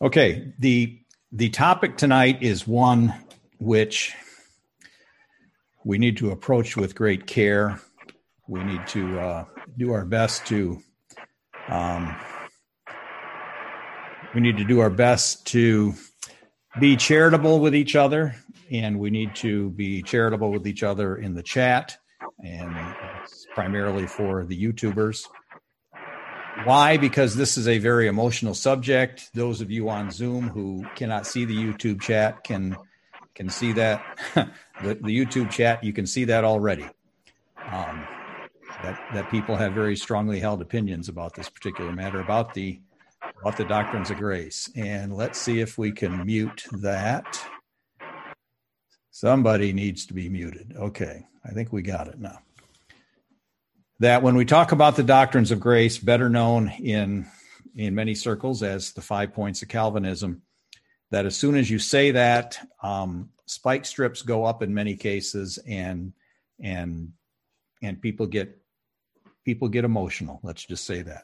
Okay, the topic tonight is one which we need to approach with great care. We need to do our best to be charitable with each other, and we need to be charitable with each other in the chat, and it's primarily for the YouTubers. Why? Because this is a very emotional subject. Those of you on Zoom who cannot see the YouTube chat can see that. the YouTube chat, you can see that already. That people have very strongly held opinions about this particular matter, about the doctrines of grace. And let's see if we can mute that. Somebody needs to be muted. Okay, I think we got it now. That when we talk about the doctrines of grace, better known in many circles as the 5 points of Calvinism, that as soon as you say that, spike strips go up in many cases, and people get emotional. Let's just say that.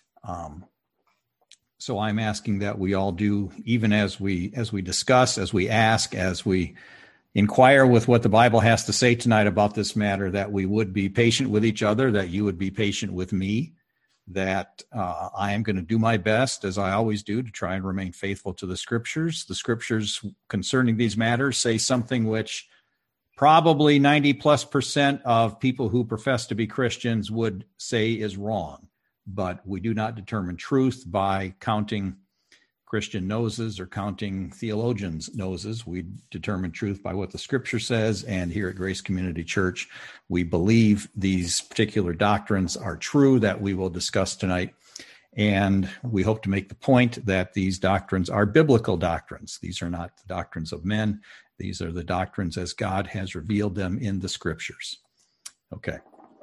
So I'm asking that we all do, even as we discuss, as we ask, as we inquire with what the Bible has to say tonight about this matter, that we would be patient with each other, that you would be patient with me, that I am going to do my best, as I always do, to try and remain faithful to the Scriptures. The Scriptures concerning these matters say something which probably 90+% of people who profess to be Christians would say is wrong. But we do not determine truth by counting Christian noses or counting theologians' noses. We determine truth by what the Scripture says, and here at Grace Community Church, we believe these particular doctrines are true that we will discuss tonight, and we hope to make the point that these doctrines are biblical doctrines. These are not the doctrines of men. These are the doctrines as God has revealed them in the Scriptures. Okay.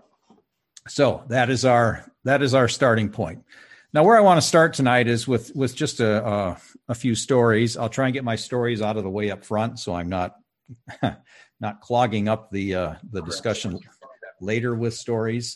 So that is our starting point. Now, where I want to start tonight is with just a few stories. I'll try and get my stories out of the way up front, so I'm not clogging up the discussion later with stories.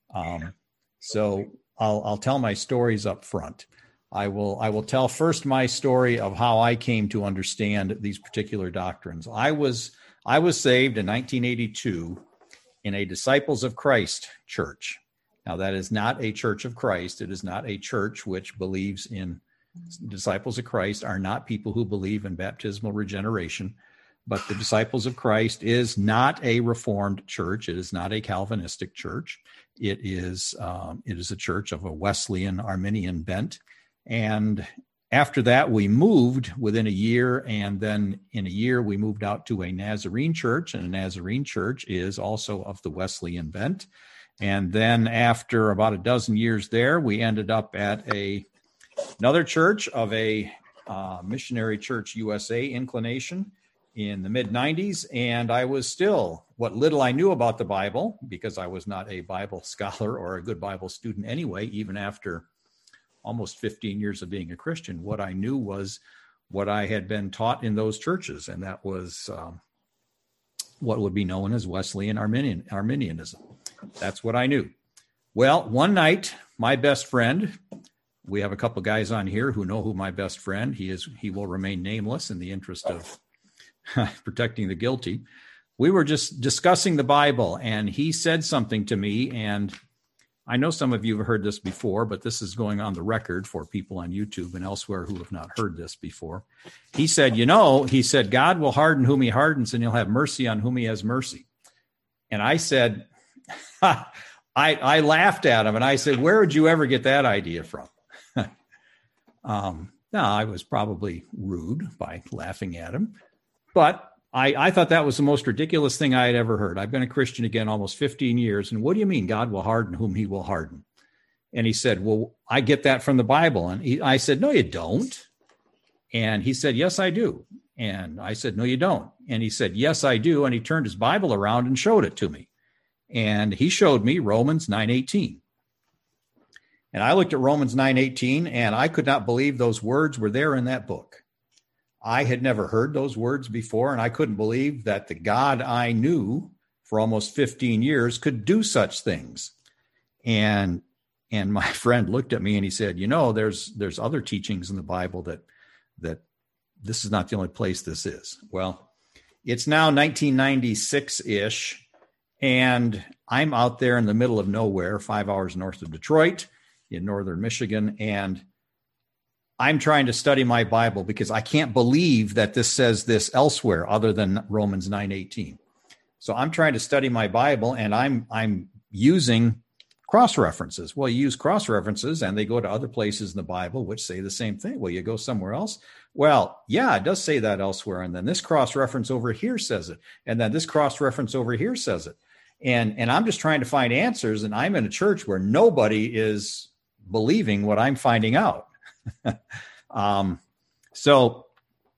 So I'll tell my stories up front. I will tell first my story of how I came to understand these particular doctrines. I was saved in 1982 in a Disciples of Christ church. Now, that is not a Church of Christ. It is not a church which believes in Disciples of Christ, are not people who believe in baptismal regeneration. But the Disciples of Christ is not a Reformed church. It is not a Calvinistic church. It is a church of a Wesleyan Arminian bent. And after that, we moved within a year, and then in a year, we moved out to a Nazarene church, and a Nazarene church is also of the Wesleyan bent. And then after about a dozen years there, we ended up at another church of a Missionary Church USA inclination in the mid-90s. And I was still, what little I knew about the Bible, because I was not a Bible scholar or a good Bible student anyway, even after almost 15 years of being a Christian, what I knew was what I had been taught in those churches. And that was what would be known as Wesleyan Arminianism. That's what I knew. Well, one night, my best friend, we have a couple guys on here who know who my best friend, he will remain nameless in the interest of protecting the guilty. We were just discussing the Bible, and he said something to me, and I know some of you have heard this before, but this is going on the record for people on YouTube and elsewhere who have not heard this before. He said, God will harden whom he hardens, and he'll have mercy on whom he has mercy. And I said, I laughed at him, and I said, where would you ever get that idea from? No, I was probably rude by laughing at him, but I thought that was the most ridiculous thing I had ever heard. I've been a Christian again almost 15 years, and what do you mean God will harden whom he will harden? And he said, well, I get that from the Bible. And I said, no, you don't. And he said, yes, I do. And I said, no, you don't. And he said, yes, I do. And he turned his Bible around and showed it to me. And he showed me Romans 9:18. And I looked at Romans 9:18, and I could not believe those words were there in that book. I had never heard those words before, and I couldn't believe that the God I knew for almost 15 years could do such things. And my friend looked at me and he said, there's other teachings in the Bible that that this is not the only place this is. Well, it's now 1996-ish, and I'm out there in the middle of nowhere, 5 hours north of Detroit in northern Michigan, and I'm trying to study my Bible because I can't believe that this says this elsewhere other than Romans 9:18. So I'm trying to study my Bible, and I'm using cross-references. Well, you use cross-references, and they go to other places in the Bible which say the same thing. Well, you go somewhere else. Well, yeah, it does say that elsewhere, and then this cross-reference over here says it, and then this cross-reference over here says it. And I'm just trying to find answers, and I'm in a church where nobody is believing what I'm finding out. So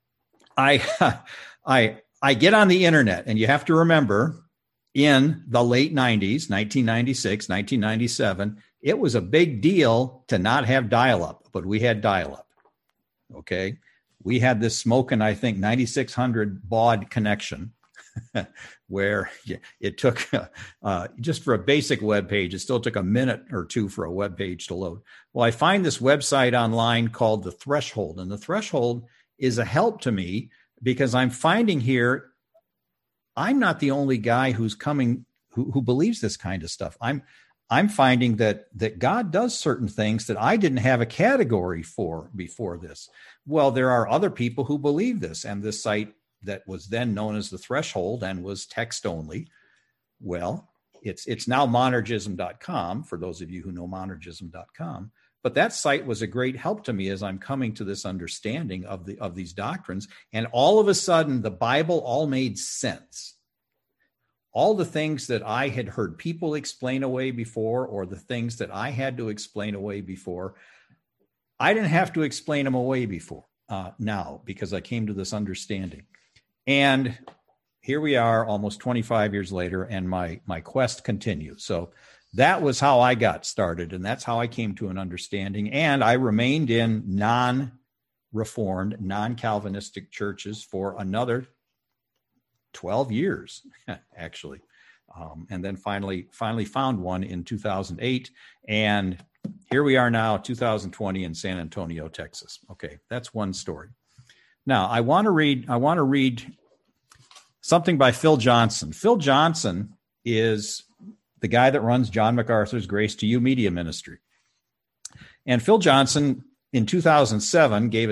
I get on the internet, and you have to remember, in the late 90s, 1996, 1997, it was a big deal to not have dial-up, but we had dial-up. Okay. We had this smoking, I think, 9600 baud connection where it took, just for a basic web page, it still took a minute or two for a web page to load. Well, I find this website online called The Threshold, and The Threshold is a help to me because I'm finding here, I'm not the only guy who's coming who believes this kind of stuff. I'm finding that God does certain things that I didn't have a category for before this. Well, there are other people who believe this, and this site that was then known as The Threshold and was text only. Well, it's now monergism.com for those of you who know monergism.com. But that site was a great help to me as I'm coming to this understanding of these doctrines. And all of a sudden, the Bible all made sense. All the things that I had heard people explain away before, or the things that I had to explain away before, I didn't have to explain them away before now, because I came to this understanding. And here we are almost 25 years later, and my quest continues. So that was how I got started, and that's how I came to an understanding. And I remained in non-Reformed, non-Calvinistic churches for another 12 years, actually. And then finally found one in 2008. And here we are now, 2020 in San Antonio, Texas. Okay, that's one story. Now, I want to read something by Phil Johnson. Phil Johnson is the guy that runs John MacArthur's Grace to You media ministry. And Phil Johnson, in 2007, gave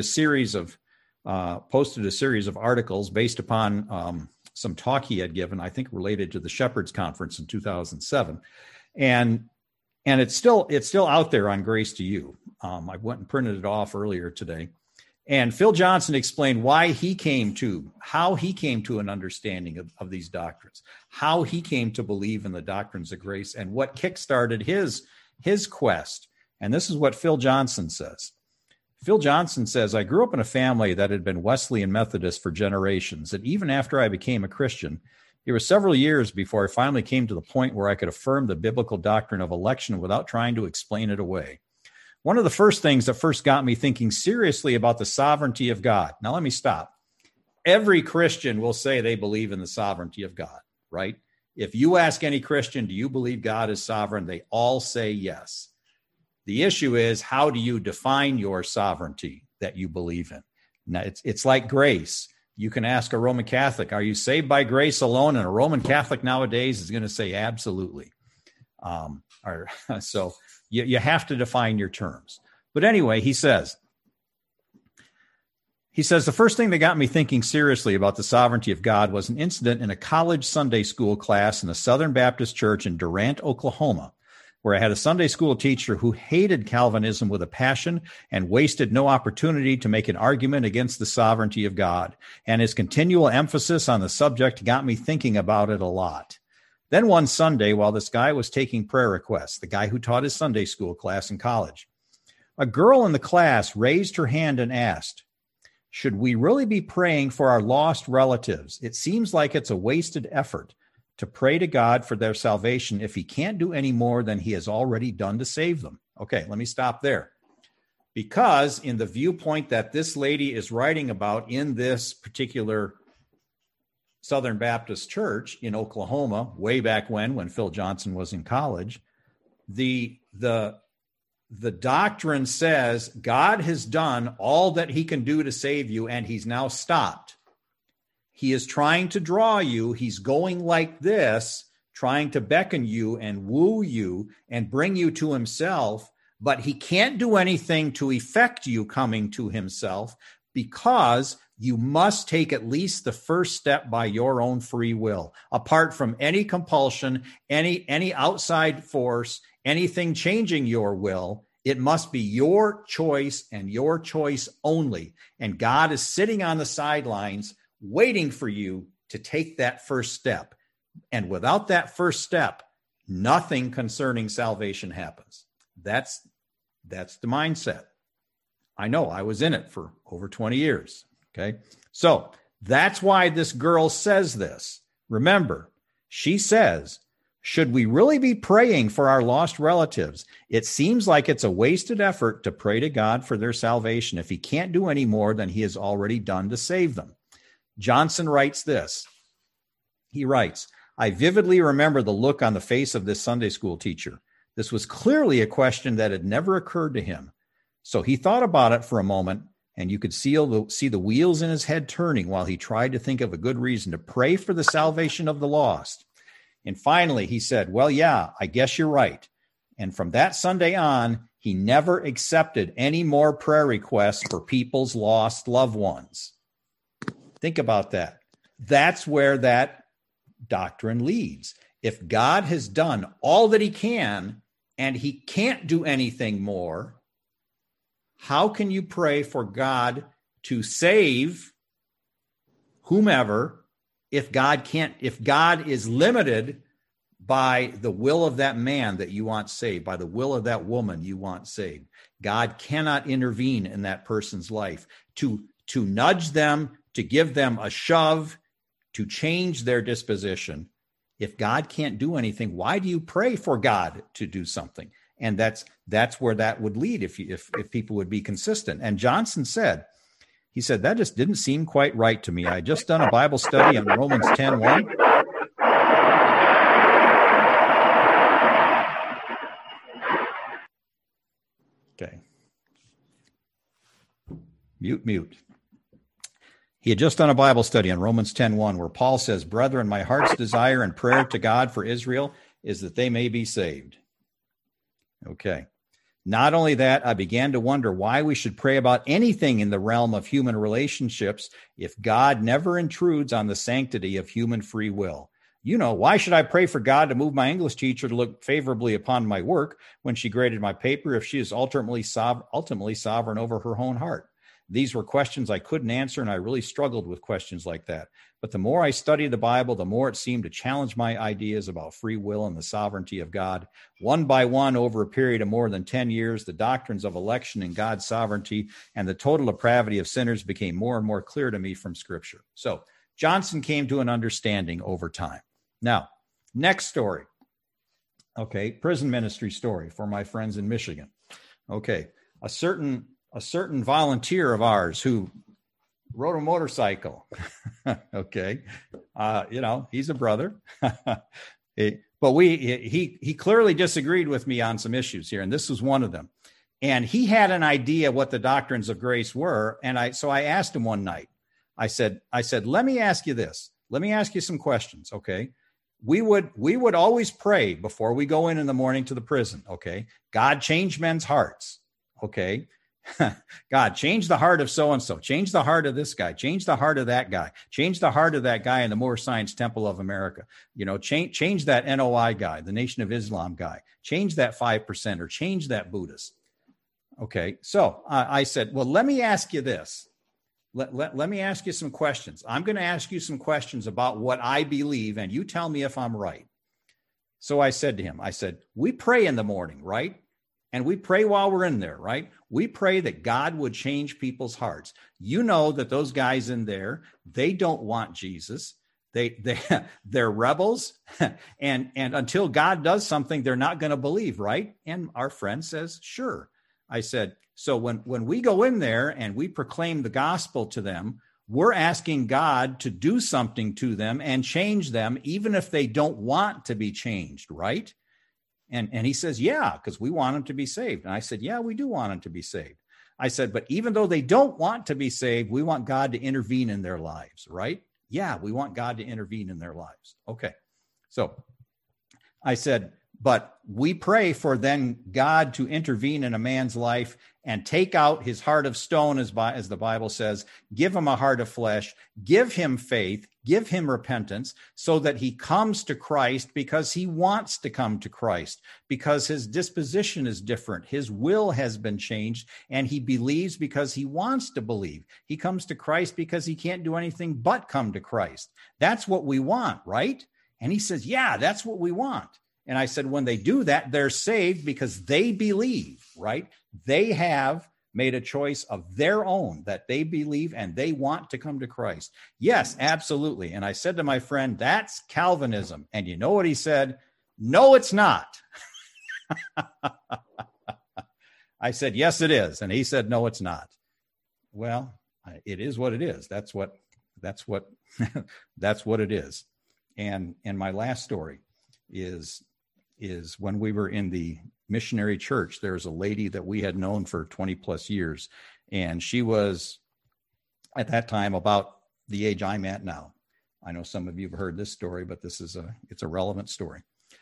posted a series of articles based upon some talk he had given, I think related to the Shepherds Conference in 2007. And it's still out there on Grace to You. I went and printed it off earlier today. And Phil Johnson explained how he came to an understanding of these doctrines, how he came to believe in the doctrines of grace, and what kickstarted his quest. And this is what Phil Johnson says. Phil Johnson says, I grew up in a family that had been Wesleyan Methodist for generations. And even after I became a Christian, it was several years before I finally came to the point where I could affirm the biblical doctrine of election without trying to explain it away. One of the first things that first got me thinking seriously about the sovereignty of God. Now, let me stop. Every Christian will say they believe in the sovereignty of God, right? If you ask any Christian, do you believe God is sovereign? They all say yes. The issue is, how do you define your sovereignty that you believe in? Now, it's like grace. You can ask a Roman Catholic, are you saved by grace alone? And a Roman Catholic nowadays is going to say absolutely. So you have to define your terms. But anyway, he says, the first thing that got me thinking seriously about the sovereignty of God was an incident in a college Sunday school class in a Southern Baptist church in Durant, Oklahoma, where I had a Sunday school teacher who hated Calvinism with a passion and wasted no opportunity to make an argument against the sovereignty of God. And his continual emphasis on the subject got me thinking about it a lot. Then one Sunday, while this guy was taking prayer requests, the guy who taught his Sunday school class in college, a girl in the class raised her hand and asked, should we really be praying for our lost relatives? It seems like it's a wasted effort to pray to God for their salvation if he can't do any more than he has already done to save them. Okay, let me stop there. Because in the viewpoint that this lady is writing about in this particular Southern Baptist church in Oklahoma, way back when Phil Johnson was in college, the the doctrine says God has done all that he can do to save you, and he's now stopped. He is trying to draw you. He's going like this, trying to beckon you and woo you and bring you to himself, but he can't do anything to effect you coming to himself, because you must take at least the first step by your own free will, apart from any compulsion, any outside force, anything changing your will. It must be your choice and your choice only. And God is sitting on the sidelines waiting for you to take that first step. And without that first step, nothing concerning salvation happens. That's the mindset. I know, I was in it for over 20 years. Okay. So that's why this girl says this. Remember, she says, should we really be praying for our lost relatives? It seems like it's a wasted effort to pray to God for their salvation if he can't do any more than he has already done to save them. Johnson writes this. He writes, I vividly remember the look on the face of this Sunday school teacher. This was clearly a question that had never occurred to him. So he thought about it for a moment, and you could see the wheels in his head turning while he tried to think of a good reason to pray for the salvation of the lost. And finally, he said, well, yeah, I guess you're right. And from that Sunday on, he never accepted any more prayer requests for people's lost loved ones. Think about that. That's where that doctrine leads. If God has done all that he can and he can't do anything more, how can you pray for God to save whomever if God is limited by the will of that man that you want saved, by the will of that woman you want saved? God cannot intervene in that person's life to nudge them, to give them a shove, to change their disposition. If God can't do anything, why do you pray for God to do something? And that's where that would lead if people would be consistent. And Johnson said, he said, that just didn't seem quite right to me. I had just done a Bible study on Romans 10:1. Okay. Mute. He had just done a Bible study on Romans 10:1, where Paul says, brethren, my heart's desire and prayer to God for Israel is that they may be saved. Okay. Not only that, I began to wonder why we should pray about anything in the realm of human relationships if God never intrudes on the sanctity of human free will. Why should I pray for God to move my English teacher to look favorably upon my work when she graded my paper if she is ultimately sovereign over her own heart? These were questions I couldn't answer, and I really struggled with questions like that. But the more I studied the Bible, the more it seemed to challenge my ideas about free will and the sovereignty of God. One by one, over a period of more than 10 years, the doctrines of election and God's sovereignty and the total depravity of sinners became more and more clear to me from Scripture. So Johnson came to an understanding over time. Now, next story. Okay, prison ministry story for my friends in Michigan. Okay, a certain volunteer of ours who rode a motorcycle. Okay. He's a brother. But he clearly disagreed with me on some issues here. And this was one of them. And he had an idea what the doctrines of grace were. And so I asked him one night, I said, let me ask you this. Let me ask you some questions. Okay. We would always pray before we go in the morning to the prison. Okay. God, change men's hearts. Okay. God, change the heart of so-and-so, change the heart of this guy, change the heart of that guy, change the heart of that guy in the Moore Science Temple of America, change that NOI guy, the Nation of Islam guy, change that 5% or change that Buddhist. Okay. So I said, well, let me ask you this. Let me ask you some questions. I'm going to ask you some questions about what I believe, and you tell me if I'm right. So I said to him, we pray in the morning, right? And we pray while we're in there, right? We pray that God would change people's hearts. You know that those guys in there, they don't want Jesus. They're rebels. And until God does something, they're not going to believe, right? And our friend says, sure. I said, so when we go in there and we proclaim the gospel to them, we're asking God to do something to them and change them, even if they don't want to be changed, right? And he says, yeah, because we want them to be saved. And I said, yeah, we do want them to be saved. I said, but even though they don't want to be saved, we want God to intervene in their lives, right? Yeah, we want God to intervene in their lives. Okay. So I said, but we pray for then God to intervene in a man's life and take out his heart of stone, as the Bible says, give him a heart of flesh, give him faith, give him repentance, so that he comes to Christ because he wants to come to Christ, because his disposition is different. His will has been changed, and he believes because he wants to believe. He comes to Christ because he can't do anything but come to Christ. That's what we want, right? And he says, yeah, that's what we want. And I said, when they do that, they're saved because they believe, right? They have made a choice of their own that they believe and they want to come to Christ. Yes, absolutely. And I said to my friend, that's Calvinism. And you know what he said? No, it's not. I said, yes, it is. And he said, no, it's not. Well, it is what it is. That's what it is. And my last story is when we were in the missionary church, there's a lady that we had known for 20 plus years. And she was at that time about the age I'm at now. I know some of you have heard this story, but it's a relevant story.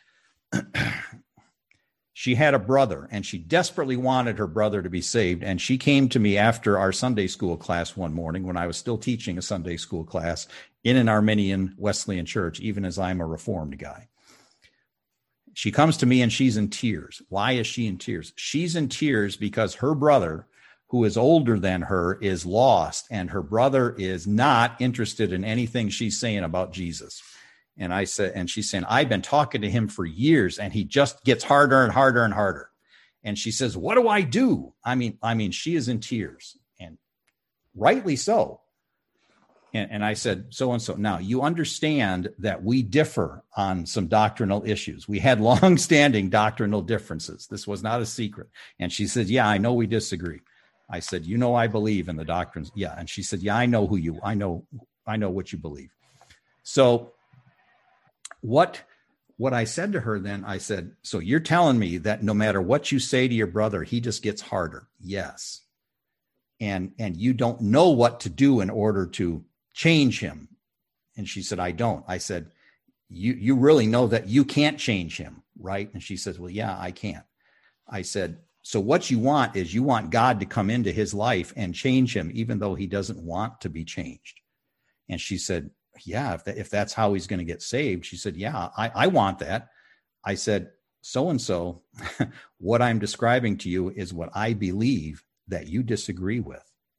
She had a brother and she desperately wanted her brother to be saved. And she came to me after our Sunday school class one morning when I was still teaching a Sunday school class in an Arminian Wesleyan church, even as I'm a Reformed guy. She comes to me and she's in tears. Why is she in tears? She's in tears because her brother, who is older than her, is lost, and her brother is not interested in anything she's saying about Jesus. And I said, and she's saying, I've been talking to him for years and he just gets harder and harder and harder. And she says, what do I do? I mean, she is in tears, and rightly so. And I said, so-and-so, now you understand that we differ on some doctrinal issues. We had long-standing doctrinal differences. This was not a secret. And she said, yeah, I know we disagree. I said, you know, I believe in the doctrines. Yeah. And she said, yeah, I know what you believe. So what I said to her then, I said, so you're telling me that no matter what you say to your brother, he just gets harder? Yes. And you don't know what to do in order to change him? And she said, I don't. I said, you really know that you can't change him, right? And she says, well, yeah, I can't. I said, so what you want is you want God to come into his life and change him, even though he doesn't want to be changed. And she said, yeah, if that's how he's going to get saved. She said, yeah, I want that. I said, so-and-so, what I'm describing to you is what I believe that you disagree with.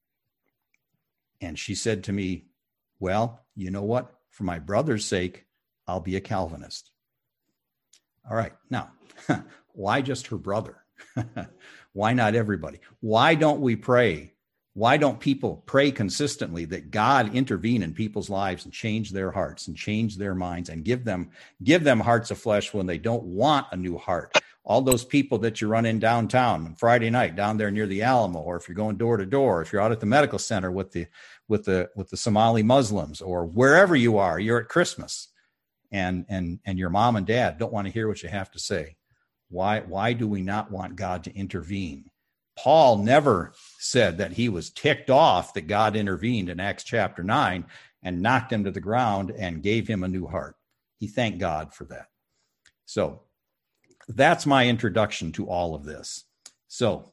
And she said to me, well, you know what? For my brother's sake, I'll be a Calvinist. All right. Now, why just her brother? Why not everybody? Why don't we pray? Why don't people pray consistently that God intervene in people's lives and change their hearts and change their minds and give them hearts of flesh when they don't want a new heart? All those people that you run in downtown on Friday night down there near the Alamo, or if you're going door to door, if you're out at the medical center with the Somali Muslims, or wherever you are, you're at Christmas, and your mom and dad don't want to hear what you have to say. Why do we not want God to intervene? Paul never said that he was ticked off that God intervened in Acts chapter 9 and knocked him to the ground and gave him a new heart. He thanked God for that. So that's my introduction to all of this. So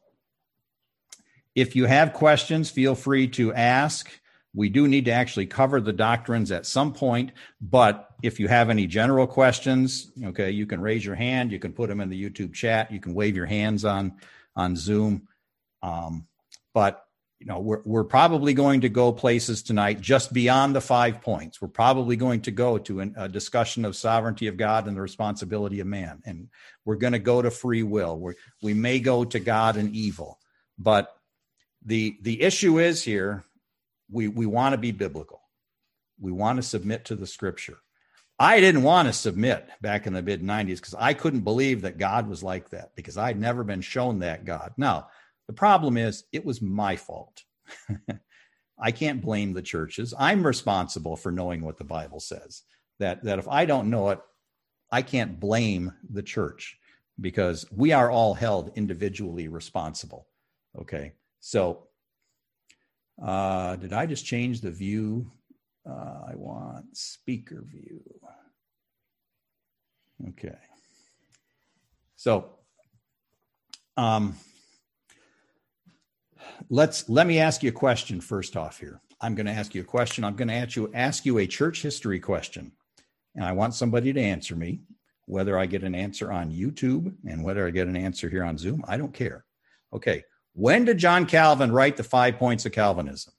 if you have questions, feel free to ask. We do need to actually cover the doctrines at some point, but if you have any general questions, okay, you can raise your hand. You can put them in the YouTube chat. You can wave your hands on Zoom. But you know, we're probably going to go places tonight just beyond the 5 points. We're probably going to go to a discussion of sovereignty of God and the responsibility of man, and we're going to go to free will. We may go to God and evil, but the issue is here. We want to be biblical. We want to submit to the scripture. I didn't want to submit back in the mid-90s because I couldn't believe that God was like that, because I'd never been shown that God. Now, the problem is it was my fault. I can't blame the churches. I'm responsible for knowing what the Bible says. That if I don't know it, I can't blame the church. because we are all held individually responsible. Okay. So did I just change the view? I want speaker view. Okay. So let me ask you a question first off here. I'm going to ask you a question. I'm going to ask you a church history question. And I want somebody to answer me, whether I get an answer on YouTube and whether I get an answer here on Zoom. I don't care. Okay. When did John Calvin write the 5 points of Calvinism?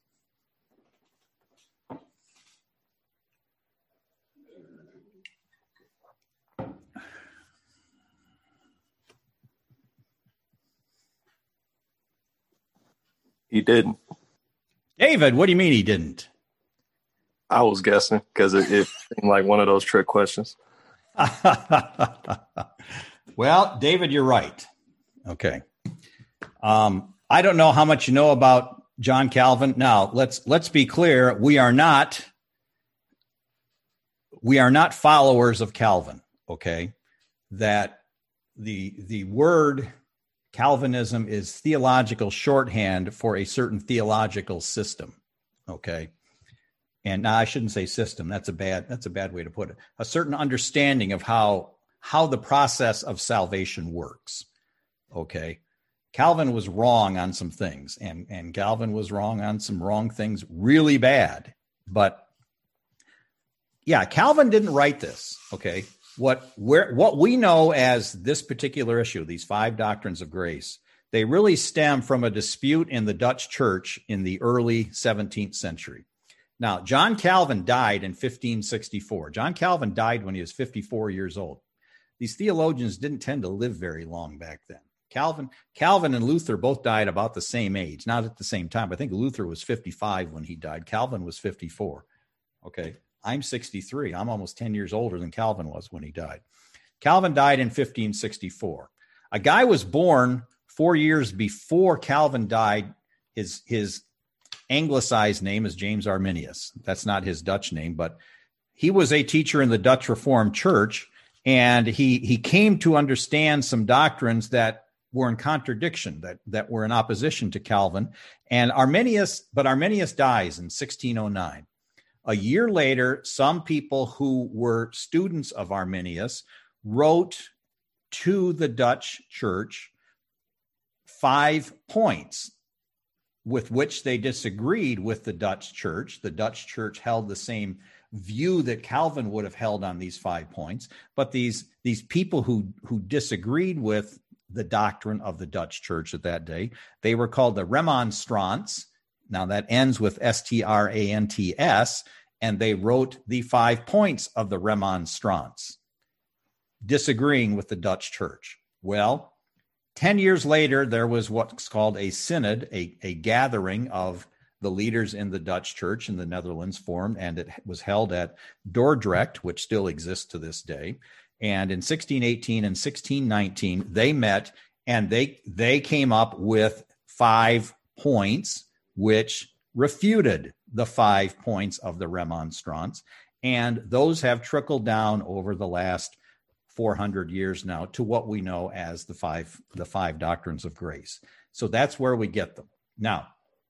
He didn't. David, what do you mean he didn't? I was guessing because it seemed like one of those trick questions. Well, David, you're right. Okay. I don't know how much you know about John Calvin. Now, let's be clear. We are not followers of Calvin. Okay. That the word Calvinism is theological shorthand for a certain theological system. Okay. And now I shouldn't say system. That's a bad way to put it. A certain understanding of how the process of salvation works. Okay. Calvin was wrong on some things, and Calvin was wrong on some wrong things really bad. But yeah, Calvin didn't write this. Okay. What we know as this particular issue, these 5 doctrines of grace, they really stem from a dispute in the Dutch church in the early 17th century. Now, John Calvin died in 1564. John Calvin died when he was 54 years old. These theologians didn't tend to live very long back then. Calvin and Luther both died about the same age, not at the same time. I think Luther was 55 when he died. Calvin was 54. Okay. I'm 63. I'm almost 10 years older than Calvin was when he died. Calvin died in 1564. A guy was born 4 years before Calvin died. His anglicized name is James Arminius. That's not his Dutch name, but he was a teacher in the Dutch Reformed Church, and he came to understand some doctrines that were in contradiction, that were in opposition to Calvin. And Arminius dies in 1609. A year later, some people who were students of Arminius wrote to the Dutch church 5 points with which they disagreed with the Dutch church. The Dutch church held the same view that Calvin would have held on these 5 points. But these people who disagreed with the doctrine of the Dutch church at that day, they were called the Remonstrants. Now that ends with Strants, and they wrote the 5 points of the Remonstrants, disagreeing with the Dutch church. Well, 10 years later, there was what's called a synod, a gathering of the leaders in the Dutch church in the Netherlands formed, and it was held at Dordrecht, which still exists to this day. And in 1618 and 1619, they met, and they came up with 5 points, which refuted the 5 points of the Remonstrants. And those have trickled down over the last 400 years now to what we know as the five doctrines of grace. So that's where we get them. Now,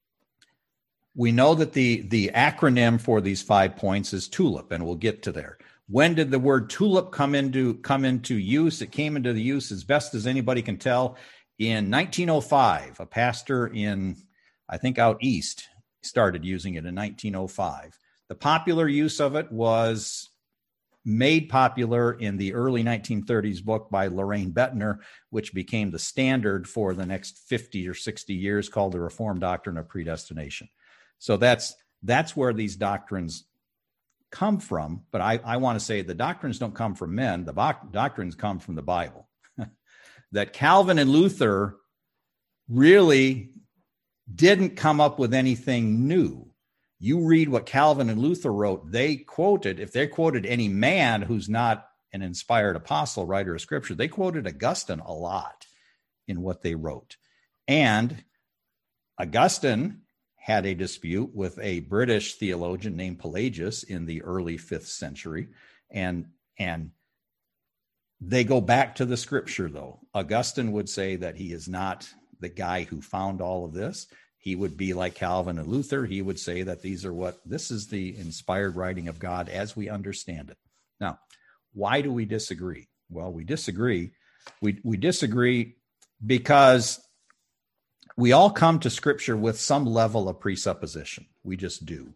we know that the acronym for these 5 points is TULIP, and we'll get to there. When did the word TULIP come into use? It came into the use, as best as anybody can tell, in 1905. A pastor in, I think, out east started using it in 1905. The popular use of it was made popular in the early 1930s book by Loraine Bettner, which became the standard for the next 50 or 60 years, called the Reformed Doctrine of Predestination. So that's where these doctrines come from. But I want to say the doctrines don't come from men. The doctrines come from the Bible. That Calvin and Luther really didn't come up with anything new. You read what Calvin and Luther wrote, if they quoted any man who's not an inspired apostle, writer of scripture, they quoted Augustine a lot in what they wrote. And Augustine had a dispute with a British theologian named Pelagius in the early 5th century. And They go back to the scripture, though. Augustine would say that he is not the guy who found all of this. He would be like Calvin and Luther. He would say that this is the inspired writing of God as we understand it. Now, why do we disagree? Well, we disagree. We disagree because we all come to scripture with some level of presupposition. We just do.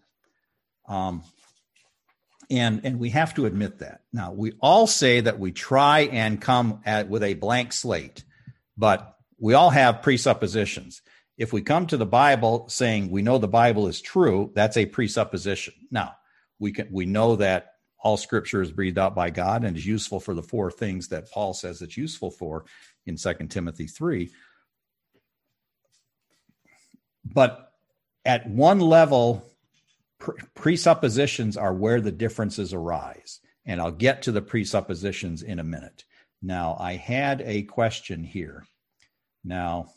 And we have to admit that. Now, we all say that we try and come with a blank slate, but we all have presuppositions. If we come to the Bible saying we know the Bible is true, that's a presupposition. Now, we know that all scripture is breathed out by God and is useful for the four things that Paul says it's useful for in 2 Timothy 3. But at one level, presuppositions are where the differences arise. And I'll get to the presuppositions in a minute. Now, I had a question here. Now,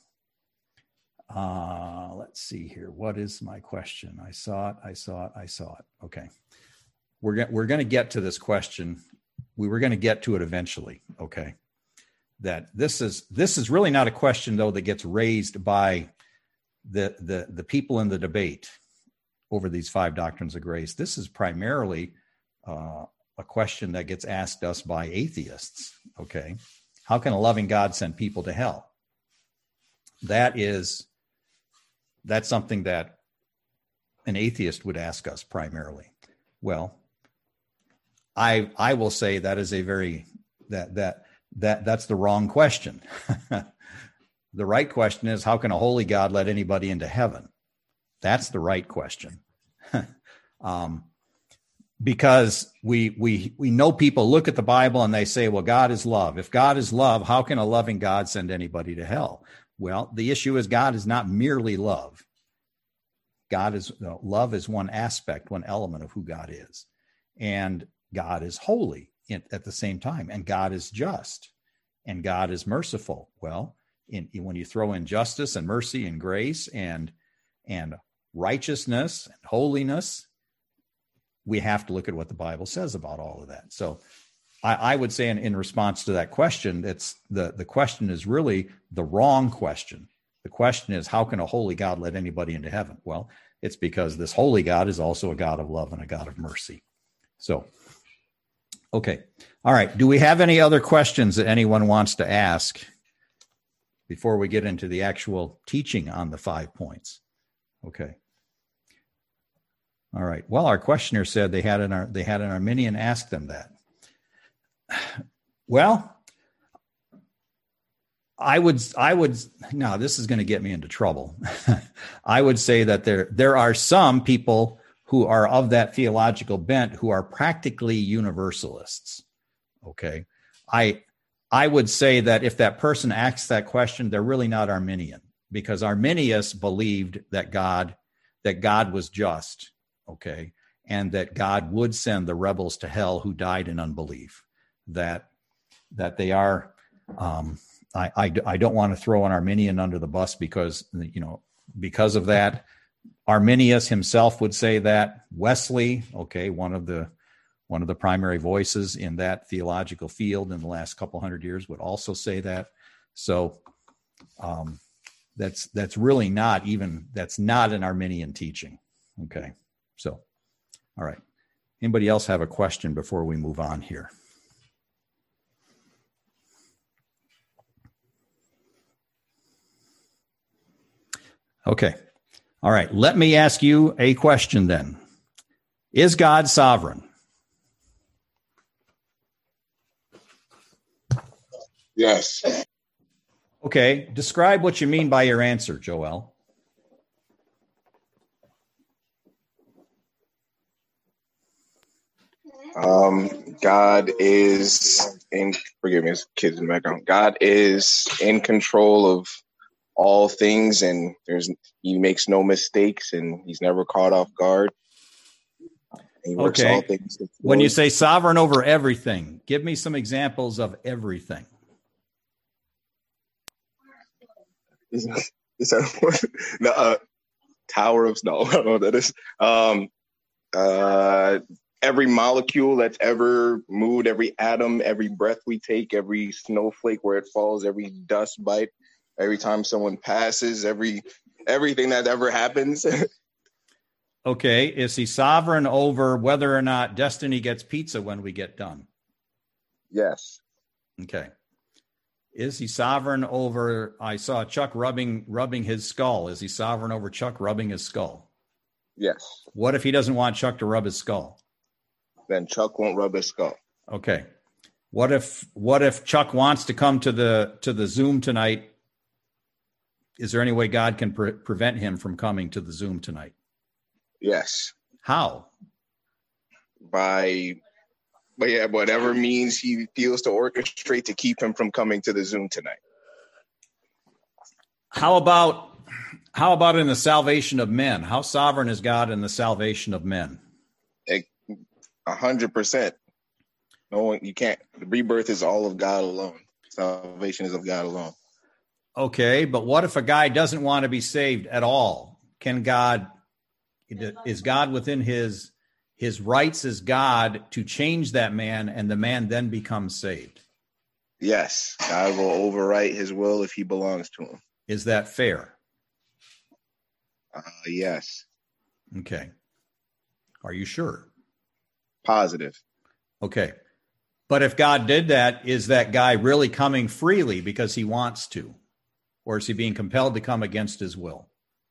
let's see here. What is my question? I saw it. Okay. We're going to get to this question. We were going to get to it eventually. Okay. That this is really not a question, though, that gets raised by the people in the debate over these five doctrines of grace. This is primarily a question that gets asked us by atheists. Okay. How can a loving God send people to hell? That's something that an atheist would ask us primarily. Well, I will say that is that's the wrong question. The right question is, how can a holy God let anybody into heaven? That's the right question. Because we know people look at the Bible and they say, well, God is love. If God is love, how can a loving God send anybody to hell? Well, the issue is God is not merely love. Love is one aspect, one element of who God is. And God is holy at the same time. And God is just. And God is merciful. Well, when you throw in justice and mercy and grace and righteousness and holiness, we have to look at what the Bible says about all of that. So I would say in response to that question, the question is really the wrong question. The question is, how can a holy God let anybody into heaven? Well, it's because this holy God is also a God of love and a God of mercy. So, okay. All right. Do we have any other questions that anyone wants to ask before we get into the actual teaching on the 5 points? Okay. All right. Well, our questioner said they had an Arminian ask them that. Well, I would now this is going to get me into trouble. I would say that there are some people who are of that theological bent who are practically universalists. Okay. I would say that if that person asks that question, they're really not Arminian, because Arminius believed that God was just, okay, and that God would send the rebels to hell who died in unbelief. That they are. I don't want to throw an Arminian under the bus because of that. Arminius himself would say that. Wesley, okay, one of the primary voices in that theological field in the last couple hundred years, would also say that. So that's really not an Arminian teaching. Okay, so all right. Anybody else have a question before we move on here? Okay. All right. Let me ask you a question then. Is God sovereign? Yes. Okay. Describe what you mean by your answer, Joel. God is forgive me, kids in the background. God is in control of all things, and he makes no mistakes, and he's never caught off guard. He works all things. When you say sovereign over everything, give me some examples of everything. Is that no, Tower of Snow? I don't know what that is. every molecule that's ever moved, every atom, every breath we take, every snowflake where it falls, every dust bite, every time someone passes, everything that ever happens. Okay. Is he sovereign over whether or not Destiny gets pizza when we get done? Yes. Okay. Is he sovereign over, I saw Chuck rubbing his skull. Is he sovereign over Chuck rubbing his skull? Yes. What if he doesn't want Chuck to rub his skull? Then Chuck won't rub his skull. Okay. What if Chuck wants to come to the Zoom tonight? Is there any way God can prevent him from coming to the Zoom tonight? Yes. How? By whatever means he feels to orchestrate to keep him from coming to the Zoom tonight. How about in the salvation of men? How sovereign is God in the salvation of men? 100%. No one, you can't. The rebirth is all of God alone. Salvation is of God alone. Okay, but what if a guy doesn't want to be saved at all? Is God within his rights as God to change that man, and the man then becomes saved? Yes, God will overwrite his will if he belongs to him. Is that fair? Yes. Okay. Are you sure? Positive. Okay. But if God did that, is that guy really coming freely because he wants to? Or is he being compelled to come against his will?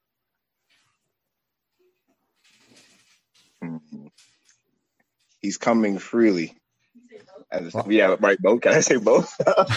He's coming freely. Yeah, right. Both. Can I say both?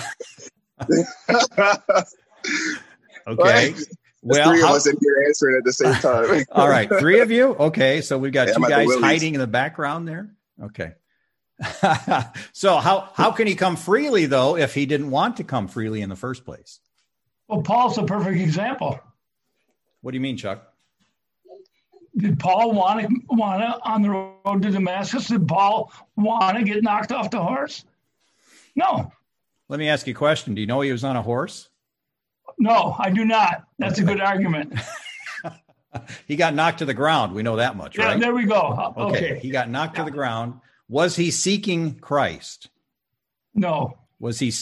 Okay. Well, three of us in here answering at the same time. All right, three of you. Okay, so we've got two guys hiding in the background there. Okay. So how can he come freely though if he didn't want to come freely in the first place? Well, Paul's a perfect example. What do you mean, Chuck? Did Paul want to on the road to Damascus? Did Paul want to get knocked off the horse? No. Let me ask you a question. Do you know he was on a horse? No, I do not. That's a good argument. He got knocked to the ground. We know that much, right? Yeah, there we go. Okay. He got knocked to the ground. Was he seeking Christ? No. Was he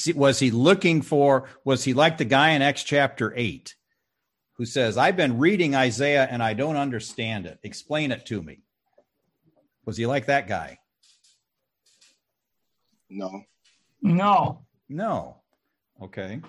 like the guy in Acts chapter 8 who says, I've been reading Isaiah and I don't understand it. Explain it to me. Was he like that guy? No. Okay.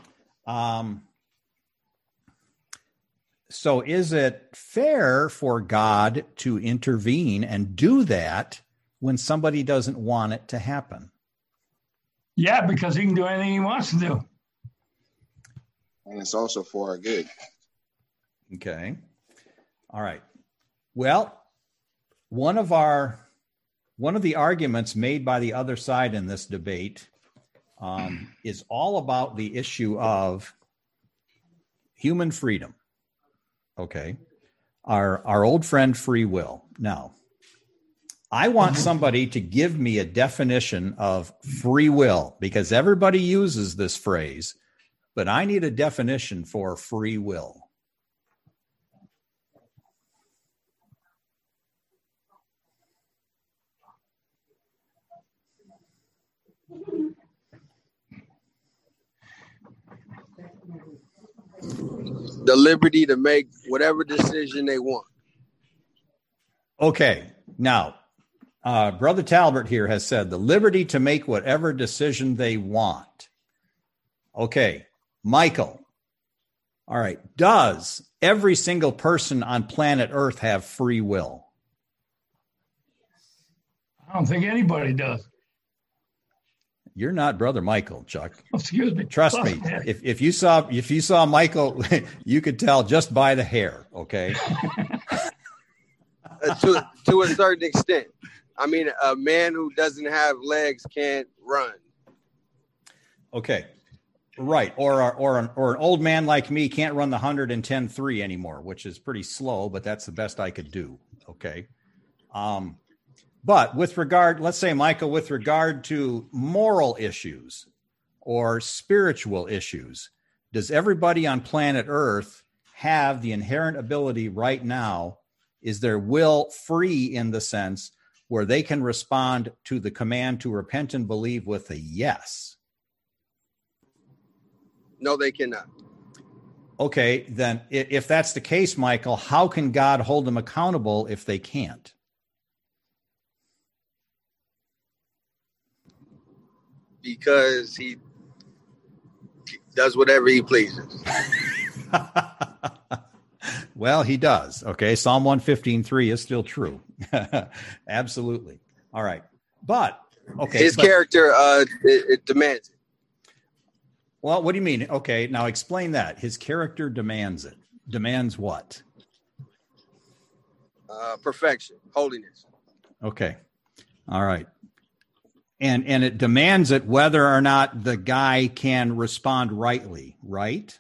So is it fair for God to intervene and do that when somebody doesn't want it to happen? Yeah, because he can do anything he wants to do. And it's also for our good. Okay. All right. Well, one of the arguments made by the other side in this debate is all about the issue of human freedom. Okay. Our old friend free will. Now, I want somebody to give me a definition of free will because everybody uses this phrase, but I need a definition for free will. The liberty to make whatever decision they want. Okay. Now, Brother Talbert here has said the liberty to make whatever decision they want. Okay. Michael. All right. Does every single person on planet Earth have free will? I don't think anybody does. You're not Brother Michael, Chuck. Excuse me. Trust me. If you saw Michael, you could tell just by the hair. Okay. To a certain extent. I mean, a man who doesn't have legs can't run. Okay. Right. Or an old man like me can't run the 110.3 anymore, which is pretty slow, but that's the best I could do. Okay. But let's say, Michael, with regard to moral issues or spiritual issues, does everybody on planet Earth have the inherent ability right now? Is their will free in the sense where they can respond to the command to repent and believe with a yes? No, they cannot. Okay, then if that's the case, Michael, how can God hold them accountable if they can't? Because he does whatever he pleases. Well, he does. Okay, Psalm 115:3 is still true. Absolutely. All right. But, okay. His character, it demands it. Well, what do you mean? Okay, now explain that. His character demands it. Demands what? Perfection, holiness. Okay. All right. And it demands it whether or not the guy can respond rightly, right?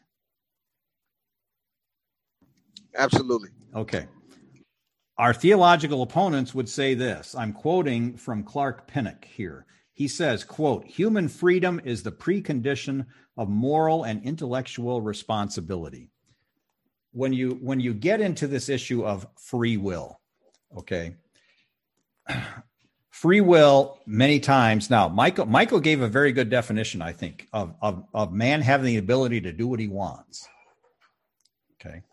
Absolutely. Okay. Our theological opponents would say this. I'm quoting from Clark Pinnock here. He says, quote, human freedom is the precondition of moral and intellectual responsibility. When you get into this issue of free will, okay, free will many times now, Michael gave a very good definition, I think, of man having the ability to do what he wants. Okay.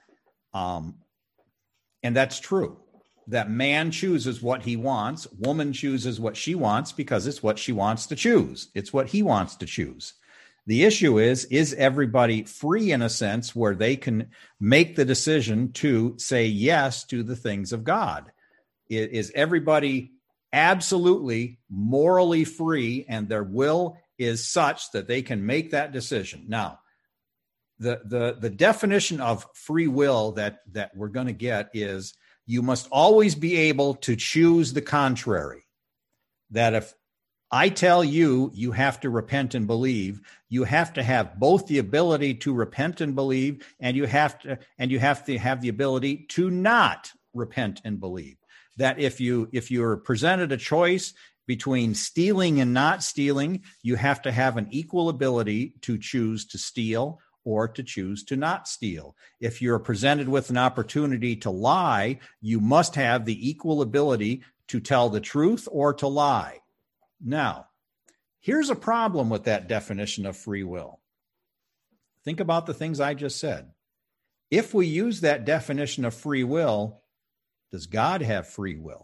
And that's true, that man chooses what he wants. Woman chooses what she wants because it's what she wants to choose. It's what he wants to choose. The issue is everybody free in a sense where they can make the decision to say yes to the things of God? Is everybody absolutely morally free and their will is such that they can make that decision? Now, the definition of free will that we're going to get is you must always be able to choose the contrary. That if I tell you, you have to repent and believe, you have to have both the ability to repent and believe, and you have to have the ability to not repent and believe. That if you're presented a choice between stealing and not stealing, you have to have an equal ability to choose to steal or to choose to not steal. If you're presented with an opportunity to lie, you must have the equal ability to tell the truth or to lie. Now, here's a problem with that definition of free will. Think about the things I just said. If we use that definition of free will, does God have free will?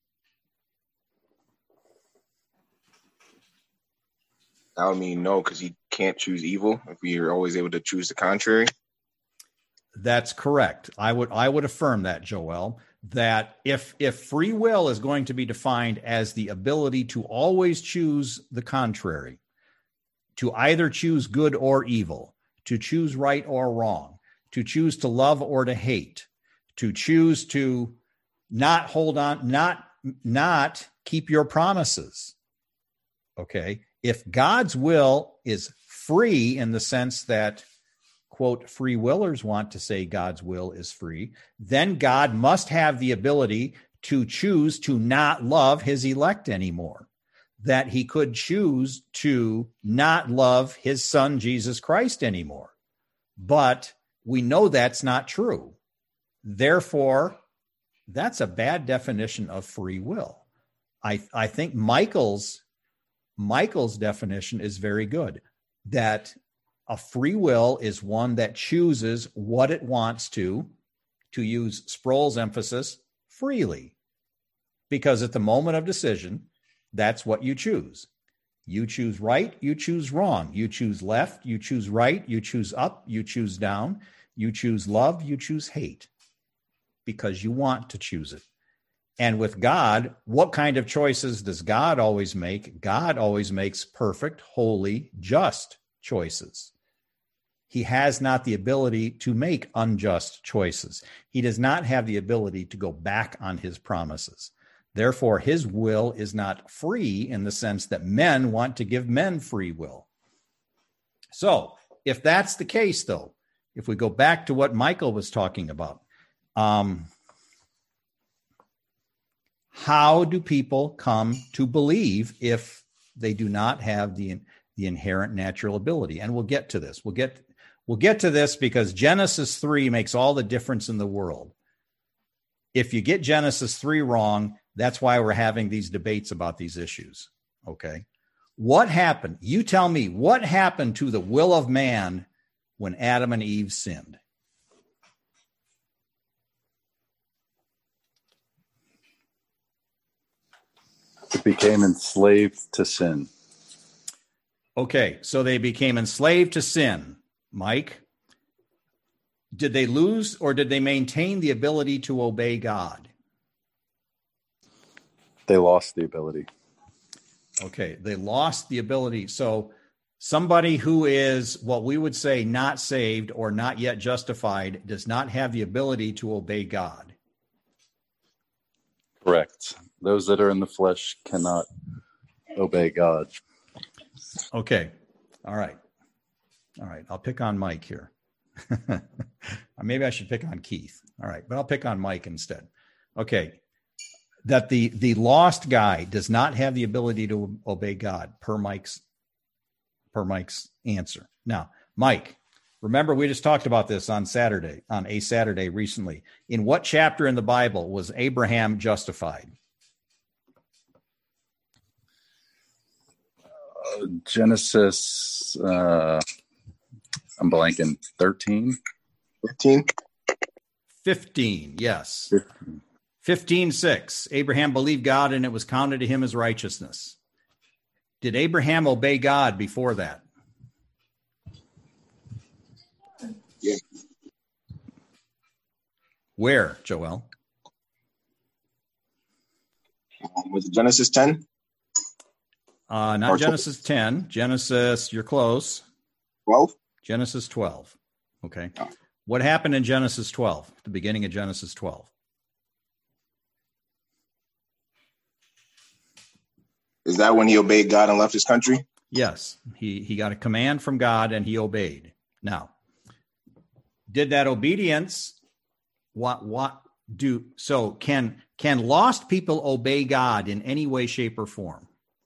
That would mean no, because he can't choose evil if we are always able to choose the contrary. That's correct. I would affirm that, Joel, that if free will is going to be defined as the ability to always choose the contrary, to either choose good or evil, to choose right or wrong, to choose to love or to hate, to choose to not hold on, not keep your promises. Okay. If God's will is free in the sense that, quote, free willers want to say God's will is free, then God must have the ability to choose to not love his elect anymore, that he could choose to not love his son, Jesus Christ, anymore. But we know that's not true. Therefore, that's a bad definition of free will. I think Michael's definition is very good, that a free will is one that chooses what it wants to use Sproul's emphasis, freely. Because at the moment of decision, that's what you choose. You choose right, you choose wrong. You choose left, you choose right, you choose up, you choose down, you choose love, you choose hate. Because you want to choose it. And with God, what kind of choices does God always make? God always makes perfect, holy, just choices. He has not the ability to make unjust choices. He does not have the ability to go back on his promises. Therefore, his will is not free in the sense that men want to give men free will. So if that's the case, though, if we go back to what Michael was talking about, how do people come to believe if they do not have the inherent natural ability? And we'll get to this. We'll get to this because Genesis 3 makes all the difference in the world. If you get Genesis 3 wrong, That's why we're having these debates about these issues. Okay. What happened? You tell me, what happened to the will of man when Adam and Eve sinned? It became enslaved to sin. Okay, so they became enslaved to sin. Mike, did they lose or did they maintain the ability to obey God? They lost the ability. Okay, they lost the ability. So somebody who is what we would say not saved or not yet justified does not have the ability to obey God. Correct. Those that are in the flesh cannot obey God. Okay. All right. I'll pick on Mike here. Maybe I should pick on Keith. All right. But I'll pick on Mike instead. Okay. That the lost guy does not have the ability to obey God per Mike's answer. Now, Mike, remember we just talked about this on a Saturday recently. In what chapter in the Bible was Abraham justified? Genesis, I'm blanking, 13? 15? Yes. 15:6. Abraham believed God and it was counted to him as righteousness. Did Abraham obey God before that? Yeah. Where, Joel? Was it Genesis 10? Not Genesis 10. Genesis, you're close. 12? Genesis 12. Okay. Oh. What happened in Genesis 12, the beginning of Genesis 12? Is that when he obeyed God and left his country? Yes. He got a command from God and he obeyed. Now, did that obedience can lost people obey God in any way, shape, or form?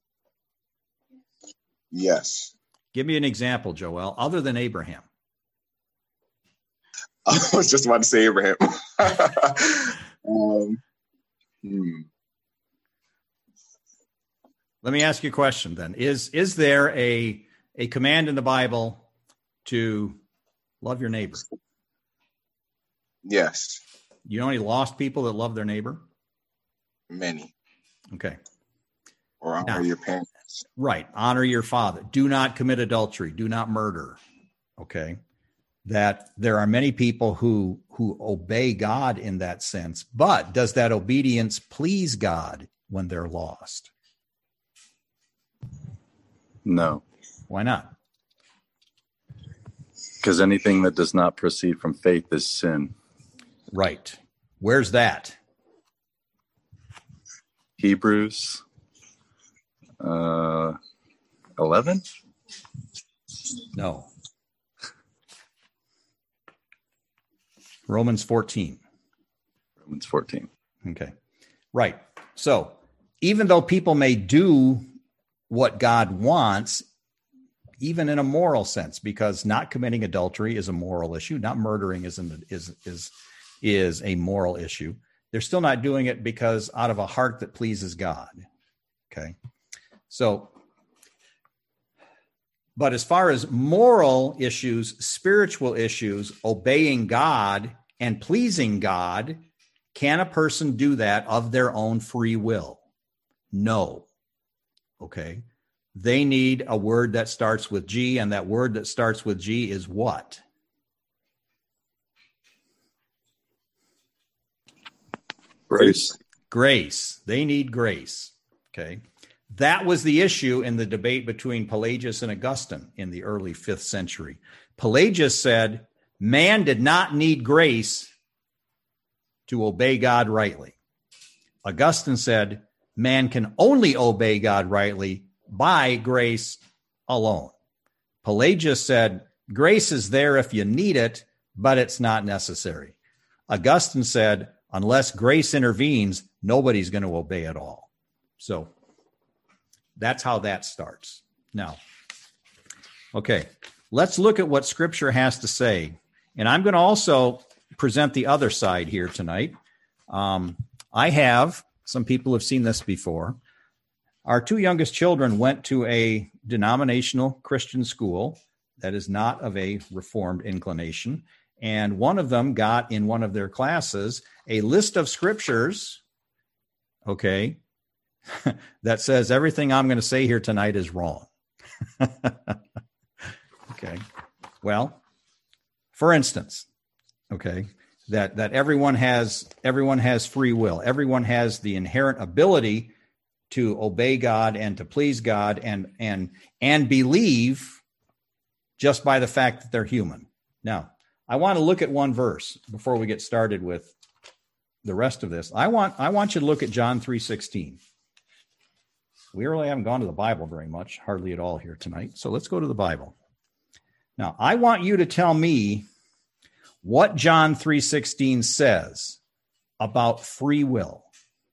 Yes. Give me an example, Joel, other than Abraham. I was just about to say Abraham. Let me ask you a question then. Is there a command in the Bible to love your neighbor? Yes. You know any lost people that love their neighbor? Many. Okay. Or honor your parents. Right. Honor your father. Do not commit adultery. Do not murder. Okay. That there are many people who obey God in that sense, but does that obedience please God when they're lost? No. Why not? Because anything that does not proceed from faith is sin. Right. Where's that? Hebrews 11? No. Romans 14. Romans 14. Okay. Right. So even though people may do what God wants, even in a moral sense, because not committing adultery is a moral issue, not murdering is a moral issue, they're still not doing it because out of a heart that pleases God. Okay. So, but as far as moral issues, spiritual issues, obeying God and pleasing God, can a person do that of their own free will? No. Okay. They need a word that starts with G, and that word that starts with G is what? Grace. Grace. They need grace. Okay. That was the issue in the debate between Pelagius and Augustine in the early 5th century. Pelagius said, man did not need grace to obey God rightly. Augustine said, man can only obey God rightly by grace alone. Pelagius said, grace is there if you need it, but it's not necessary. Augustine said, unless grace intervenes, nobody's going to obey at all. So that's how that starts. Now, okay, let's look at what Scripture has to say. And I'm going to also present the other side here tonight. I have Some people have seen this before. Our two youngest children went to a denominational Christian school that is not of a Reformed inclination. And one of them got in one of their classes a list of scriptures, okay, that says everything I'm going to say here tonight is wrong. Okay. Well, for instance, okay, that everyone has free will. Everyone has the inherent ability to obey God and to please God and believe just by the fact that they're human. Now, I want to look at one verse before we get started with the rest of this. I want you to look at John 3:16. We really haven't gone to the Bible very much, hardly at all here tonight. So let's go to the Bible. Now, I want you to tell me what John 3:16 says about free will.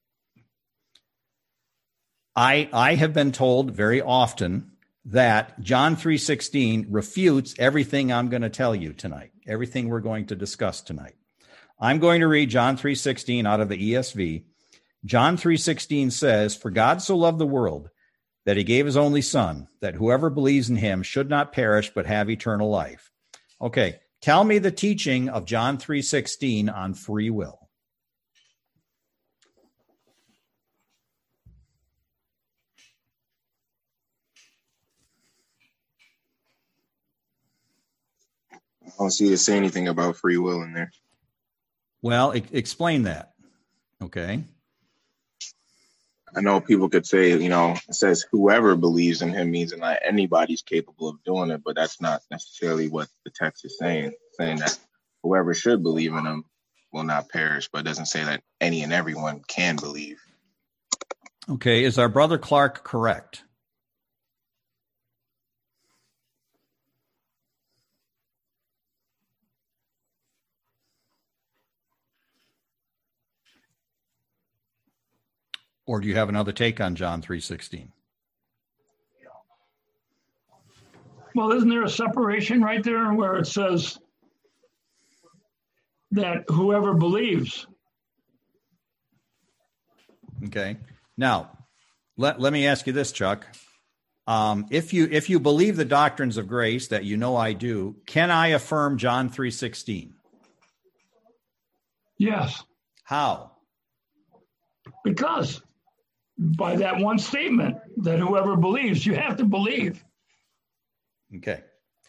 I have been told very often that John 3:16 refutes everything I'm going to tell you tonight, everything we're going to discuss tonight. I'm going to read John 3:16 out of the ESV. John 3:16 says, "For God so loved the world that he gave his only son, that whoever believes in him should not perish but have eternal life." Okay, tell me the teaching of John 3:16 on free will. I don't see it say anything about free will in there. Well, explain that. Okay. I know people could say, it says whoever believes in him means that not anybody's capable of doing it, but that's not necessarily what the text is saying. It's saying that whoever should believe in him will not perish, but it doesn't say that any and everyone can believe. Okay. Is our brother Clark correct? Or do you have another take on John 3:16? Well, isn't there a separation right there where it says that whoever believes? Okay. Now, let me ask you this, Chuck. If you believe the doctrines of grace that you know I do, can I affirm John 3:16? Yes. How? Because by that one statement that whoever believes, you have to believe. Okay.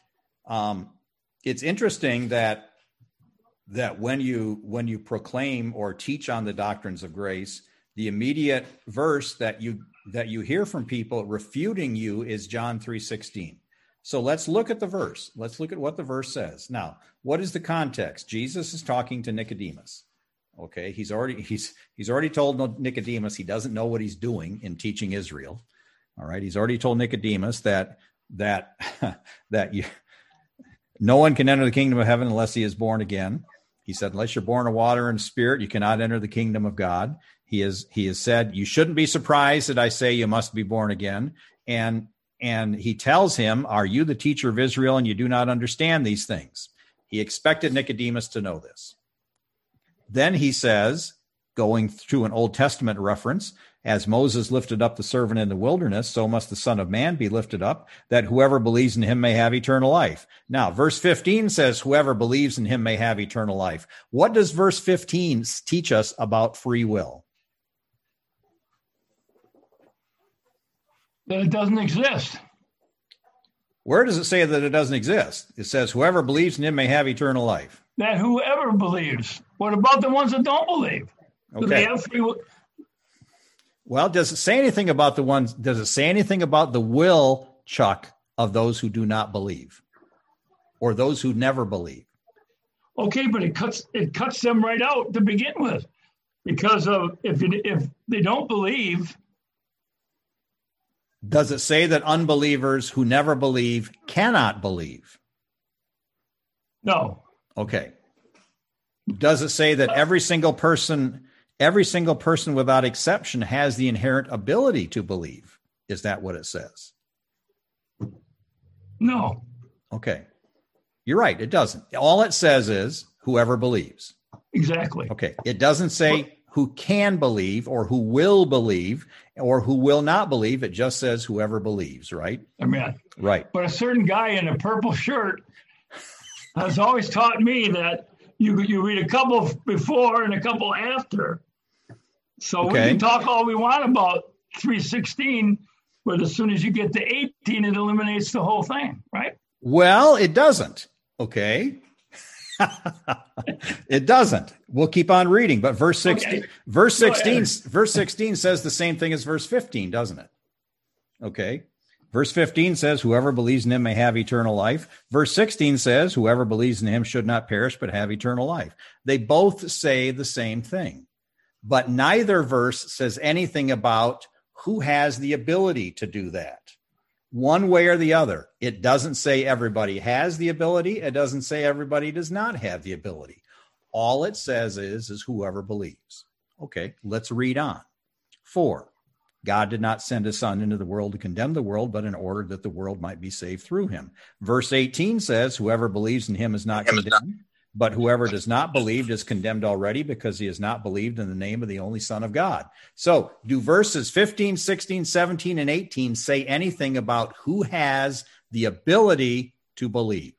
It's interesting that when you proclaim or teach on the doctrines of grace, the immediate verse that you hear from people refuting you is John 3:16. So let's look at the verse. Let's look at what the verse says. Now, what is the context? Jesus is talking to Nicodemus. Okay, he's already told Nicodemus he doesn't know what he's doing in teaching Israel. All right, he's already told Nicodemus that no one can enter the kingdom of heaven unless he is born again. He said, unless you're born of water and spirit, you cannot enter the kingdom of God. He has said, you shouldn't be surprised that I say you must be born again. And he tells him, are you the teacher of Israel and you do not understand these things? He expected Nicodemus to know this. Then he says, going through an Old Testament reference, as Moses lifted up the servant in the wilderness, so must the Son of Man be lifted up, that whoever believes in him may have eternal life. Now, verse 15 says, whoever believes in him may have eternal life. What does verse 15 teach us about free will? That it doesn't exist. Where does it say that it doesn't exist? It says, whoever believes in him may have eternal life. That whoever believes. What about the ones that don't believe? Do they have free will? Well, does it say anything about the will, Chuck, of those who do not believe or those who never believe? Okay, but it cuts them right out to begin with, because of if they don't believe. Does it say that unbelievers who never believe cannot believe? No. Okay. Does it say that every single person without exception has the inherent ability to believe? Is that what it says? No. Okay. You're right. It doesn't. All it says is whoever believes. Exactly. Okay. It doesn't say who can believe or who will believe or who will not believe. It just says whoever believes, right? Amen. Right. But a certain guy in a purple shirt has always taught me that you read a couple before and a couple after. So we can talk all we want about 3:16, but as soon as you get to 18, it eliminates the whole thing, right? Well, it doesn't. Okay. It doesn't. We'll keep on reading, but verse 16 says the same thing as verse 15, doesn't it? Okay. Verse 15 says, whoever believes in him may have eternal life. Verse 16 says, whoever believes in him should not perish, but have eternal life. They both say the same thing, but neither verse says anything about who has the ability to do that. One way or the other. It doesn't say everybody has the ability. It doesn't say everybody does not have the ability. All it says is whoever believes. Okay, let's read on. 4, God did not send his son into the world to condemn the world, but in order that the world might be saved through him. Verse 18 says, whoever believes in him is not condemned, but whoever does not believe is condemned already because he has not believed in the name of the only Son of God. So do verses 15, 16, 17, and 18 say anything about who has the ability to believe?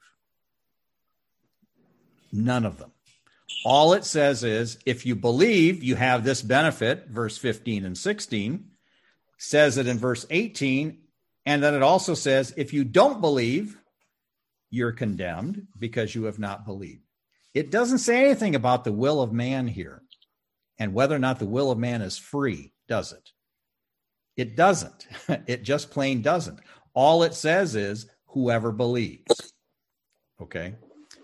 None of them. All it says is, if you believe, you have this benefit, verse 15 and 16, says it in verse 18, and then it also says, if you don't believe, you're condemned because you have not believed. It doesn't say anything about the will of man here and whether or not the will of man is free, does it? It doesn't. It just plain doesn't. All it says is whoever believes. Okay.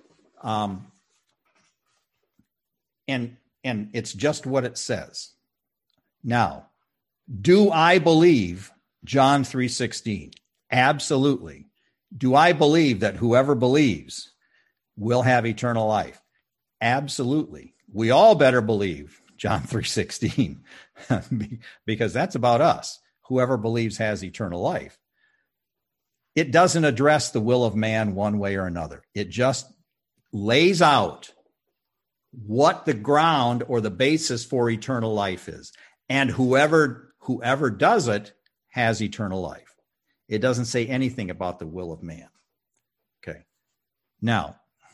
And it's just what it says. Now, do I believe John 3:16? Absolutely. Do I believe that whoever believes will have eternal life? Absolutely. We all better believe John 3:16 because that's about us. Whoever believes has eternal life. It doesn't address the will of man one way or another. It just lays out what the ground or the basis for eternal life is. And whoever does it has eternal life. It doesn't say anything about the will of man. Okay. Now,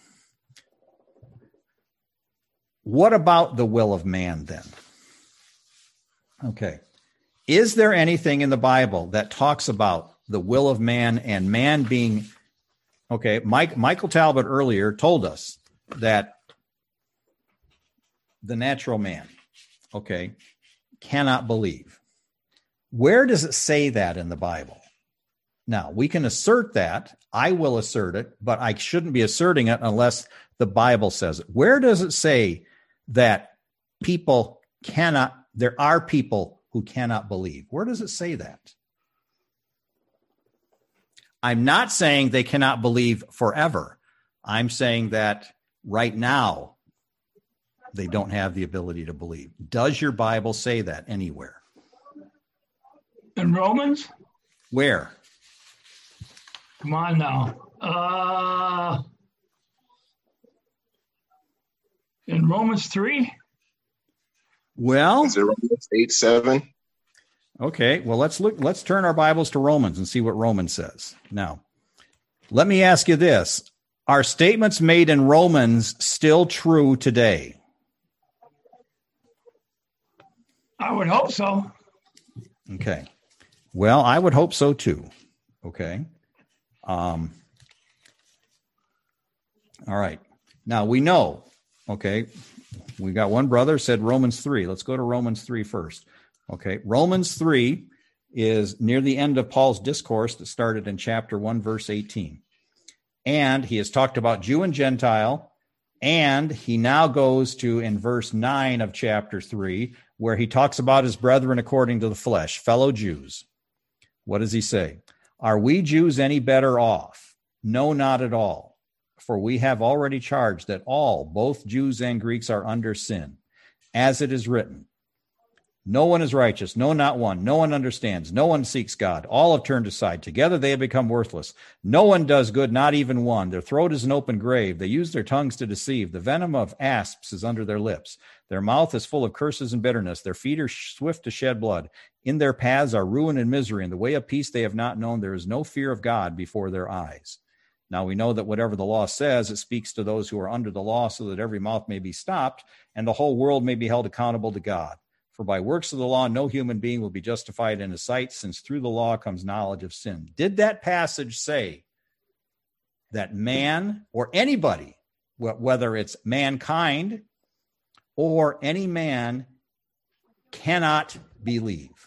what about the will of man then? Okay. Is there anything in the Bible that talks about the will of man and man being, okay, Michael Talbot earlier told us that the natural man, okay, cannot believe. Where does it say that in the Bible? Now, we can assert that. I will assert it, but I shouldn't be asserting it unless the Bible says it. Where does it say that there are people who cannot believe? Where does it say that? I'm not saying they cannot believe forever. I'm saying that right now, they don't have the ability to believe. Does your Bible say that anywhere? In Romans? Where? Come on now. In Romans 3? Well, is it Romans 8:7? Okay, well, let's turn our Bibles to Romans and see what Romans says. Now, let me ask you this. Are statements made in Romans still true today? I would hope so. Okay. Well, I would hope so too. Okay. All right. Now we know, okay, we got one brother said Romans 3. Let's go to Romans 3 first. Okay. Romans 3 is near the end of Paul's discourse that started in chapter 1, verse 18. And he has talked about Jew and Gentile. And he now goes to, in verse 9 of chapter 3, where he talks about his brethren according to the flesh, fellow Jews. What does he say? Are we Jews any better off? No, not at all. For we have already charged that all, both Jews and Greeks, are under sin. As it is written, No one is righteous. No, not one. No one understands. No one seeks God. All have turned aside. Together they have become worthless. No one does good, not even one. Their throat is an open grave. They use their tongues to deceive. The venom of asps is under their lips. Their mouth is full of curses and bitterness. Their feet are swift to shed blood. In their paths are ruin and misery. In the way of peace they have not known. There is no fear of God before their eyes. Now we know that whatever the law says, it speaks to those who are under the law, so that every mouth may be stopped and the whole world may be held accountable to God. For by works of the law, no human being will be justified in his sight, since through the law comes knowledge of sin. Did that passage say that man or anybody, whether it's mankind or any man, cannot believe?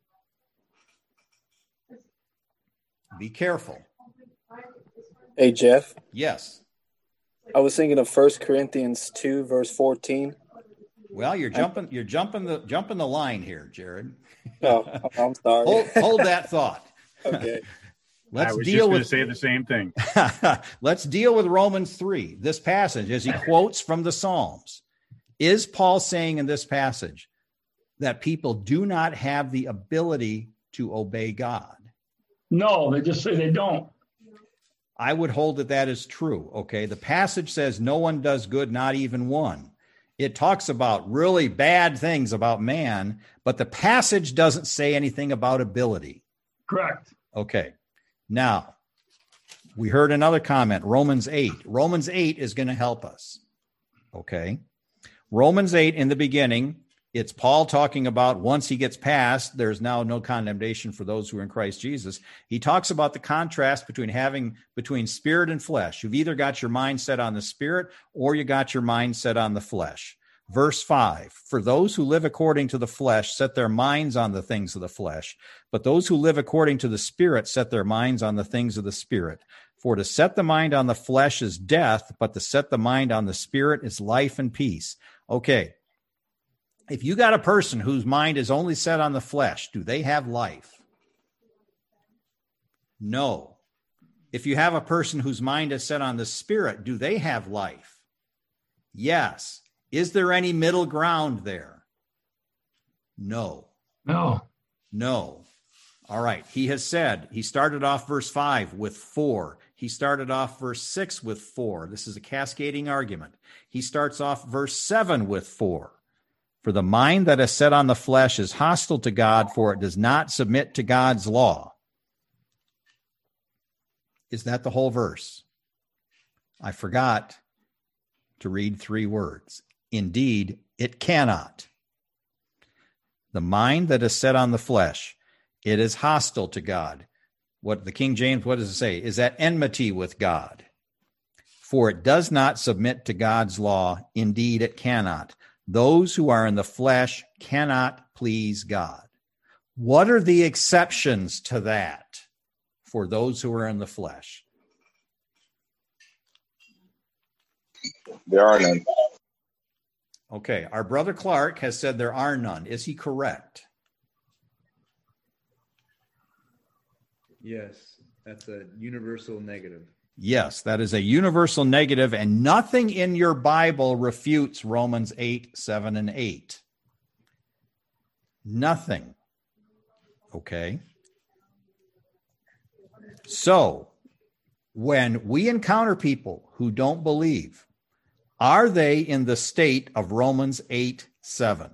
Be careful. Hey, Jeff. Yes. I was thinking of 1 Corinthians 2, verse 14. Well, you're jumping the line here, Jared. Oh, I'm sorry. hold that thought. Okay. I was just going to say the same thing. Let's deal with Romans 3, this passage, as he quotes from the Psalms. Is Paul saying in this passage that people do not have the ability to obey God? No, they just say they don't. I would hold that is true. Okay. The passage says no one does good, not even one. It talks about really bad things about man, but the passage doesn't say anything about ability. Correct. Okay. Now, we heard another comment, Romans 8. Romans 8 is going to help us. Okay. Romans 8 in the beginning, it's Paul talking about once he gets past, there's now no condemnation for those who are in Christ Jesus. He talks about the contrast between spirit and flesh. You've either got your mind set on the spirit or you got your mind set on the flesh. Verse 5, for those who live according to the flesh set their minds on the things of the flesh, but those who live according to the spirit set their minds on the things of the spirit. For to set the mind on the flesh is death, but to set the mind on the spirit is life and peace. Okay. If you got a person whose mind is only set on the flesh, do they have life? No. If you have a person whose mind is set on the spirit, do they have life? Yes. Is there any middle ground there? No. No. All right. He has said, he started off verse 5 with 4. He started off verse 6 with 4. This is a cascading argument. He starts off verse 7 with 4. For the mind that is set on the flesh is hostile to God, for it does not submit to God's law. Is that the whole verse? I forgot to read 3 words. Indeed, it cannot. The mind that is set on the flesh, it is hostile to God. What the King James, what does it say? Is at enmity with God. For it does not submit to God's law. Indeed, it cannot. Those who are in the flesh cannot please God. What are the exceptions to that for those who are in the flesh? There are none. Okay, our brother Clark has said there are none. Is he correct? Yes, that's a universal negative. Yes, that is a universal negative, and nothing in your Bible refutes Romans 8, 7, and 8. Nothing. Okay. So, when we encounter people who don't believe, are they in the state of Romans 8, 7?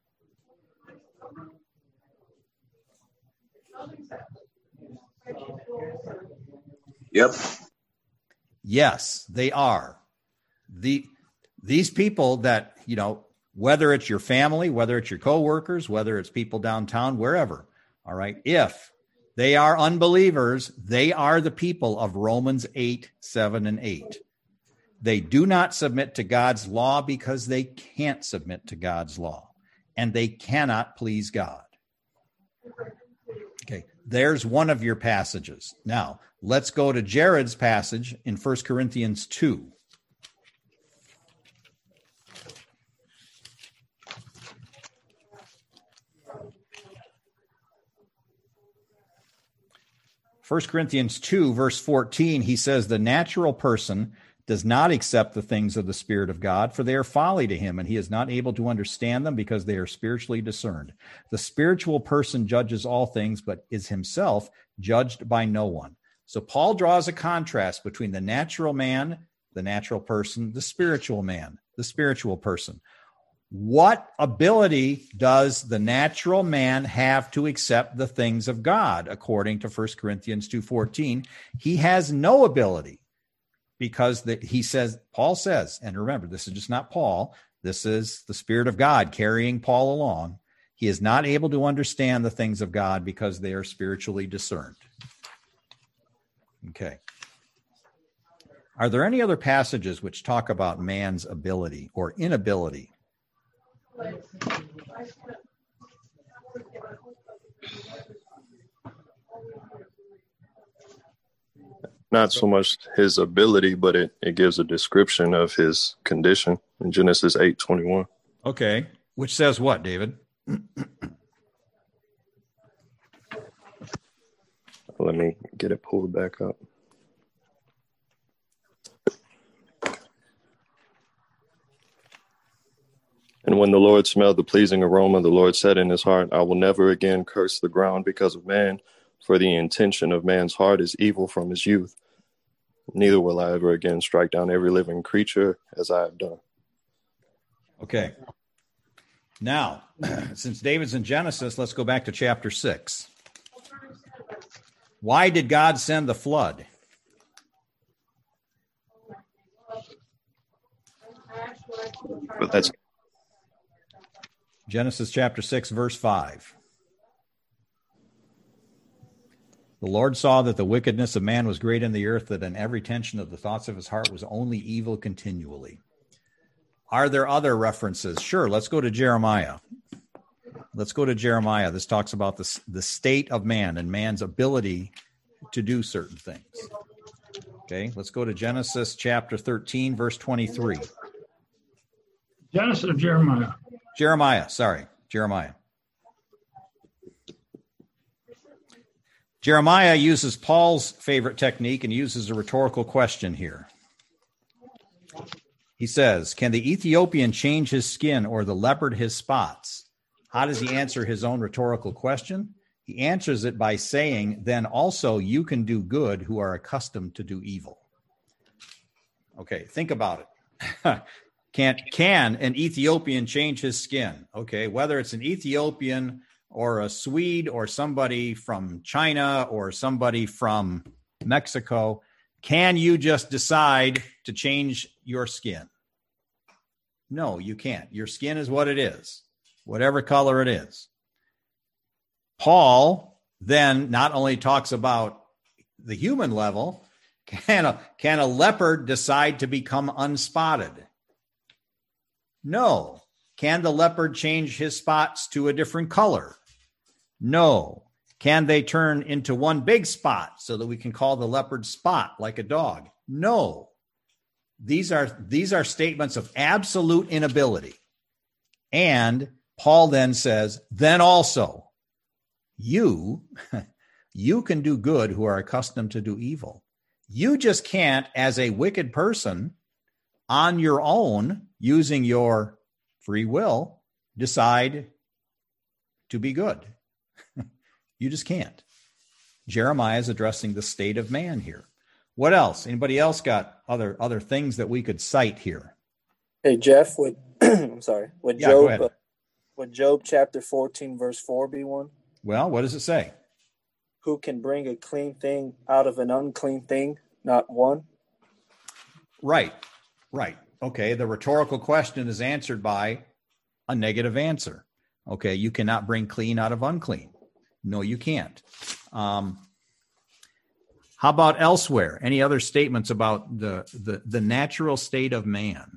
Yep. Yes, they are. These people that, whether it's your family, whether it's your coworkers, whether it's people downtown, wherever, all right, if they are unbelievers, they are the people of Romans 8, 7, and 8. They do not submit to God's law because they can't submit to God's law, and they cannot please God. Okay, there's one of your passages. Now, let's go to Jared's passage in 1 Corinthians 2. First Corinthians 2, verse 14, he says, the natural person does not accept the things of the Spirit of God, for they are folly to him, and he is not able to understand them because they are spiritually discerned. The spiritual person judges all things, but is himself judged by no one. So Paul draws a contrast between the natural man, the natural person, the spiritual man, the spiritual person. What ability does the natural man have to accept the things of God? According to 1 Corinthians 2:14, he has no ability, because Paul says, and remember, this is just not Paul, this is the Spirit of God carrying Paul along. He is not able to understand the things of God because they are spiritually discerned. Okay. Are there any other passages which talk about man's ability or inability? Not so much his ability, but it gives a description of his condition in Genesis 8:21. Okay. Which says what, David? Let me get it pulled back up. And when the Lord smelled the pleasing aroma, the Lord said in his heart, I will never again curse the ground because of man, for the intention of man's heart is evil from his youth. Neither will I ever again strike down every living creature as I have done. Okay. Now, since David's in Genesis, let's go back to chapter 6. Why did God send the flood? But that's Genesis chapter 6, verse 5. The Lord saw that the wickedness of man was great in the earth, that in every tension of the thoughts of his heart was only evil continually. Are there other references? Sure, let's go to Jeremiah. This talks about the state of man and man's ability to do certain things. Okay, let's go to Genesis chapter 13, verse 23. Genesis or Jeremiah? Jeremiah. Jeremiah uses Paul's favorite technique and uses a rhetorical question here. He says, can the Ethiopian change his skin or the leopard his spots? How does he answer his own rhetorical question? He answers it by saying, then also you can do good who are accustomed to do evil. Okay, think about it. Can an Ethiopian change his skin? Okay, whether it's an Ethiopian or a Swede or somebody from China or somebody from Mexico, can you just decide to change your skin? No, you can't. Your skin is what it is, whatever color it is. Paul then not only talks about the human level, can a leopard decide to become unspotted? No. Can the leopard change his spots to a different color? No. Can they turn into one big spot so that we can call the leopard Spot like a dog? No. These are statements of absolute inability. And Paul then says, then also you can do good who are accustomed to do evil. You just can't, as a wicked person, on your own, using your free will, decide to be good. You just can't. Jeremiah is addressing the state of man here. What else? Anybody else got other things that we could cite here? Hey, Jeff, would go ahead. Would Job chapter 14, verse 4 be one? Well, what does it say? Who can bring a clean thing out of an unclean thing? Not one. Right. Okay, the rhetorical question is answered by a negative answer. Okay, you cannot bring clean out of unclean. No, you can't. How about elsewhere? Any other statements about the natural state of man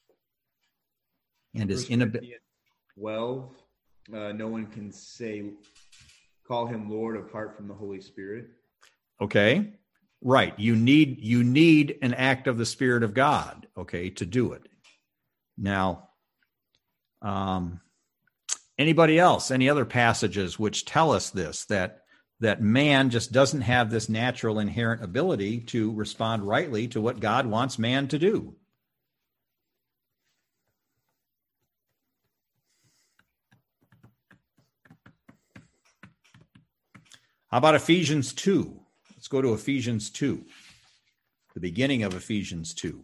and his inability? 12, no one can call him Lord apart from the Holy Spirit. Okay, right. You need an act of the Spirit of God, okay, to do it. Now, anybody else? Any other passages which tell us this, that that man just doesn't have this natural inherent ability to respond rightly to what God wants man to do. How about Ephesians 2? Let's go to Ephesians 2, the beginning of Ephesians 2.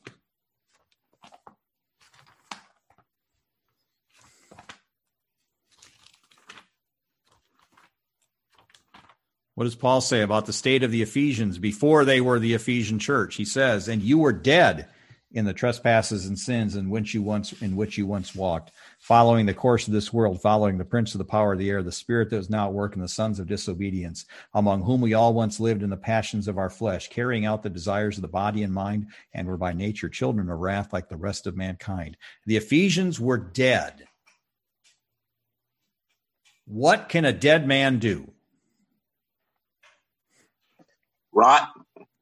What does Paul say about the state of the Ephesians before they were the Ephesian church? He says, "And you were dead in the trespasses and sins in which you once walked, following the course of this world, following the prince of the power of the air, the spirit that is now at work in the sons of disobedience, among whom we all once lived in the passions of our flesh, carrying out the desires of the body and mind, and were by nature children of wrath like the rest of mankind." The Ephesians were dead. What can a dead man do? Rot.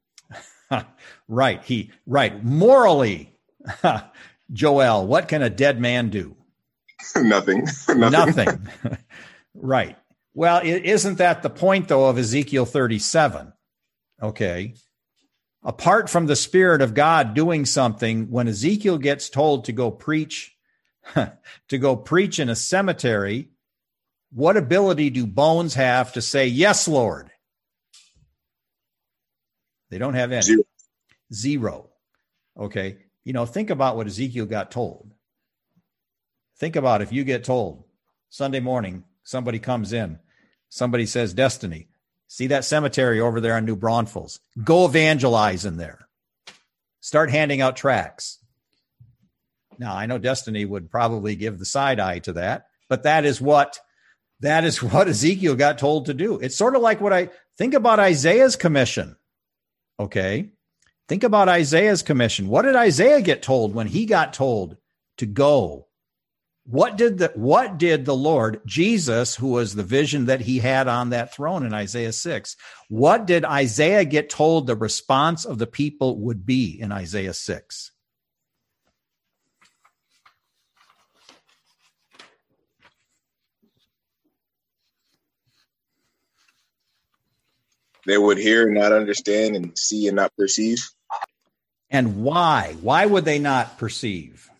Right. Morally, Joel, what can a dead man do? Nothing. Right. Well, isn't that the point, though, of Ezekiel 37? Okay. Apart from the Spirit of God doing something, when Ezekiel gets told to go preach in a cemetery, what ability do bones have to say, "Yes, Lord"? They don't have any. Zero. Okay. Think about what Ezekiel got told. Think about if you get told Sunday morning, somebody comes in, somebody says, "Destiny, see that cemetery over there on New Braunfels? Go evangelize in there. Start handing out tracts." Now, I know Destiny would probably give the side eye to that, but that is what Ezekiel got told to do. It's sort of like what I think about Isaiah's commission. Okay. Think about Isaiah's commission. What did Isaiah get told when he got told to go? What did the Lord, Jesus, who was the vision that he had on that throne in Isaiah 6, what did Isaiah get told the response of the people would be in Isaiah 6? They would hear and not understand, and see and not perceive. And why? Why would they not perceive?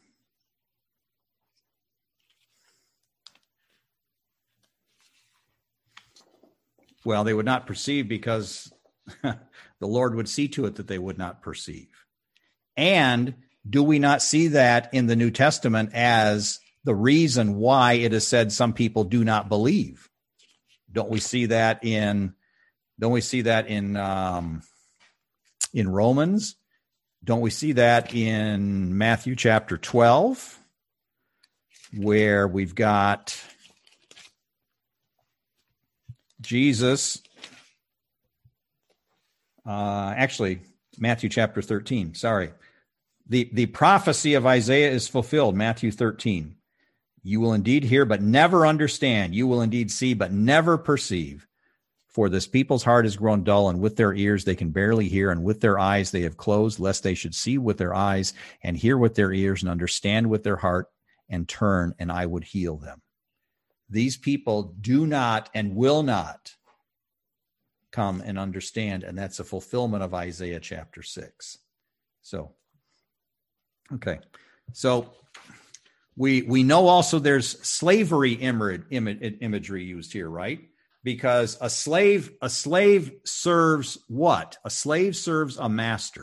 Well, they would not perceive because the Lord would see to it that they would not perceive. And do we not see that in the New Testament as the reason why it is said some people do not believe? Don't we see that in Romans? Don't we see that in Matthew chapter 12, where we've got Jesus, actually, Matthew chapter 13, sorry. The prophecy of Isaiah is fulfilled, Matthew 13. "You will indeed hear, but never understand. You will indeed see, but never perceive. For this people's heart has grown dull, and with their ears they can barely hear, and with their eyes they have closed, lest they should see with their eyes, and hear with their ears, and understand with their heart, and turn, and I would heal them." These people do not and will not come and understand, and that's a fulfillment of Isaiah chapter 6. So, okay. So we know also there's slavery imagery used here, right? Because a slave serves what? A slave serves a master.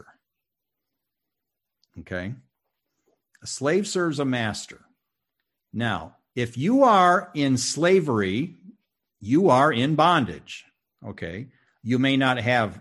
Okay? A slave serves a master. Now, if you are in slavery, you are in bondage. Okay? You may not have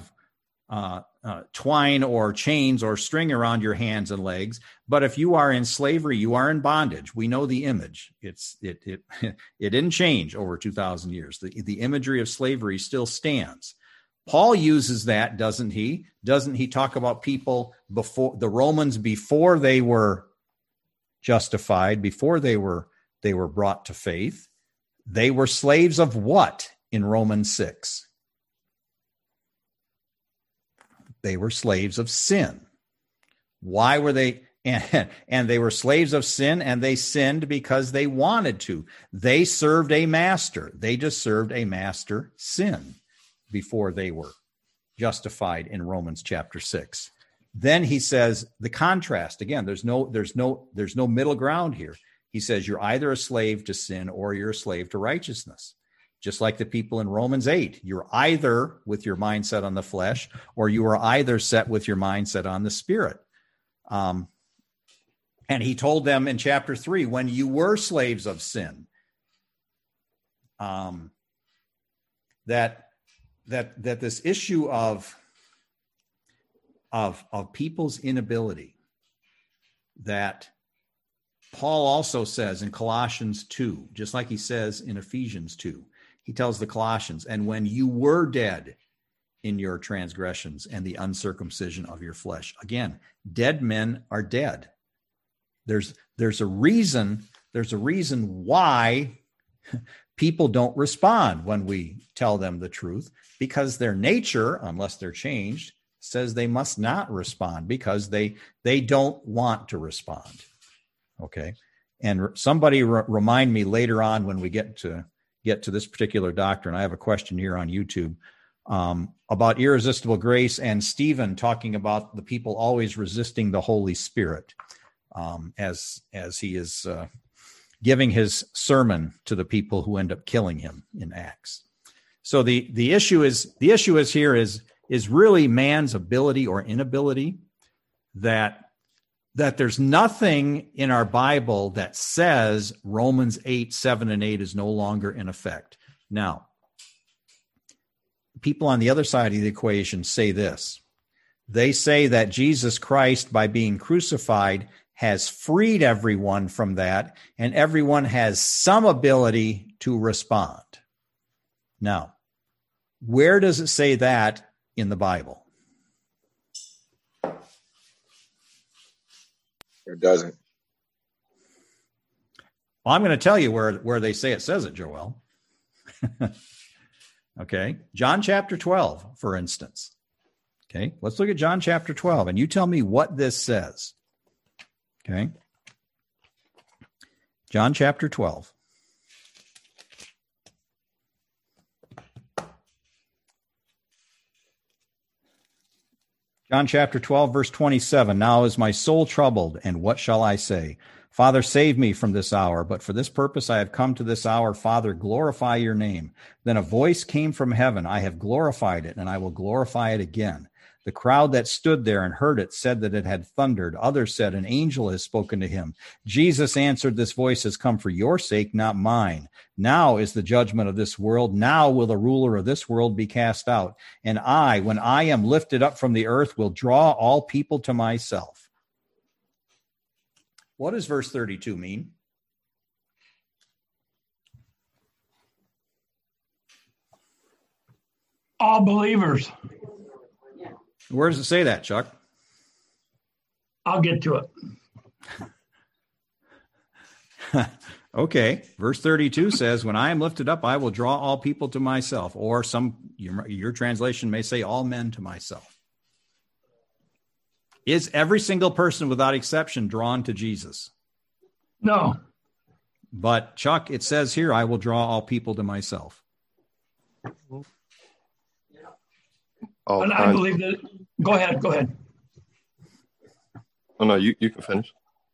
twine or chains or string around your hands and legs, but if you are in slavery, you are in bondage. We know the image. It didn't change over 2,000 years. The imagery of slavery still stands. Paul uses that, doesn't he? Doesn't he talk about people before the Romans, before they were justified, before they were brought to faith? They were slaves of what in Romans 6? They were slaves of sin. Why were they? And they were slaves of sin, and they sinned because they wanted to. They served a master. They just served a master, sin, before they were justified in Romans chapter 6. Then he says the contrast again. There's no middle ground here. He says you're either a slave to sin or you're a slave to righteousness. Just like the people in Romans 8, you're either with your mindset on the flesh or you are either set with your mindset on the spirit. And he told them in chapter 3, when you were slaves of sin, that this issue of people's inability, that Paul also says in Colossians 2, just like he says in Ephesians 2, he tells the Colossians, and when you were dead in your transgressions and the uncircumcision of your flesh. Again, dead men are dead. There's a reason why people don't respond when we tell them the truth, because their nature, unless they're changed, says they must not respond because they don't want to respond. Okay. And somebody remind me later on when we get to this particular doctrine. I have a question here on YouTube about irresistible grace and Stephen talking about the people always resisting the Holy Spirit as he is giving his sermon to the people who end up killing him in Acts. So the issue is here is really man's ability or inability, that there's nothing in our Bible that says Romans 8, 7, and 8 is no longer in effect. Now, people on the other side of the equation say this. They say that Jesus Christ, by being crucified, has freed everyone from that, and everyone has some ability to respond. Now, where does it say that in the Bible? It doesn't. Well, I'm going to tell you where they say it says it, Joel. Okay. John chapter 12, for instance. Okay. Let's look at John chapter 12, and you tell me what this says. Okay. John chapter 12. John chapter 12, verse 27. Now is my soul troubled, and what shall I say? Father, save me from this hour, but for this purpose I have come to this hour. Father, glorify your name. Then a voice came from heaven. I have glorified it, and I will glorify it again. The crowd that stood there and heard it said that it had thundered. Others said, an angel has spoken to him. Jesus answered, this voice has come for your sake, not mine. Now is the judgment of this world. Now will the ruler of this world be cast out. And I, when I am lifted up from the earth, will draw all people to myself. What does verse 32 mean? All believers. Where does it say that, Chuck? I'll get to it. Okay. Verse 32 says, when I am lifted up, I will draw all people to myself. Or your translation may say all men to myself. Is every single person without exception drawn to Jesus? No. But Chuck, it says here, I will draw all people to myself. And I believe that. Go ahead. Oh, no, you can finish.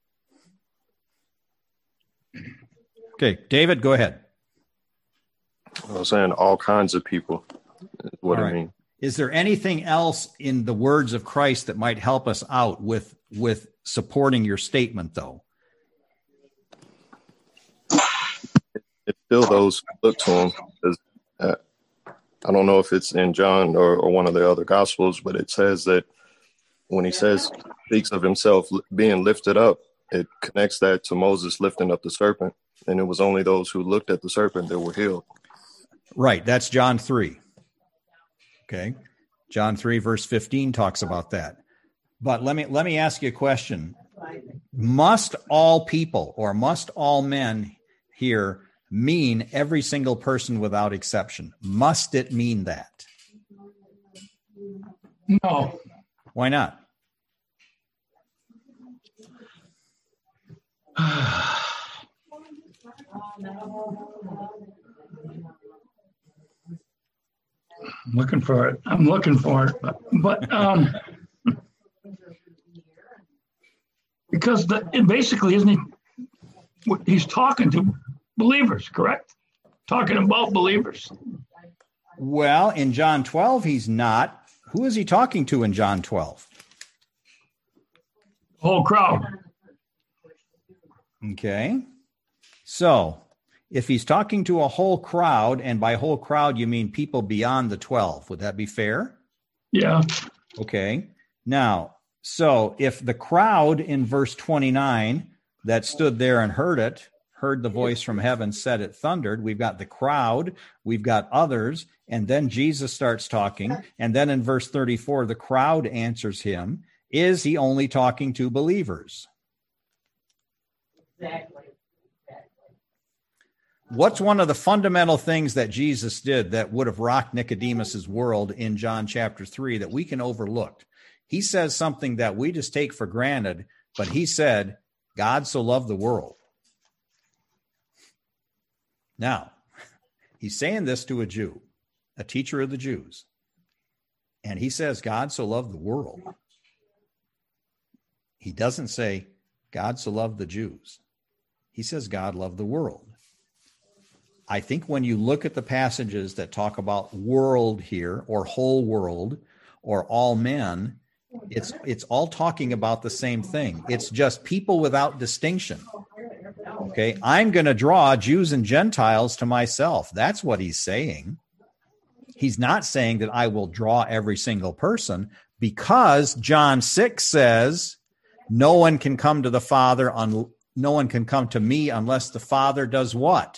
Okay, David, go ahead. I was saying all kinds of people. What I mean. Is there anything else in the words of Christ that might help us out with supporting your statement, though? It's still those who look to him. I don't know if it's in John or one of the other Gospels, but it says that when he speaks of himself being lifted up, it connects that to Moses lifting up the serpent. And it was only those who looked at the serpent that were healed. Right. That's John 3. Okay. John 3, verse 15 talks about that. But let me ask you a question. Must all people or must all men here mean every single person without exception? Must it mean that? No. Why not? I'm looking for it. But because it basically isn't he's talking to believers, correct? Talking about believers. Well, in John 12, he's not. Who is he talking to in John 12? Whole crowd. Okay. So if he's talking to a whole crowd, and by whole crowd, you mean people beyond the 12, would that be fair? Yeah. Okay. Now, so if the crowd in verse 29 that stood there and heard the voice from heaven, said it thundered, we've got the crowd, we've got others, and then Jesus starts talking. And then in verse 34, the crowd answers him. Is he only talking to believers? Exactly. What's one of the fundamental things that Jesus did that would have rocked Nicodemus's world in John chapter 3 that we can overlook? He says something that we just take for granted, but he said, God so loved the world. Now, he's saying this to a Jew, a teacher of the Jews. And he says, God so loved the world. He doesn't say, God so loved the Jews. He says, God loved the world. I think when you look at the passages that talk about world here, or whole world, or all men, it's all talking about the same thing. It's just people without distinction. Okay, I'm going to draw Jews and Gentiles to myself. That's what he's saying. He's not saying that I will draw every single person, because John 6 says, no one can come to the Father, no one can come to me unless the Father does what?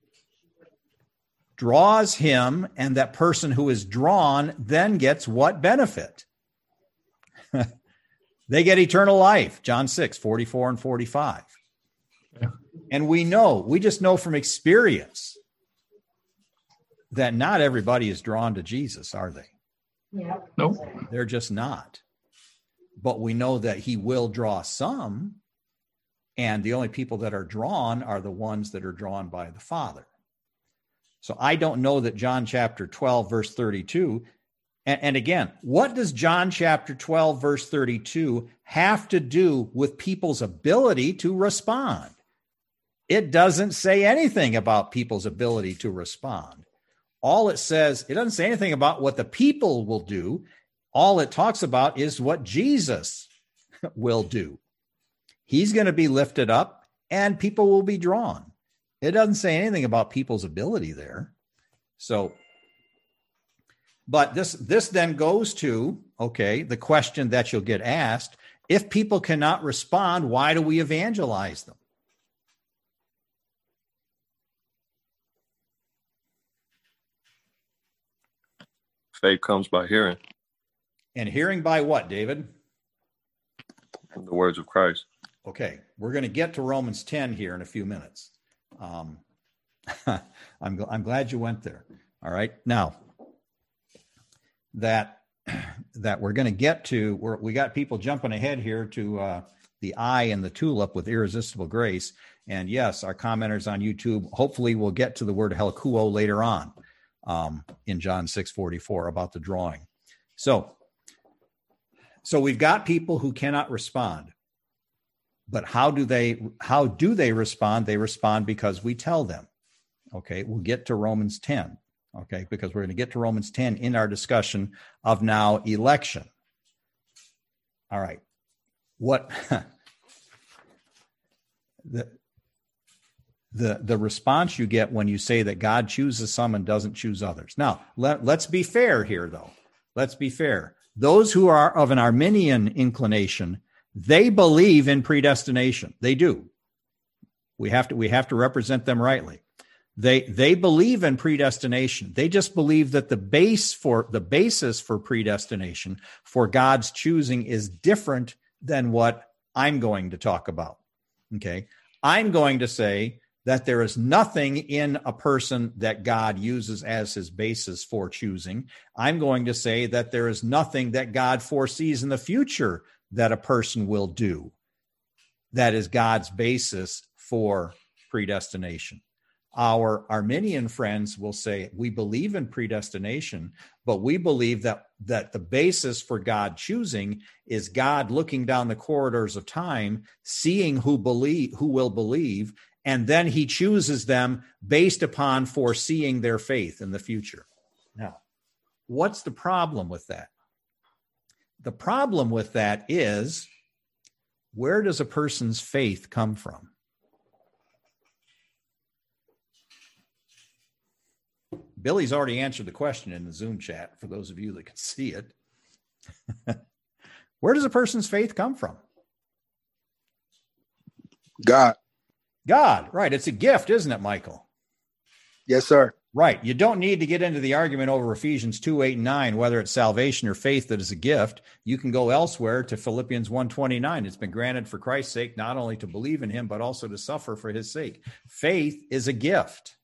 Draws him, and that person who is drawn then gets what benefit? They get eternal life. John 6, 44 and 45. Yeah. And we just know from experience that not everybody is drawn to Jesus, are they? Yeah. Nope. They're just not. But we know that he will draw some, and the only people that are drawn are the ones that are drawn by the Father. So I don't know that John chapter 12, verse 32, and again, what does John chapter 12, verse 32 have to do with people's ability to respond? It doesn't say anything about people's ability to respond. All it says, it doesn't say anything about what the people will do. All it talks about is what Jesus will do. He's going to be lifted up and people will be drawn. It doesn't say anything about people's ability there. So, but this then goes to, okay, the question that you'll get asked, if people cannot respond, why do we evangelize them? Faith comes by hearing. And hearing by what, David? The words of Christ. Okay, we're going to get to Romans 10 here in a few minutes. I'm glad you went there. All right, now that we're going to get to, we got people jumping ahead here to the eye and the tulip with irresistible grace. And yes, our commenters on YouTube hopefully will get to the word helkuo later on in John 6:44 about the drawing. So we've got people who cannot respond. But how do they respond? They respond because we tell them. Okay, we'll get to Romans 10. Okay, because we're going to get to Romans 10 in our discussion of now election. All right. What the response you get when you say that God chooses some and doesn't choose others. Now, let's be fair here, though. Let's be fair. Those who are of an Arminian inclination, they believe in predestination. They do. We have to represent them rightly. They believe in predestination. They just believe that the basis for predestination, for God's choosing, is different than what I'm going to talk about. Okay? I'm going to say that there is nothing in a person that God uses as his basis for choosing. I'm going to say that there is nothing that God foresees in the future that a person will do that is God's basis for predestination. Our Arminian friends will say, we believe in predestination, but we believe that the basis for God choosing is God looking down the corridors of time, seeing who will believe, and then he chooses them based upon foreseeing their faith in the future. Now, what's the problem with that? The problem with that is, where does a person's faith come from? Billy's already answered the question in the Zoom chat for those of you that can see it. Where does a person's faith come from? God. God, right. It's a gift, isn't it, Michael? Yes, sir. Right. You don't need to get into the argument over Ephesians 2:8-9, whether it's salvation or faith that is a gift. You can go elsewhere to Philippians 1:29. It's been granted for Christ's sake, not only to believe in him, but also to suffer for his sake. Faith is a gift.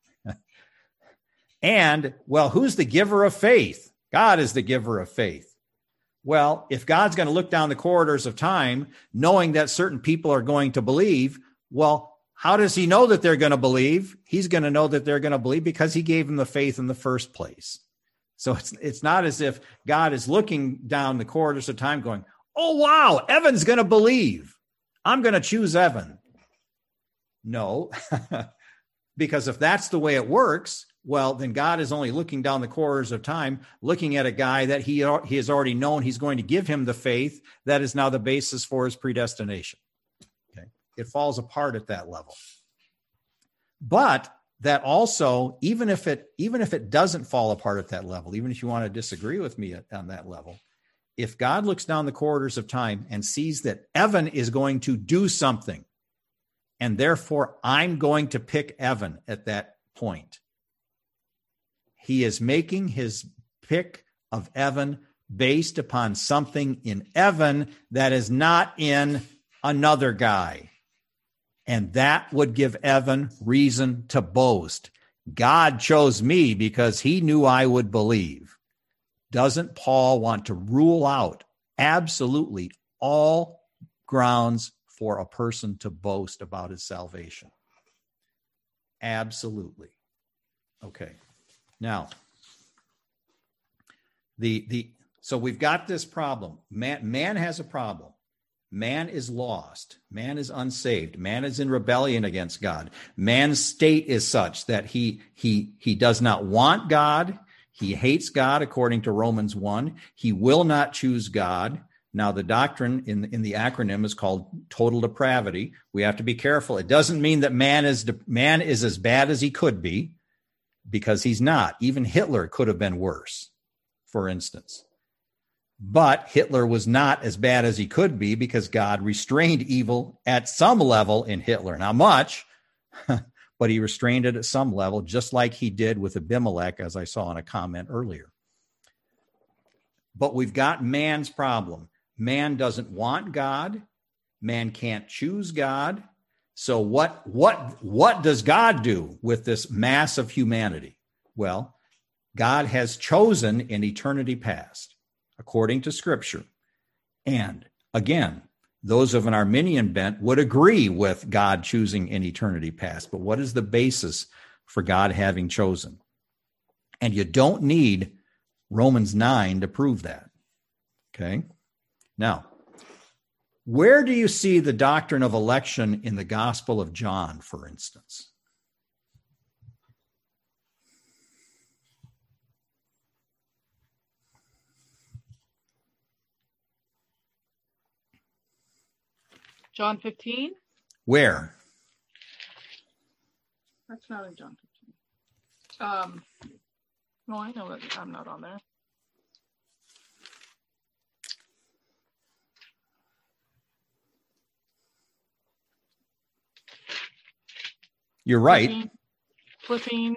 And, well, who's the giver of faith? God is the giver of faith. Well, if God's going to look down the corridors of time, knowing that certain people are going to believe, well, how does he know that they're going to believe? He's going to know that they're going to believe because he gave them the faith in the first place. So it's not as if God is looking down the corridors of time going, oh, wow, Evan's going to believe. I'm going to choose Evan. No, because if that's the way it works, well, then God is only looking down the corridors of time, looking at a guy that he has already known he's going to give him the faith that is now the basis for his predestination. Okay, it falls apart at that level. But that also, even if it doesn't fall apart at that level, even if you want to disagree with me on that level, if God looks down the corridors of time and sees that Evan is going to do something, and therefore I'm going to pick Evan at that point, he is making his pick of Evan based upon something in Evan that is not in another guy. And that would give Evan reason to boast. God chose me because he knew I would believe. Doesn't Paul want to rule out absolutely all grounds for a person to boast about his salvation? Absolutely. Okay. Now, so we've got this problem. Man has a problem. Man is lost. Man is unsaved. Man is in rebellion against God. Man's state is such that he does not want God. He hates God, according to Romans 1. He will not choose God. Now, the doctrine in the acronym is called total depravity. We have to be careful. It doesn't mean that man is as bad as he could be, because he's not. Even Hitler could have been worse, for instance. But Hitler was not as bad as he could be because God restrained evil at some level in Hitler. Not much, but he restrained it at some level, just like he did with Abimelech, as I saw in a comment earlier. But we've got man's problem. Man doesn't want God. Man can't choose God. So what does God do with this mass of humanity? Well, God has chosen in eternity past, according to Scripture. And again, those of an Arminian bent would agree with God choosing in eternity past. But what is the basis for God having chosen? And you don't need Romans 9 to prove that. Okay? Now, where do you see the doctrine of election in the Gospel of John, for instance? John 15? Where? That's not in John 15. No, I know that I'm not on there. You're right. Flipping.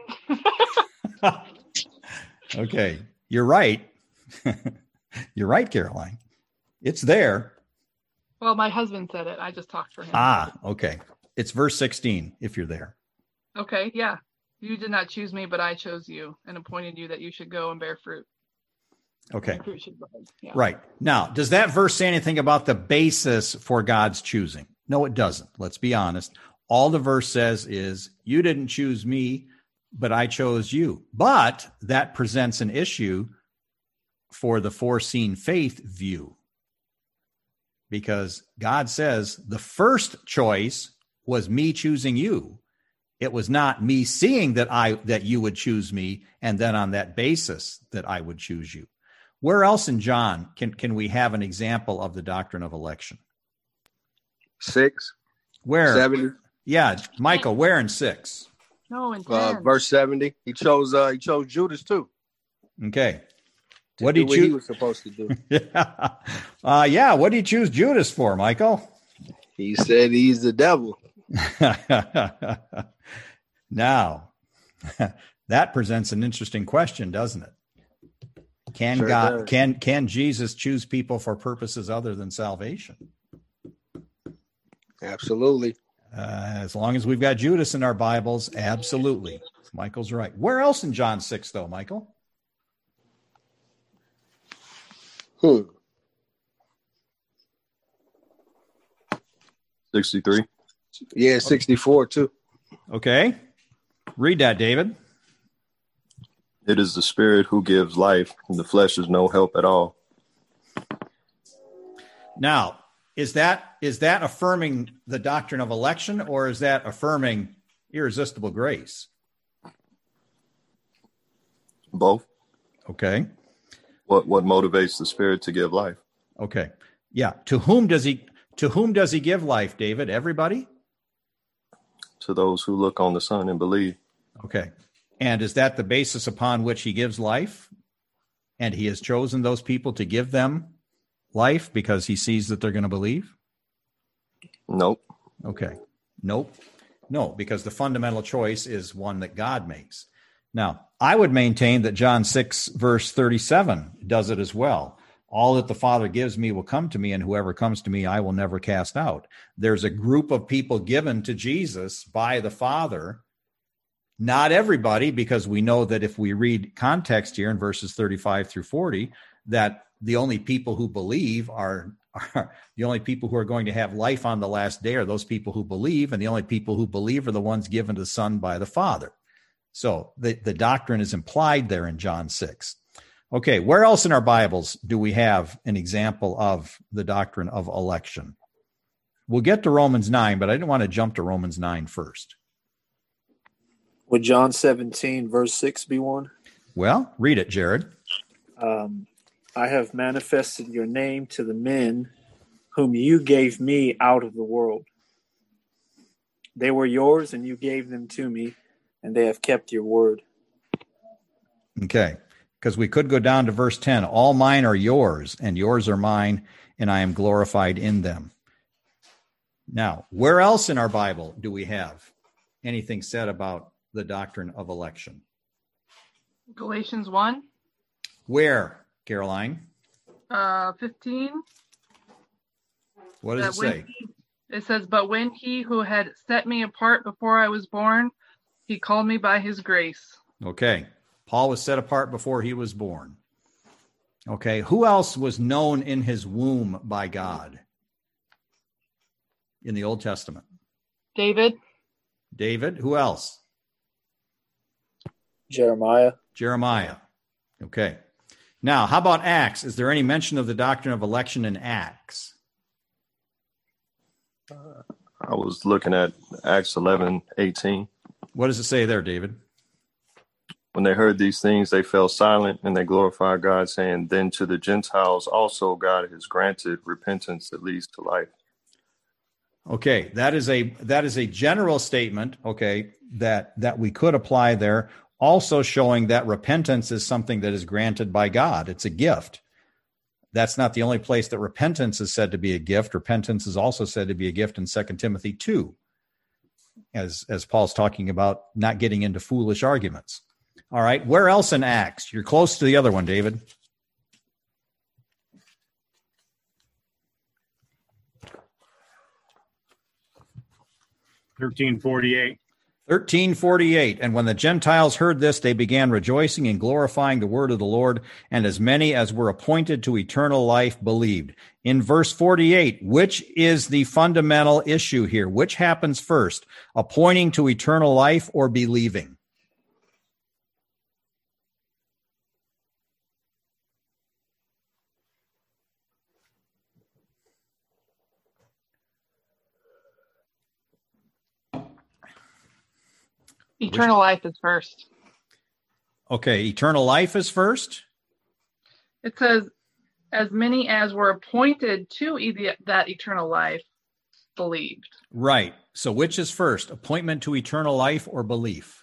Okay. You're right. You're right, Caroline. It's there. Well, my husband said it. I just talked for him. Okay. It's verse 16, if you're there. Okay, yeah. You did not choose me, but I chose you and appointed you that you should go and bear fruit. Okay. Fruit should bud. Yeah. Right. Now, does that verse say anything about the basis for God's choosing? No, it doesn't. Let's be honest. All the verse says is, you didn't choose me, but I chose you. But that presents an issue for the foreseen faith view, because God says the first choice was me choosing you. It was not me seeing that you would choose me, and then on that basis that I would choose you. Where else in John can we have an example of the doctrine of election? 6. Where? 70. Yeah, Michael, where in 6? No, in 10. Verse 70. He chose Judas too. Okay. What did he was supposed to do? Yeah. What did he choose Judas for, Michael? He said he's the devil. Now, that presents an interesting question, doesn't it? Can Jesus choose people for purposes other than salvation? Absolutely. As long as we've got Judas in our Bibles, absolutely. Michael's right. Where else in John 6, though, Michael? 63. Yeah, 64 too. Okay. Read that, David. It is the Spirit who gives life, and the flesh is no help at all. Now, is that affirming the doctrine of election, or is that affirming irresistible grace? Both. Okay. What motivates the Spirit to give life? Okay. Yeah. To whom does he give life, David? Everybody? To those who look on the Son and believe. Okay. And is that the basis upon which he gives life? And he has chosen those people to give them life because he sees that they're going to believe? Nope. Okay. Nope. No, because the fundamental choice is one that God makes. Now, I would maintain that John 6, verse 37 does it as well. All that the Father gives me will come to me, and whoever comes to me, I will never cast out. There's a group of people given to Jesus by the Father. Not everybody, because we know that if we read context here in verses 35 through 40, that the only people who believe are the only people who are going to have life on the last day are those people who believe, and the only people who believe are the ones given to the Son by the Father. So the doctrine is implied there in John 6. Okay, where else in our Bibles do we have an example of the doctrine of election? We'll get to Romans 9, but I didn't want to jump to Romans 9 first. Would John 17, verse 6 be one? Well, read it, Jared. I have manifested your name to the men whom you gave me out of the world. They were yours, and you gave them to me, and they have kept your word. Okay, because we could go down to verse 10. All mine are yours, and yours are mine, and I am glorified in them. Now, where else in our Bible do we have anything said about the doctrine of election? Galatians 1. Where, Caroline? 15. What does it say? It says, but when he who had set me apart before I was born, he called me by his grace. Okay. Paul was set apart before he was born. Okay. Who else was known in his womb by God in the Old Testament? David. David. Who else? Jeremiah. Okay. Now, how about Acts? Is there any mention of the doctrine of election in Acts? I was looking at Acts 11:18. What does it say there, David? When they heard these things, they fell silent and they glorified God, saying, then to the Gentiles also God has granted repentance that leads to life. Okay, that is a general statement, okay, that we could apply there, also showing that repentance is something that is granted by God. It's a gift. That's not the only place that repentance is said to be a gift. Repentance is also said to be a gift in 2 Timothy 2, as Paul's talking about not getting into foolish arguments. All right, where else in Acts? You're close to the other one, David. $13.48. 13:48, and when the Gentiles heard this, they began rejoicing and glorifying the word of the Lord, and as many as were appointed to eternal life believed. In verse 48, which is the fundamental issue here? Which happens first, appointing to eternal life or believing? Eternal life is first. Okay, eternal life is first? It says, as many as were appointed to that eternal life believed. Right. So which is first, appointment to eternal life or belief?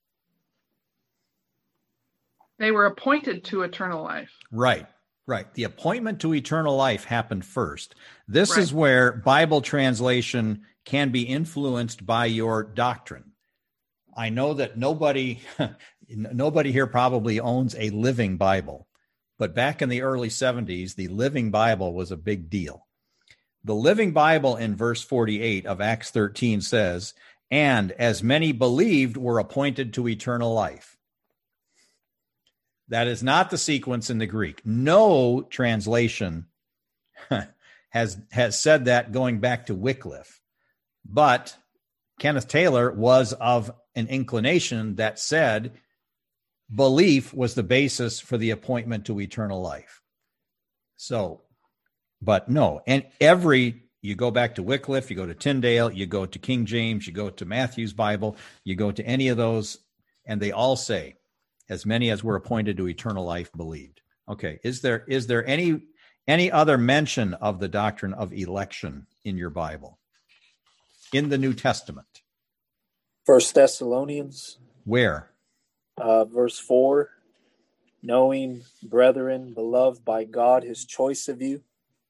They were appointed to eternal life. Right. The appointment to eternal life happened first. This is where Bible translation can be influenced by your doctrine. I know that nobody here probably owns a Living Bible, but back in the early 70s, the Living Bible was a big deal. The Living Bible in verse 48 of Acts 13 says, and as many believed were appointed to eternal life. That is not the sequence in the Greek. No translation has said that going back to Wycliffe, but Kenneth Taylor was of an inclination that said belief was the basis for the appointment to eternal life. So, but no, and you go back to Wycliffe, you go to Tyndale, you go to King James, you go to Matthew's Bible, you go to any of those, and they all say, as many as were appointed to eternal life believed. Okay, is there any other mention of the doctrine of election in your Bible? In the New Testament? 1 Thessalonians. Where? Verse 4. Knowing, brethren, beloved by God, his choice of you.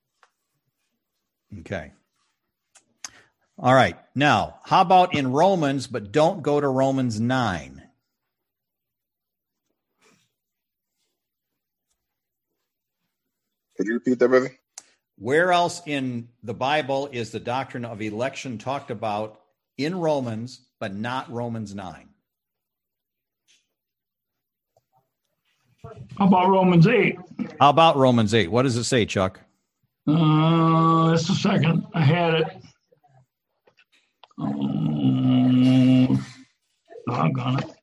Okay. All right. Now, how about in Romans, but don't go to Romans 9? Could you repeat that, brother? Where else in the Bible is the doctrine of election talked about in Romans, but not Romans 9? How about Romans 8? How about Romans 8? What does it say, Chuck? Just a second. I had it. Doggone it.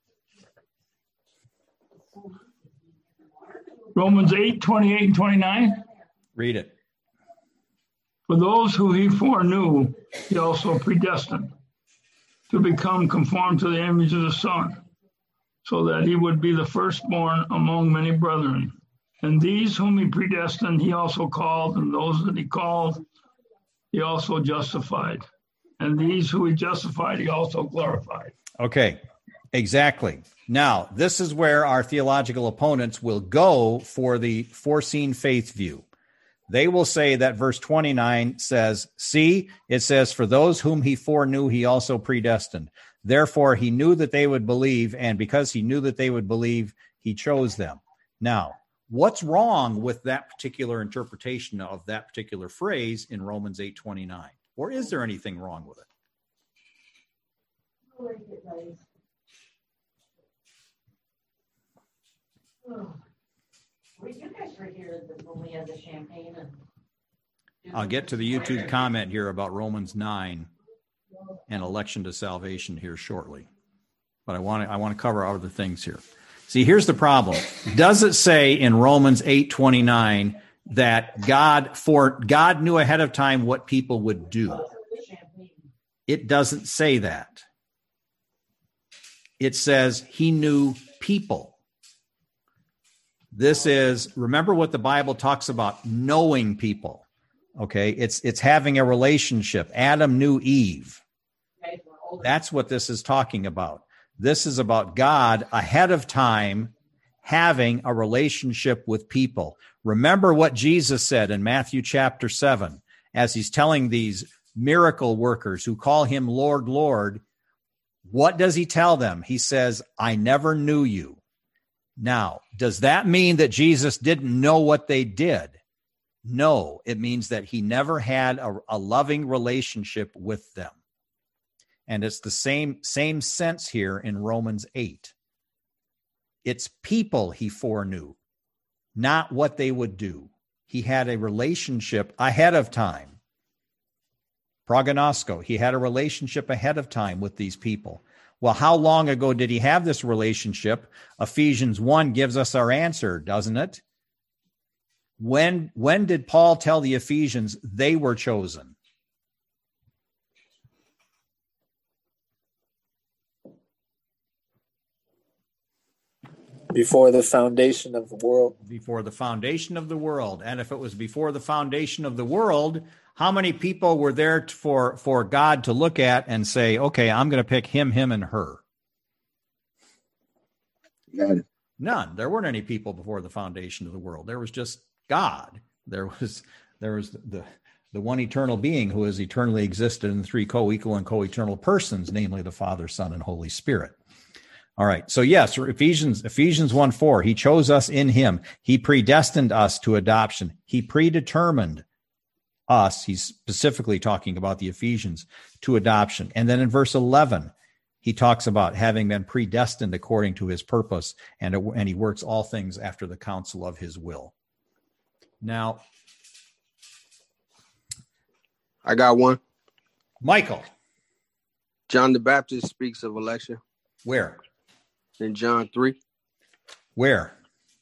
Romans 8, 28 and 29. Read it. For those who he foreknew, he also predestined to become conformed to the image of the Son, so that he would be the firstborn among many brethren. And these whom he predestined, he also called, and those that he called, he also justified. And these who he justified, he also glorified. Okay, exactly. Now, this is where our theological opponents will go for the foreseen faith view. They will say that verse 29 says, see, it says, for those whom he foreknew, he also predestined. Therefore, he knew that they would believe, and because he knew that they would believe, he chose them. Now, what's wrong with that particular interpretation of that particular phrase in Romans 8:29? Or is there anything wrong with it? You guys were here when we had the champagne. I'll get to the YouTube comment here about Romans 9 and election to salvation here shortly. But I want to cover other things here. See, here's the problem. Does it say in Romans 8:29 that God knew ahead of time what people would do? It doesn't say that. It says he knew people. This is, remember what the Bible talks about, knowing people. Okay, it's having a relationship. Adam knew Eve. That's what this is talking about. This is about God ahead of time having a relationship with people. Remember what Jesus said in Matthew chapter 7, as he's telling these miracle workers who call him Lord, Lord. What does he tell them? He says, I never knew you. Now, does that mean that Jesus didn't know what they did? No, it means that he never had a loving relationship with them. And it's the same sense here in Romans 8. It's people he foreknew, not what they would do. He had a relationship ahead of time. Prognosko, he had a relationship ahead of time with these people. Well, how long ago did he have this relationship? Ephesians 1 gives us our answer, doesn't it? When did Paul tell the Ephesians they were chosen? Before the foundation of the world. Before the foundation of the world. And if it was before the foundation of the world, how many people were there for God to look at and say, okay, I'm going to pick him, and her? None. There weren't any people before the foundation of the world. There was just God. There was the one eternal being who has eternally existed in three co-equal and co-eternal persons, namely the Father, Son, and Holy Spirit. All right. So yes, Ephesians 1:4, he chose us in him. He predestined us to adoption. He predetermined us. He's specifically talking about the Ephesians to adoption. And then in verse 11, he talks about having been predestined according to his purpose, and he works all things after the counsel of his will. Now, I got one. Michael. John the Baptist speaks of election. Where? In John 3. Where?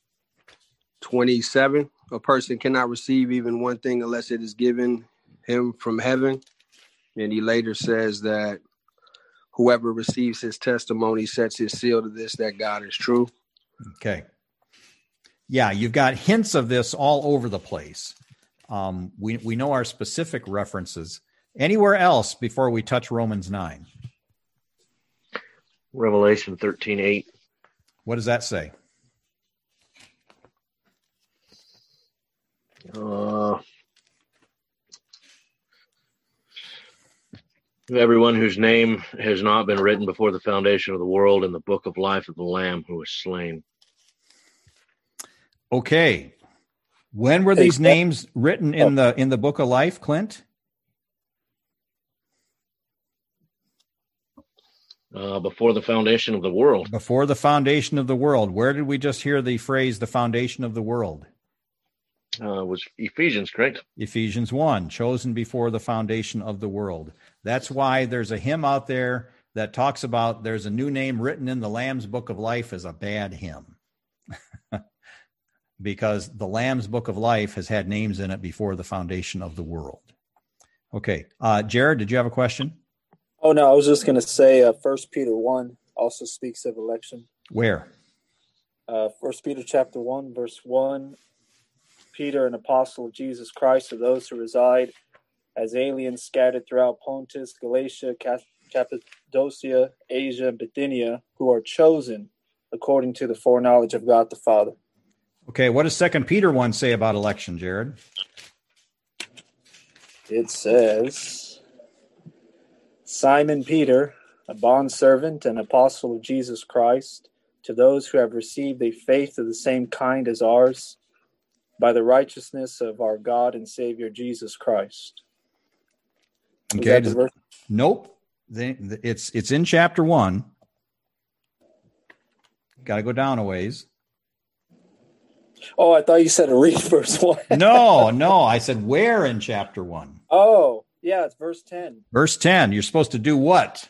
27. A person cannot receive even one thing unless it is given him from heaven. And he later says that whoever receives his testimony sets his seal to this, that God is true. Okay. Yeah, you've got hints of this all over the place. We know our specific references. Anywhere else before we touch Romans 9? Revelation 13:8. What does that say? Everyone whose name has not been written before the foundation of the world in the book of life of the Lamb who was slain. Okay. When were these names written in the book of life, Clint? Before the foundation of the world. Before the foundation of the world. Where did we just hear the phrase, the foundation of the world? Was Ephesians, correct? Ephesians 1, chosen before the foundation of the world. That's why there's a hymn out there that talks about there's a new name written in the Lamb's Book of Life as a bad hymn. Because the Lamb's Book of Life has had names in it before the foundation of the world. Okay. Jared, did you have a question? Oh, no, I was just going to say 1 Peter 1 also speaks of election. Where? 1 Peter chapter 1, verse 1. Peter, an apostle of Jesus Christ, to those who reside as aliens scattered throughout Pontus, Galatia, Cappadocia, Asia, and Bithynia, who are chosen according to the foreknowledge of God the Father. Okay, what does 2 Peter 1 say about election, Jared? It says, Simon Peter, a bondservant and apostle of Jesus Christ, to those who have received a faith of the same kind as ours, by the righteousness of our God and Savior Jesus Christ. Okay. Nope. It's in chapter 1. Got to go down a ways. Oh, I thought you said read verse 1. No. I said where in chapter 1? Oh, yeah, it's verse 10. Verse 10. You're supposed to do what?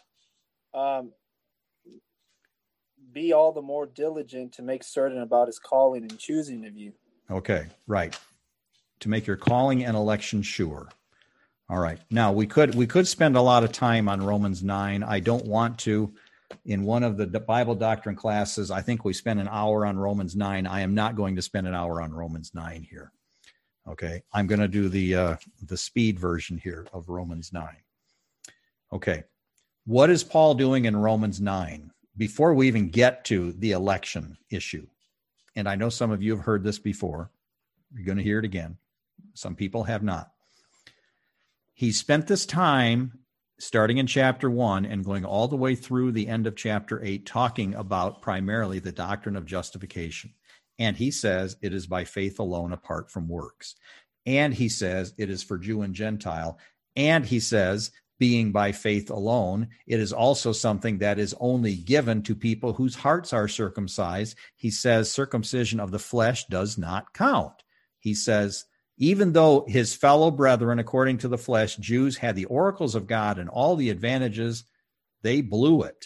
Be all the more diligent to make certain about his calling and choosing of you. Okay, right. To make your calling and election sure. All right. Now, we could spend a lot of time on Romans 9. I don't want to. In one of the Bible doctrine classes, I think we spent an hour on Romans 9. I am not going to spend an hour on Romans 9 here. Okay. I'm going to do the speed version here of Romans 9. Okay. What is Paul doing in Romans 9 before we even get to the election issue? And I know some of you have heard this before. You're going to hear it again. Some people have not. He spent this time starting in chapter 1 and going all the way through the end of chapter 8, talking about primarily the doctrine of justification. And he says it is by faith alone apart from works. And he says it is for Jew and Gentile. And he says being by faith alone. It is also something that is only given to people whose hearts are circumcised. He says circumcision of the flesh does not count. He says, even though his fellow brethren, according to the flesh, Jews, had the oracles of God and all the advantages, they blew it.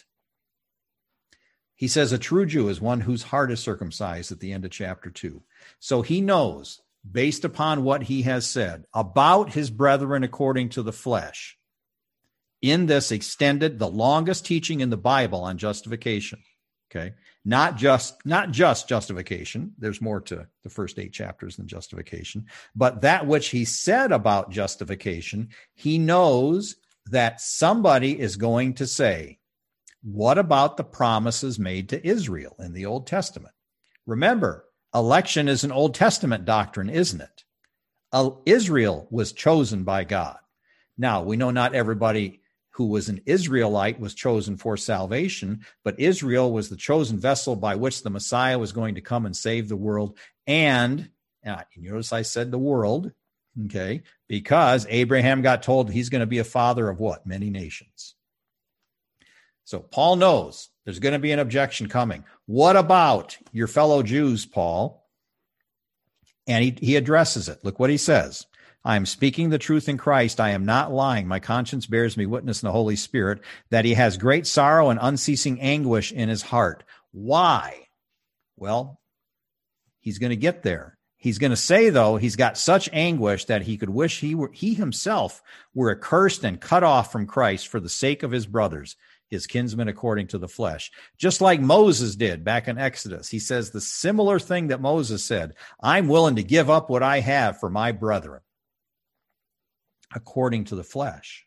He says a true Jew is one whose heart is circumcised at the end of chapter 2. So he knows, based upon what he has said about his brethren according to the flesh, in this extended, the longest teaching in the Bible on justification, okay? Not just justification. There's more to the first 8 chapters than justification, but that which he said about justification, he knows that somebody is going to say, what about the promises made to Israel in the Old Testament? Remember, election is an Old Testament doctrine, isn't it? Israel was chosen by God. Now, we know not everybody who was an Israelite was chosen for salvation, but Israel was the chosen vessel by which the Messiah was going to come and save the world. And notice I said the world, okay, because Abraham got told he's going to be a father of what? Many nations. So Paul knows there's going to be an objection coming. What about your fellow Jews, Paul? And he addresses it. Look what he says. I am speaking the truth in Christ. I am not lying. My conscience bears me witness in the Holy Spirit that he has great sorrow and unceasing anguish in his heart. Why? Well, he's going to get there. He's going to say, though, he's got such anguish that he could wish he himself were accursed and cut off from Christ for the sake of his brothers, his kinsmen according to the flesh. Just like Moses did back in Exodus. He says the similar thing that Moses said, I'm willing to give up what I have for my brethren, according to the flesh.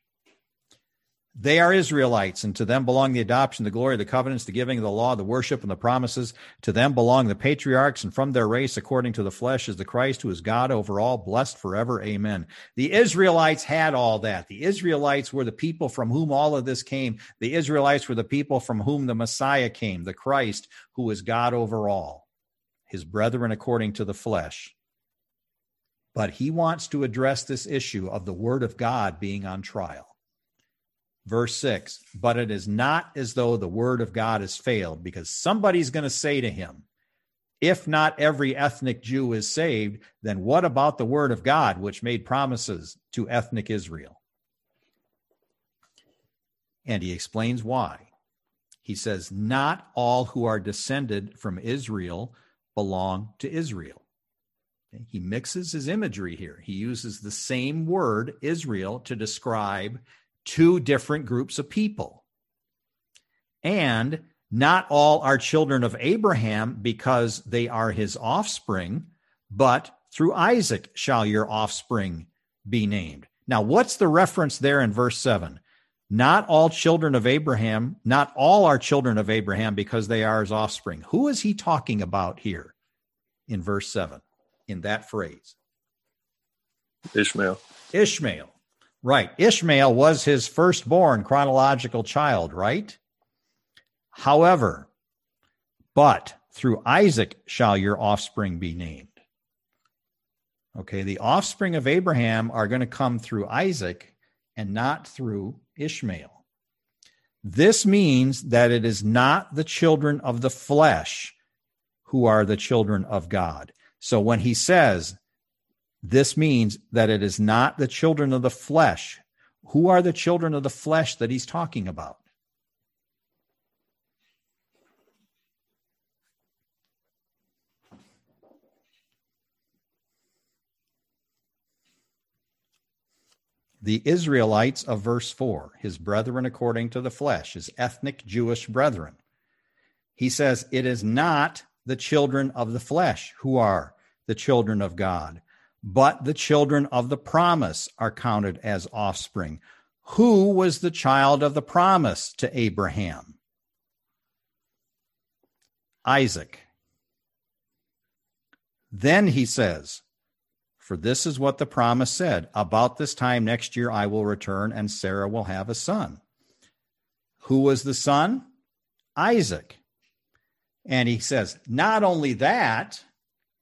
They are Israelites, and to them belong the adoption, the glory, the covenants, the giving of the law, the worship, and the promises. To them belong the patriarchs, and from their race, according to the flesh, is the Christ, who is God over all, blessed forever. Amen. The Israelites had all that. The Israelites were the people from whom all of this came. The Israelites were the people from whom the Messiah came, the Christ, who is God over all, his brethren according to the flesh. But he wants to address this issue of the word of God being on trial. Verse 6, but it is not as though the word of God has failed, because somebody's going to say to him, if not every ethnic Jew is saved, then what about the word of God, which made promises to ethnic Israel? And he explains why. He says, not all who are descended from Israel belong to Israel. He mixes his imagery here. He uses the same word, Israel, to describe 2 different groups of people. And not all are children of Abraham because they are his offspring, but through Isaac shall your offspring be named. Now, what's the reference there in verse 7? Not all children of Abraham, not all are children of Abraham because they are his offspring. Who is he talking about here in verse 7? In that phrase? Ishmael. Ishmael. Right. Ishmael was his firstborn chronological child, right? However, but through Isaac shall your offspring be named. Okay, the offspring of Abraham are going to come through Isaac and not through Ishmael. This means that it is not the children of the flesh who are the children of God. So when he says, this means that it is not the children of the flesh. Who are the children of the flesh that he's talking about? The Israelites of verse 4, his brethren according to the flesh, his ethnic Jewish brethren. He says, it is not the children of the flesh who are the children of God, but the children of the promise are counted as offspring. Who was the child of the promise to Abraham? Isaac. Then he says, for this is what the promise said, about this time next year I will return and Sarah will have a son. Who was the son? Isaac. And he says, not only that,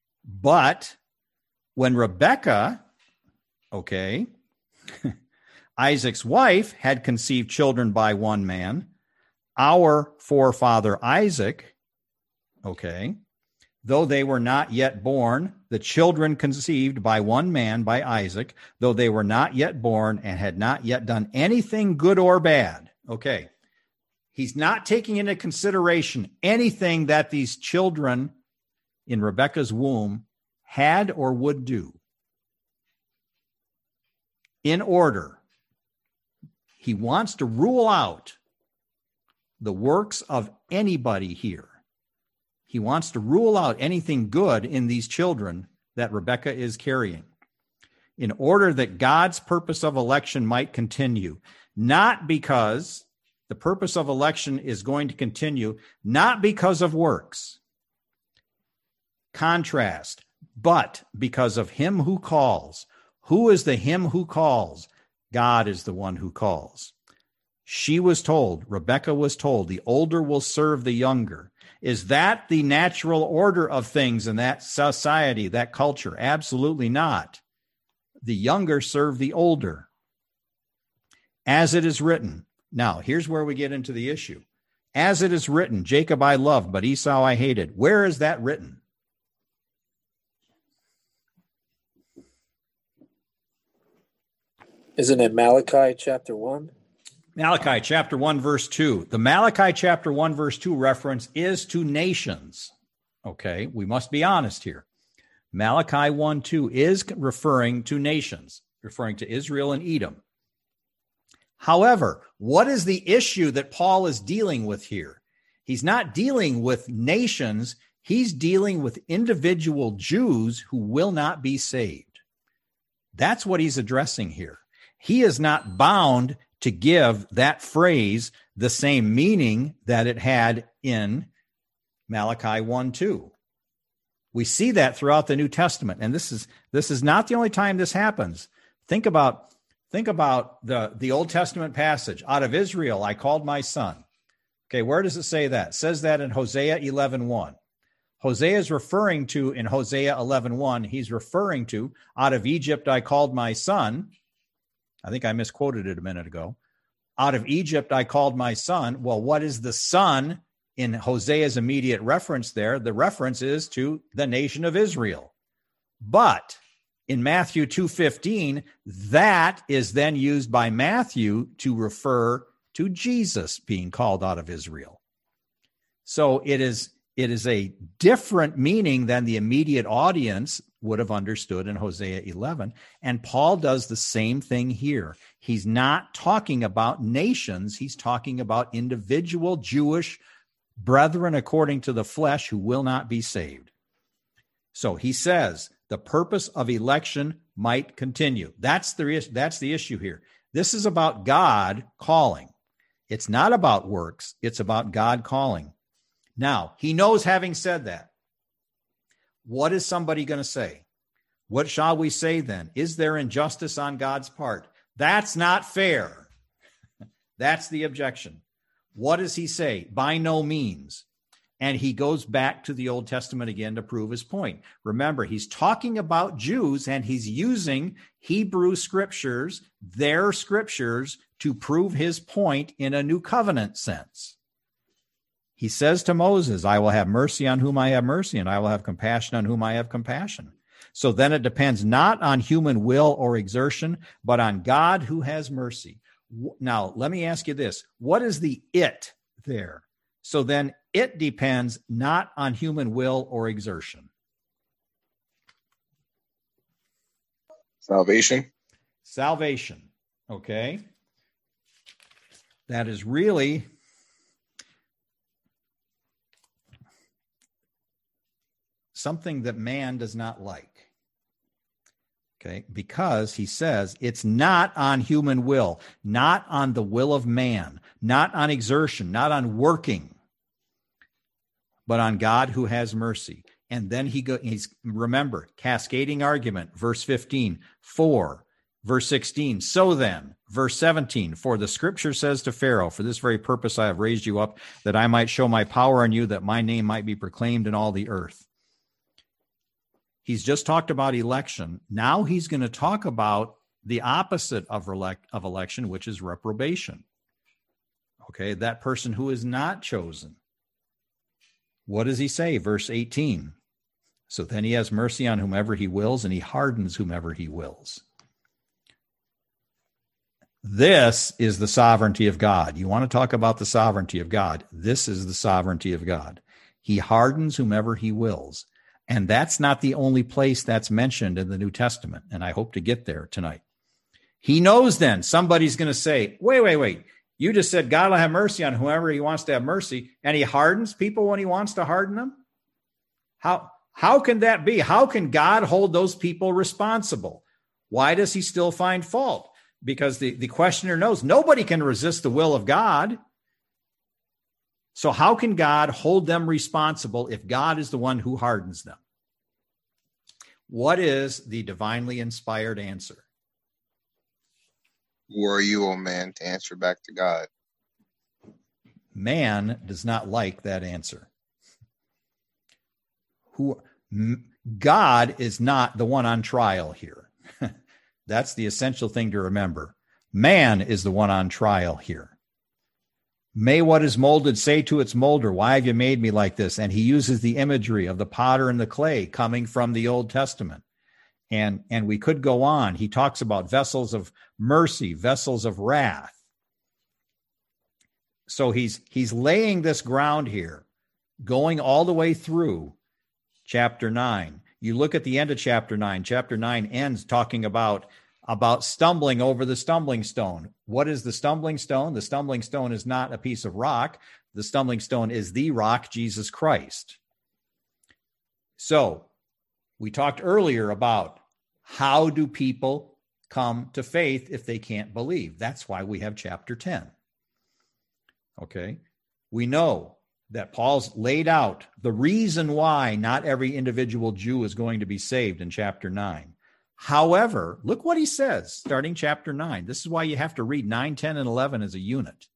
but when Rebekah, okay, Isaac's wife had conceived children by one man. Our forefather Isaac, okay, though they were not yet born, the children conceived by one man, by Isaac, though they were not yet born and had not yet done anything good or bad. Okay. He's not taking into consideration anything that these children in Rebekah's womb had or would do. In order, he wants to rule out the works of anybody here. He wants to rule out anything good in these children that Rebekah is carrying, in order that God's purpose of election might continue, not because the purpose of election is going to continue, not because of works. Contrast, but because of him who calls. Who is the him who calls? God is the one who calls. She was told, Rebekah was told, the older will serve the younger. Is that the natural order of things in that society, that culture? Absolutely not. The younger serve the older. As it is written. Now, here's where we get into the issue. As it is written, Jacob I loved, but Esau I hated. Where is that written? Isn't it Malachi chapter 1? Malachi chapter 1, verse 2. The Malachi chapter 1, verse 2 reference is to nations. Okay, we must be honest here. Malachi 1:2 is referring to nations, referring to Israel and Edom. However, what is the issue that Paul is dealing with here? He's not dealing with nations. He's dealing with individual Jews who will not be saved. That's what he's addressing here. He is not bound to give that phrase the same meaning that it had in Malachi 1:2. We see that throughout the New Testament, and this is not the only time this happens. Think about the Old Testament passage. Out of Israel I called my son. Okay, where does it say that? It says that in Hosea 11:1. Hosea is referring to, in Hosea 11:1, he's referring to, out of Egypt I called my son. I think I misquoted it a minute ago. Out of Egypt I called my son. Well, what is the son in Hosea's immediate reference there? The reference is to the nation of Israel. But in Matthew 2:15, that is then used by Matthew to refer to Jesus being called out of Israel. So it is a different meaning than the immediate audience would have understood in Hosea 11. And Paul does the same thing here. He's not talking about nations. He's talking about individual Jewish brethren according to the flesh who will not be saved. So he says the purpose of election might continue. That's the issue here. This is about God calling. It's not about works. It's about God calling. Now, he knows, having said that, what is somebody going to say? What shall we say then? Is there injustice on God's part? That's not fair. That's the objection. What does he say? By no means. And he goes back to the Old Testament again to prove his point. Remember, he's talking about Jews and he's using Hebrew scriptures, their scriptures, to prove his point in a new covenant sense. He says to Moses, I will have mercy on whom I have mercy, and I will have compassion on whom I have compassion. So then it depends not on human will or exertion, but on God who has mercy. Now, let me ask you this. What is the it there? So then it depends not on human will or exertion. Salvation. Salvation. Okay. That is really something that man does not like. Okay, because he says it's not on human will, not on the will of man, not on exertion, not on working, but on God who has mercy. And then he's remember, cascading argument, verse 15, for, verse 16, so then, verse 17, for the scripture says to Pharaoh, for this very purpose I have raised you up, that I might show my power in you, that my name might be proclaimed in all the earth. He's just talked about election. Now he's going to talk about the opposite of election, which is reprobation. Okay, that person who is not chosen. What does he say? Verse 18. So then he has mercy on whomever he wills, and he hardens whomever he wills. This is the sovereignty of God. You want to talk about the sovereignty of God? This is the sovereignty of God. He hardens whomever he wills. And that's not the only place that's mentioned in the New Testament. And I hope to get there tonight. He knows then somebody's going to say, wait. You just said God will have mercy on whoever he wants to have mercy. And he hardens people when he wants to harden them? How can that be? How can God hold those people responsible? Why does he still find fault? Because the questioner knows nobody can resist the will of God. So how can God hold them responsible if God is the one who hardens them? What is the divinely inspired answer? Who are you, O man, to answer back to God? Man does not like that answer. God is not the one on trial here. That's the essential thing to remember. Man is the one on trial here. May what is molded say to its molder, why have you made me like this? And he uses the imagery of the potter and the clay coming from the Old Testament. And we could go on. He talks about vessels of mercy, vessels of wrath. So he's laying this ground here, going all the way through chapter 9. You look at the end of chapter 9. Chapter 9 ends talking about stumbling over the stumbling stone. What is the stumbling stone? The stumbling stone is not a piece of rock. The stumbling stone is the rock, Jesus Christ. So we talked earlier about how do people come to faith if they can't believe? That's why we have chapter 10. Okay. We know that Paul's laid out the reason why not every individual Jew is going to be saved in chapter 9. However, look what he says starting chapter 9. This is why you have to read 9, 10, and 11 as a unit.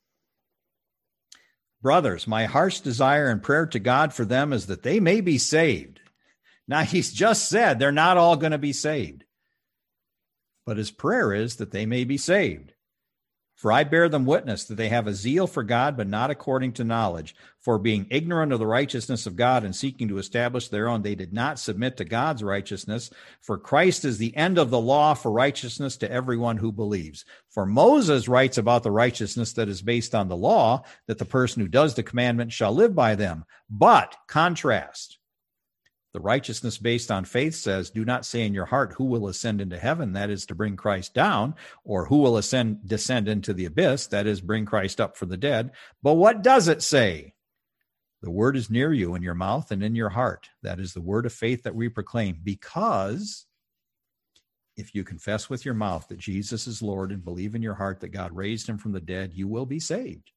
Brothers, my heart's desire and prayer to God for them is that they may be saved. Now, he's just said they're not all going to be saved. But his prayer is that they may be saved. For I bear them witness that they have a zeal for God, but not according to knowledge. For being ignorant of the righteousness of God and seeking to establish their own, they did not submit to God's righteousness. For Christ is the end of the law for righteousness to everyone who believes. For Moses writes about the righteousness that is based on the law, that the person who does the commandment shall live by them. But, contrast, the righteousness based on faith says, do not say in your heart, who will ascend into heaven, that is to bring Christ down, or who will descend into the abyss, that is bring Christ up for the dead. But what does it say? The word is near you in your mouth and in your heart. That is the word of faith that we proclaim, because if you confess with your mouth that Jesus is Lord and believe in your heart that God raised him from the dead, you will be saved.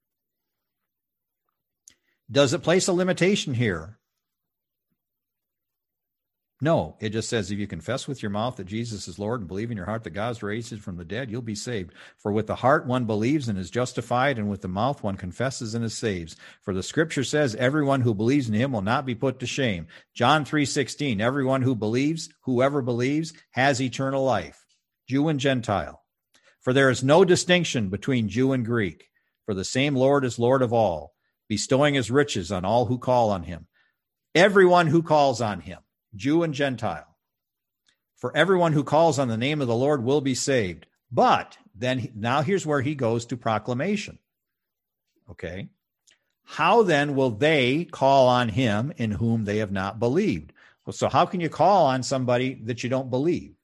Does it place a limitation here? No, it just says if you confess with your mouth that Jesus is Lord and believe in your heart that God's raised him from the dead, you'll be saved. For with the heart one believes and is justified, and with the mouth one confesses and is saved. For the scripture says, everyone who believes in him will not be put to shame. John 3:16, everyone who believes, whoever believes, has eternal life, Jew and Gentile. For there is no distinction between Jew and Greek, for the same Lord is Lord of all, bestowing his riches on all who call on him. Everyone who calls on him, Jew and Gentile. For everyone who calls on the name of the Lord will be saved. But then now here's where he goes to proclamation. Okay. How then will they call on him in whom they have not believed? Well, so how can you call on somebody that you don't believe?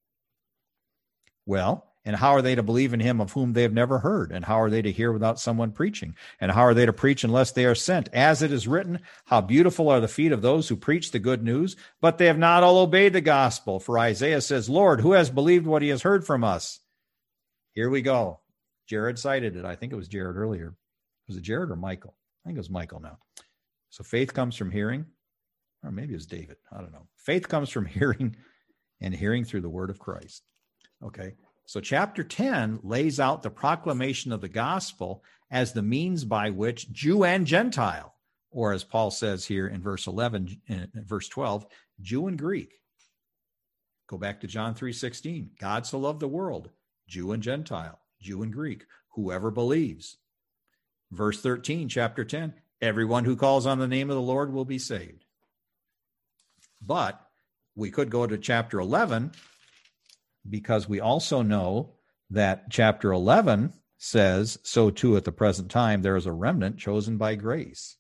Well, and how are they to believe in him of whom they have never heard? And how are they to hear without someone preaching? And how are they to preach unless they are sent? As it is written, how beautiful are the feet of those who preach the good news, but they have not all obeyed the gospel. For Isaiah says, Lord, who has believed what he has heard from us? Here we go. Jared cited it. I think it was Jared earlier. Was it Jared or Michael? I think it was Michael now. So faith comes from hearing, or maybe it was David. I don't know. Faith comes from hearing, and hearing through the word of Christ. Okay. So chapter 10 lays out the proclamation of the gospel as the means by which Jew and Gentile, or as Paul says here in verse 11, in verse 12, Jew and Greek, Go back to John 3:16. God so loved the world, Jew and Gentile, Jew and Greek, whoever believes. Verse 13, chapter 10, everyone who calls on the name of the Lord will be saved. But we could go to chapter 11, because we also know that chapter 11 says, so too at the present time there is a remnant chosen by grace,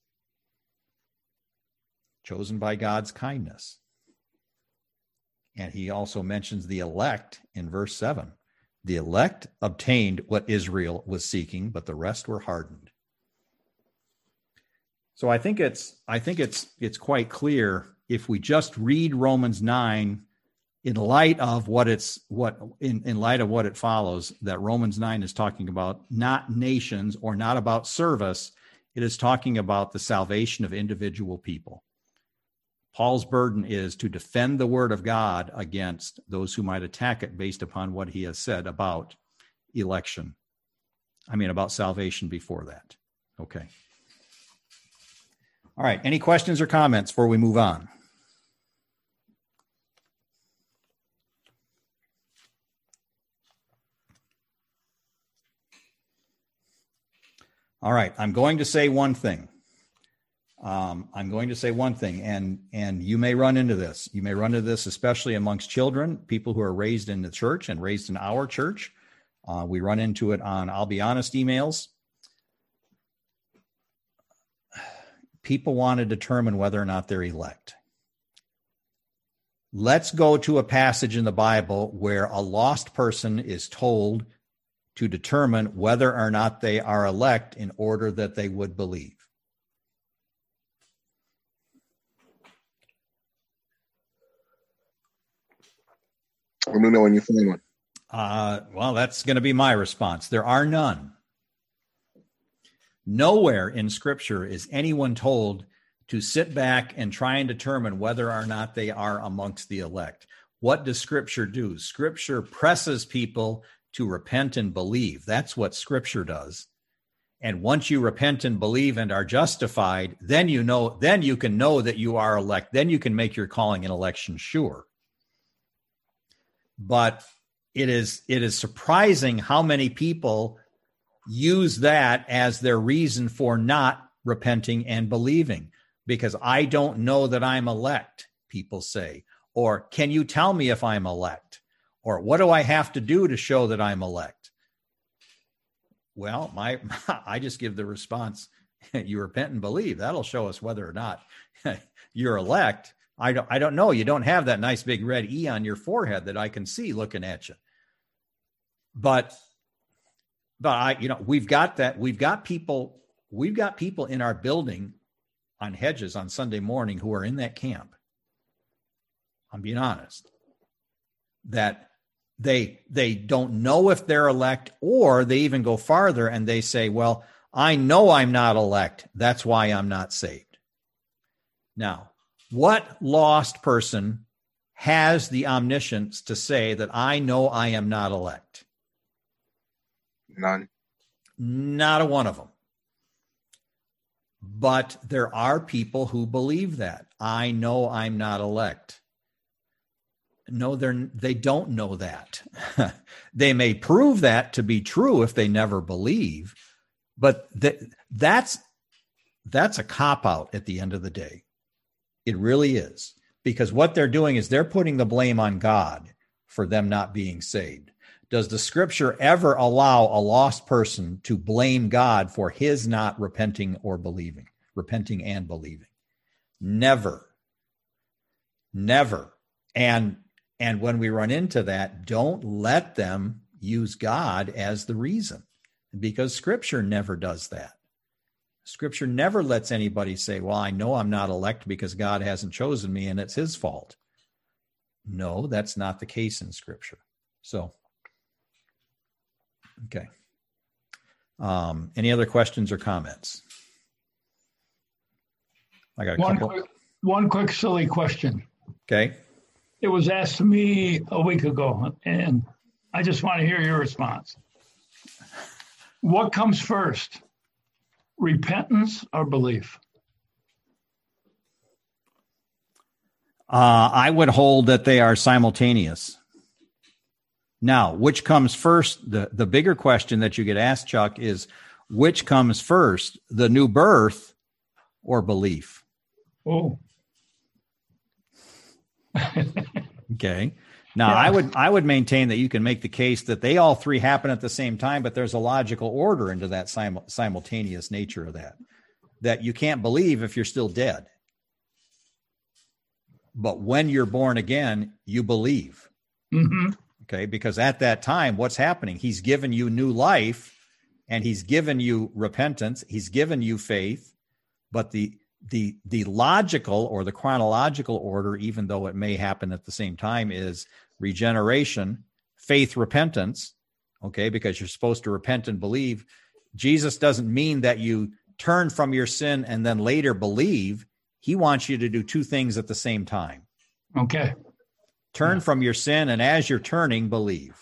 chosen by God's kindness. And he also mentions the elect in verse 7. The elect obtained what Israel was seeking, but the rest were hardened. So I think it's quite clear if we just read Romans 9 in light of what it follows, that Romans 9 is talking about not nations or not about service. It is talking about the salvation of individual people. Paul's burden is to defend the word of God against those who might attack it based upon what he has said about election. About salvation before that. Okay. All right. Any questions or comments before we move on? All right. I'm going to say one thing. And you may run into this. You may run into this, especially amongst children, people who are raised in the church and raised in our church. We run into it on, I'll be honest, emails. People want to determine whether or not they're elect. Let's go to a passage in the Bible where a lost person is told to determine whether or not they are elect in order that they would believe. Let me know when you find one. Well, that's going to be my response. There are none. Nowhere in Scripture is anyone told to sit back and try and determine whether or not they are amongst the elect. What does Scripture do? Scripture presses people to repent and believe. That's what Scripture does. And once you repent and believe and are justified, then you can know that you are elect. Then you can make your calling and election sure. But it is surprising how many people use that as their reason for not repenting and believing. Because I don't know that I'm elect, people say. Or, can you tell me if I'm elect? Or, what do I have to do to show that I'm elect? Well, I just give the response, you repent and believe. That'll show us whether or not you're elect. I don't know. You don't have that nice big red E on your forehead that I can see looking at you. But we've got that. We've got people in our building on Hedges on Sunday morning who are in that camp. I'm being honest. That they don't know if they're elect, or they even go farther and they say, well, I know I'm not elect. That's why I'm not saved. Now, what lost person has the omniscience to say that I know I am not elect? None. Not a one of them. But there are people who believe that. I know I'm not elect. No, they don't know that. They may prove that to be true if they never believe, but that's a cop-out at the end of the day. It really is. Because what they're doing is they're putting the blame on God for them not being saved. Does the Scripture ever allow a lost person to blame God for his not repenting and believing? Never. Never. And when we run into that, don't let them use God as the reason, because Scripture never does that. Scripture never lets anybody say, well, I know I'm not elect because God hasn't chosen me and it's his fault. No, that's not the case in Scripture. So, okay. Any other questions or comments? I got a couple. One quick silly question. Okay. It was asked to me a week ago, and I just want to hear your response. What comes first, repentance or belief? I would hold that they are simultaneous. Now, which comes first? The bigger question that you get asked, Chuck, is which comes first, the new birth or belief? Oh. Okay. Now, Yeah. I would maintain that you can make the case that they all three happen at the same time, but there's a logical order into that simultaneous nature of that you can't believe if you're still dead. But when you're born again, you believe. Mm-hmm. Okay, because at that time, what's happening? He's given you new life, and he's given you repentance. He's given you faith, but the logical or the chronological order, even though it may happen at the same time, is regeneration, faith, repentance. Okay, because you're supposed to repent and believe. Jesus doesn't mean that you turn from your sin and then later believe. He wants you to do two things at the same time. Okay. Turn from your sin, and as you're turning, believe.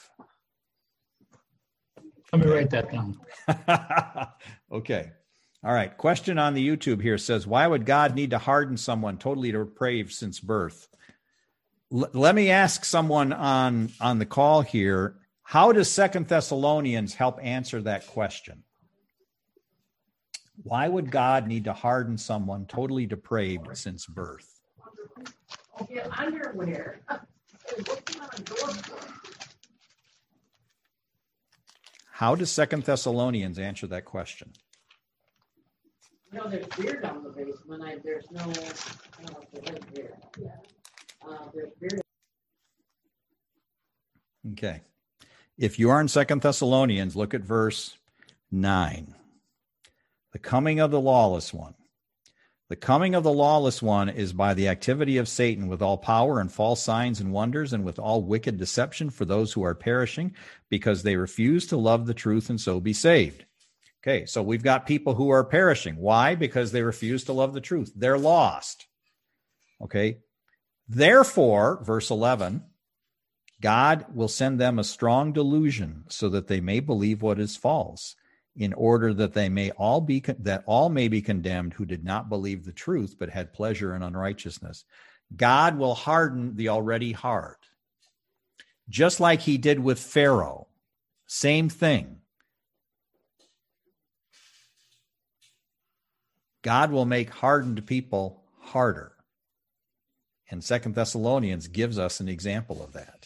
Let me write that down. Okay. All right. Question on the YouTube here says, why would God need to harden someone totally depraved since birth? Let me ask someone on the call here, how does 2 Thessalonians help answer that question? Why would God need to harden someone totally depraved since birth? Okay, underwear. How does 2 Thessalonians answer that question? No, there's beer down the basement. There's no, I don't know if there is beer. Yeah. There's beer. Okay. If you are in 2 Thessalonians, look at verse 9. The coming of the lawless one. The coming of the lawless one is by the activity of Satan with all power and false signs and wonders and with all wicked deception for those who are perishing because they refuse to love the truth and so be saved. Okay, so we've got people who are perishing. Why? Because they refuse to love the truth. They're lost. Okay, therefore, verse 11, God will send them a strong delusion so that they may believe what is false, in order that they may all be condemned who did not believe the truth but had pleasure in unrighteousness. God will harden the already hard, just like he did with Pharaoh. Same thing. God will make hardened people harder. And 2 Thessalonians gives us an example of that.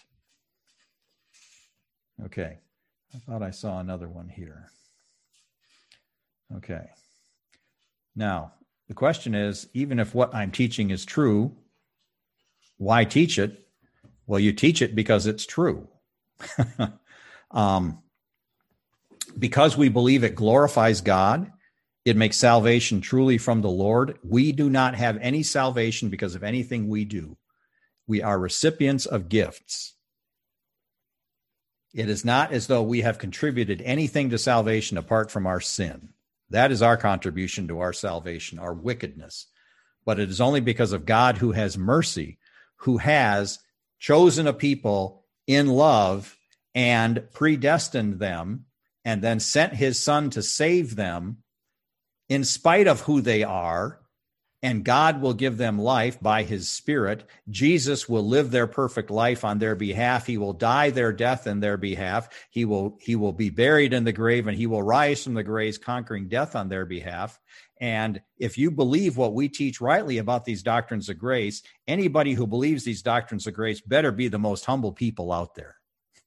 Okay. I thought I saw another one here. Okay. Now, the question is, even if what I'm teaching is true, why teach it? Well, you teach it because it's true. Because we believe it glorifies God, it makes salvation truly from the Lord. We do not have any salvation because of anything we do. We are recipients of gifts. It is not as though we have contributed anything to salvation apart from our sin. That is our contribution to our salvation, our wickedness. But it is only because of God who has mercy, who has chosen a people in love and predestined them and then sent his son to save them in spite of who they are, and God will give them life by his Spirit. Jesus will live their perfect life on their behalf. He will die their death in their behalf. He will be buried in the grave, and he will rise from the grave, conquering death on their behalf. And if you believe what we teach rightly about these doctrines of grace, anybody who believes these doctrines of grace better be the most humble people out there.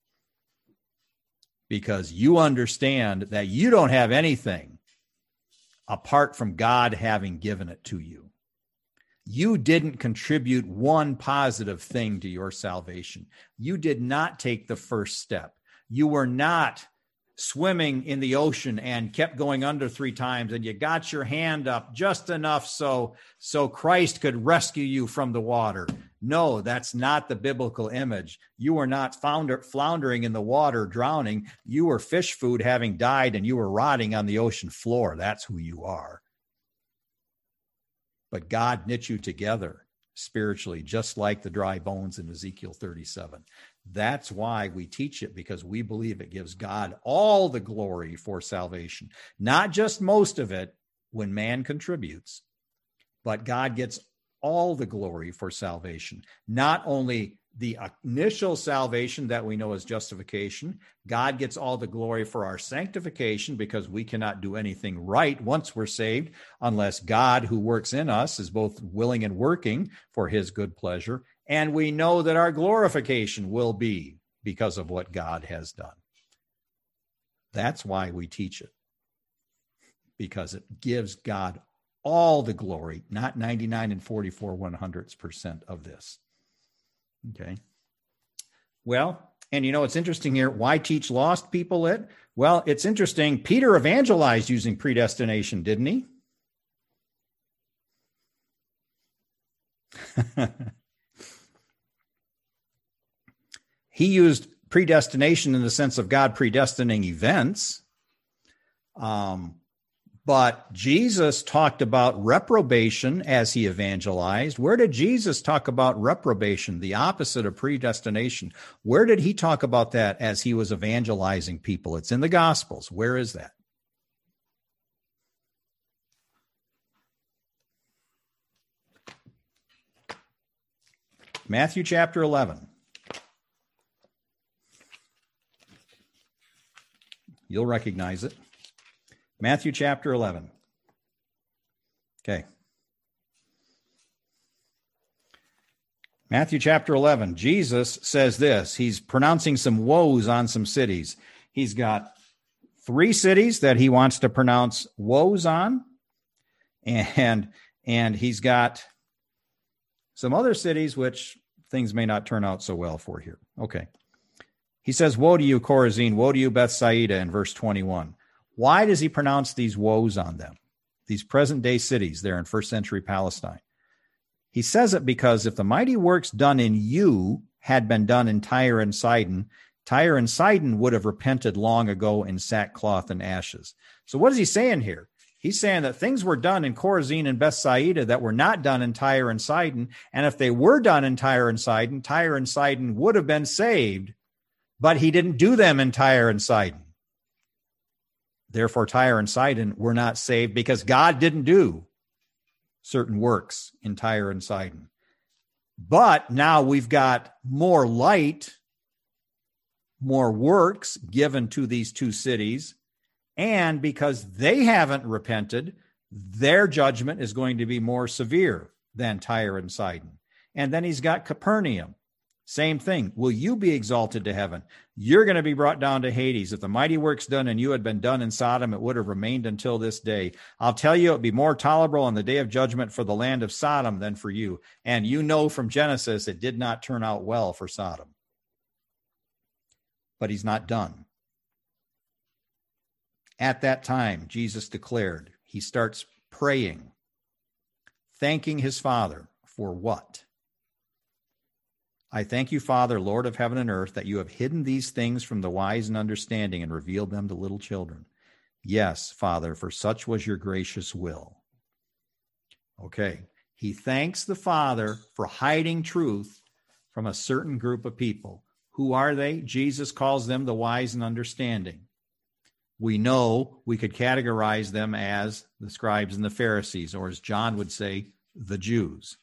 Because you understand that you don't have anything apart from God having given it to you. You didn't contribute one positive thing to your salvation. You did not take the first step. You were not swimming in the ocean and kept going under 3 times, and you got your hand up just enough so Christ could rescue you from the water. No, that's not the biblical image. You were not floundering in the water, drowning. You were fish food, having died, and you were rotting on the ocean floor. That's who you are. But God knit you together spiritually, just like the dry bones in Ezekiel 37. That's why we teach it, because we believe it gives God all the glory for salvation, not just most of it when man contributes, but God gets all the glory for salvation, not only the initial salvation that we know as justification. God gets all the glory for our sanctification, because we cannot do anything right once we're saved unless God, who works in us, is both willing and working for his good pleasure. And we know that our glorification will be because of what God has done. That's why we teach it, because it gives God all the glory, not 99 and 44/100% of this. Okay. Well, and it's interesting here. Why teach lost people it? Well, it's interesting. Peter evangelized using predestination, didn't he? He used predestination in the sense of God predestining events. But Jesus talked about reprobation as he evangelized. Where did Jesus talk about reprobation, the opposite of predestination? Where did he talk about that as he was evangelizing people? It's in the Gospels. Where is that? Matthew chapter 11. You'll recognize it. Matthew chapter 11. Okay. Matthew chapter 11. Jesus says this. He's pronouncing some woes on some cities. He's got 3 cities that he wants to pronounce woes on. And he's got some other cities which things may not turn out so well for here. Okay. He says, woe to you, Chorazin, woe to you, Bethsaida, in verse 21. Why does he pronounce these woes on them, these present-day cities there in first century Palestine? He says it because if the mighty works done in you had been done in Tyre and Sidon would have repented long ago in sackcloth and ashes. So what is he saying here? He's saying that things were done in Chorazin and Bethsaida that were not done in Tyre and Sidon, and if they were done in Tyre and Sidon would have been saved, but he didn't do them in Tyre and Sidon. Therefore, Tyre and Sidon were not saved because God didn't do certain works in Tyre and Sidon. But now we've got more light, more works given to these 2 cities. And because they haven't repented, their judgment is going to be more severe than Tyre and Sidon. And then he's got Capernaum. Same thing. Will you be exalted to heaven? You're going to be brought down to Hades. If the mighty works done in you had been done in Sodom, it would have remained until this day. I'll tell you, it would be more tolerable on the day of judgment for the land of Sodom than for you. And you know from Genesis, it did not turn out well for Sodom. But he's not done. At that time, Jesus declared, he starts praying, thanking his Father for what? I thank you, Father, Lord of heaven and earth, that you have hidden these things from the wise and understanding and revealed them to little children. Yes, Father, for such was your gracious will. Okay. He thanks the Father for hiding truth from a certain group of people. Who are they? Jesus calls them the wise and understanding. We know we could categorize them as the scribes and the Pharisees, or as John would say, the Jews.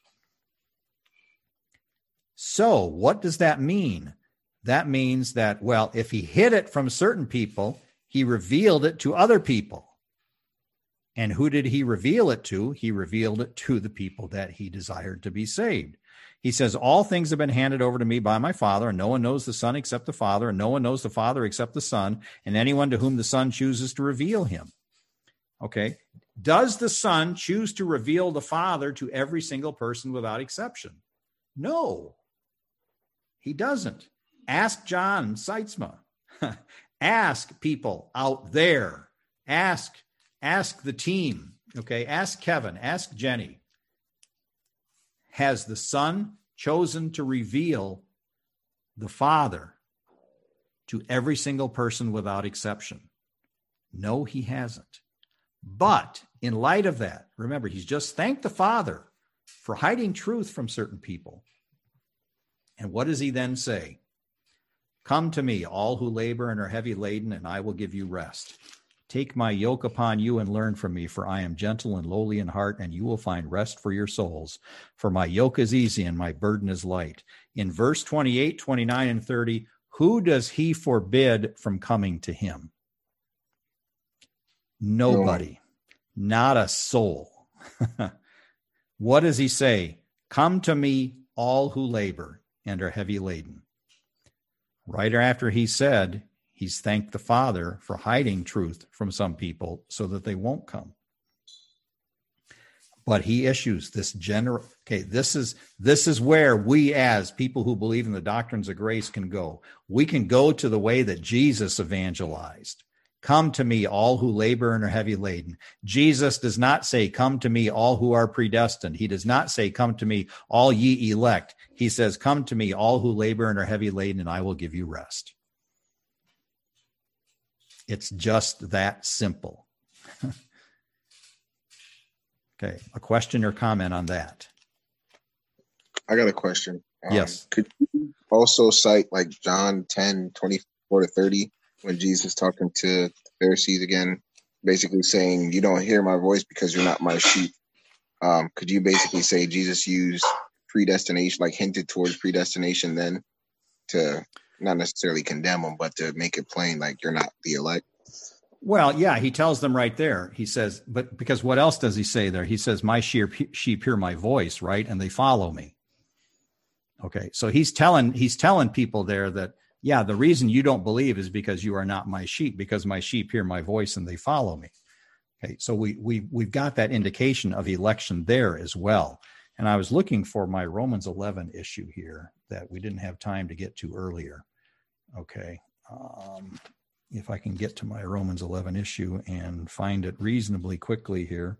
So what does that mean? That means that, well, if he hid it from certain people, he revealed it to other people. And who did he reveal it to? He revealed it to the people that he desired to be saved. He says, all things have been handed over to me by my Father, and no one knows the Son except the Father, and no one knows the Father except the Son, and anyone to whom the Son chooses to reveal him. Okay. Does the Son choose to reveal the Father to every single person without exception? No. He doesn't. Ask John Seitzma. Ask people out there. Ask the team. Okay. Ask Kevin. Ask Jenny. Has the Son chosen to reveal the Father to every single person without exception? No, he hasn't. But in light of that, remember, he's just thanked the Father for hiding truth from certain people. And what does he then say? Come to me, all who labor and are heavy laden, and I will give you rest. Take my yoke upon you and learn from me, for I am gentle and lowly in heart, and you will find rest for your souls. For my yoke is easy and my burden is light. In verse 28, 29, and 30, who does he forbid from coming to him? Nobody. Not a soul. What does he say? Come to me, all who labor and are heavy laden. Right after he said, he's thanked the Father for hiding truth from some people so that they won't come. But he issues this general, this is where we as people who believe in the doctrines of grace can go. We can go to the way that Jesus evangelized. Come to me, all who labor and are heavy laden. Jesus does not say, come to me, all who are predestined. He does not say, come to me, all ye elect. He says, come to me, all who labor and are heavy laden, and I will give you rest. It's just that simple. Okay, a question or comment on that? I got a question. Yes. Could you also cite like John 10, 24 to 30, when Jesus talking to the Pharisees again, basically saying, you don't hear my voice because you're not my sheep. Could you basically say Jesus used predestination, like hinted towards predestination then to not necessarily condemn them, but to make it plain, like you're not the elect? Well, yeah, he tells them right there. He says, but because what else does he say there? He says, my sheep hear my voice, right? And they follow me. Okay. So he's telling people there that, yeah, the reason you don't believe is because you are not my sheep, because my sheep hear my voice and they follow me. Okay. So we've got that indication of election there as well. And I was looking for my Romans 11 issue here that we didn't have time to get to earlier. Okay. If I can get to my Romans 11 issue and find it reasonably quickly here.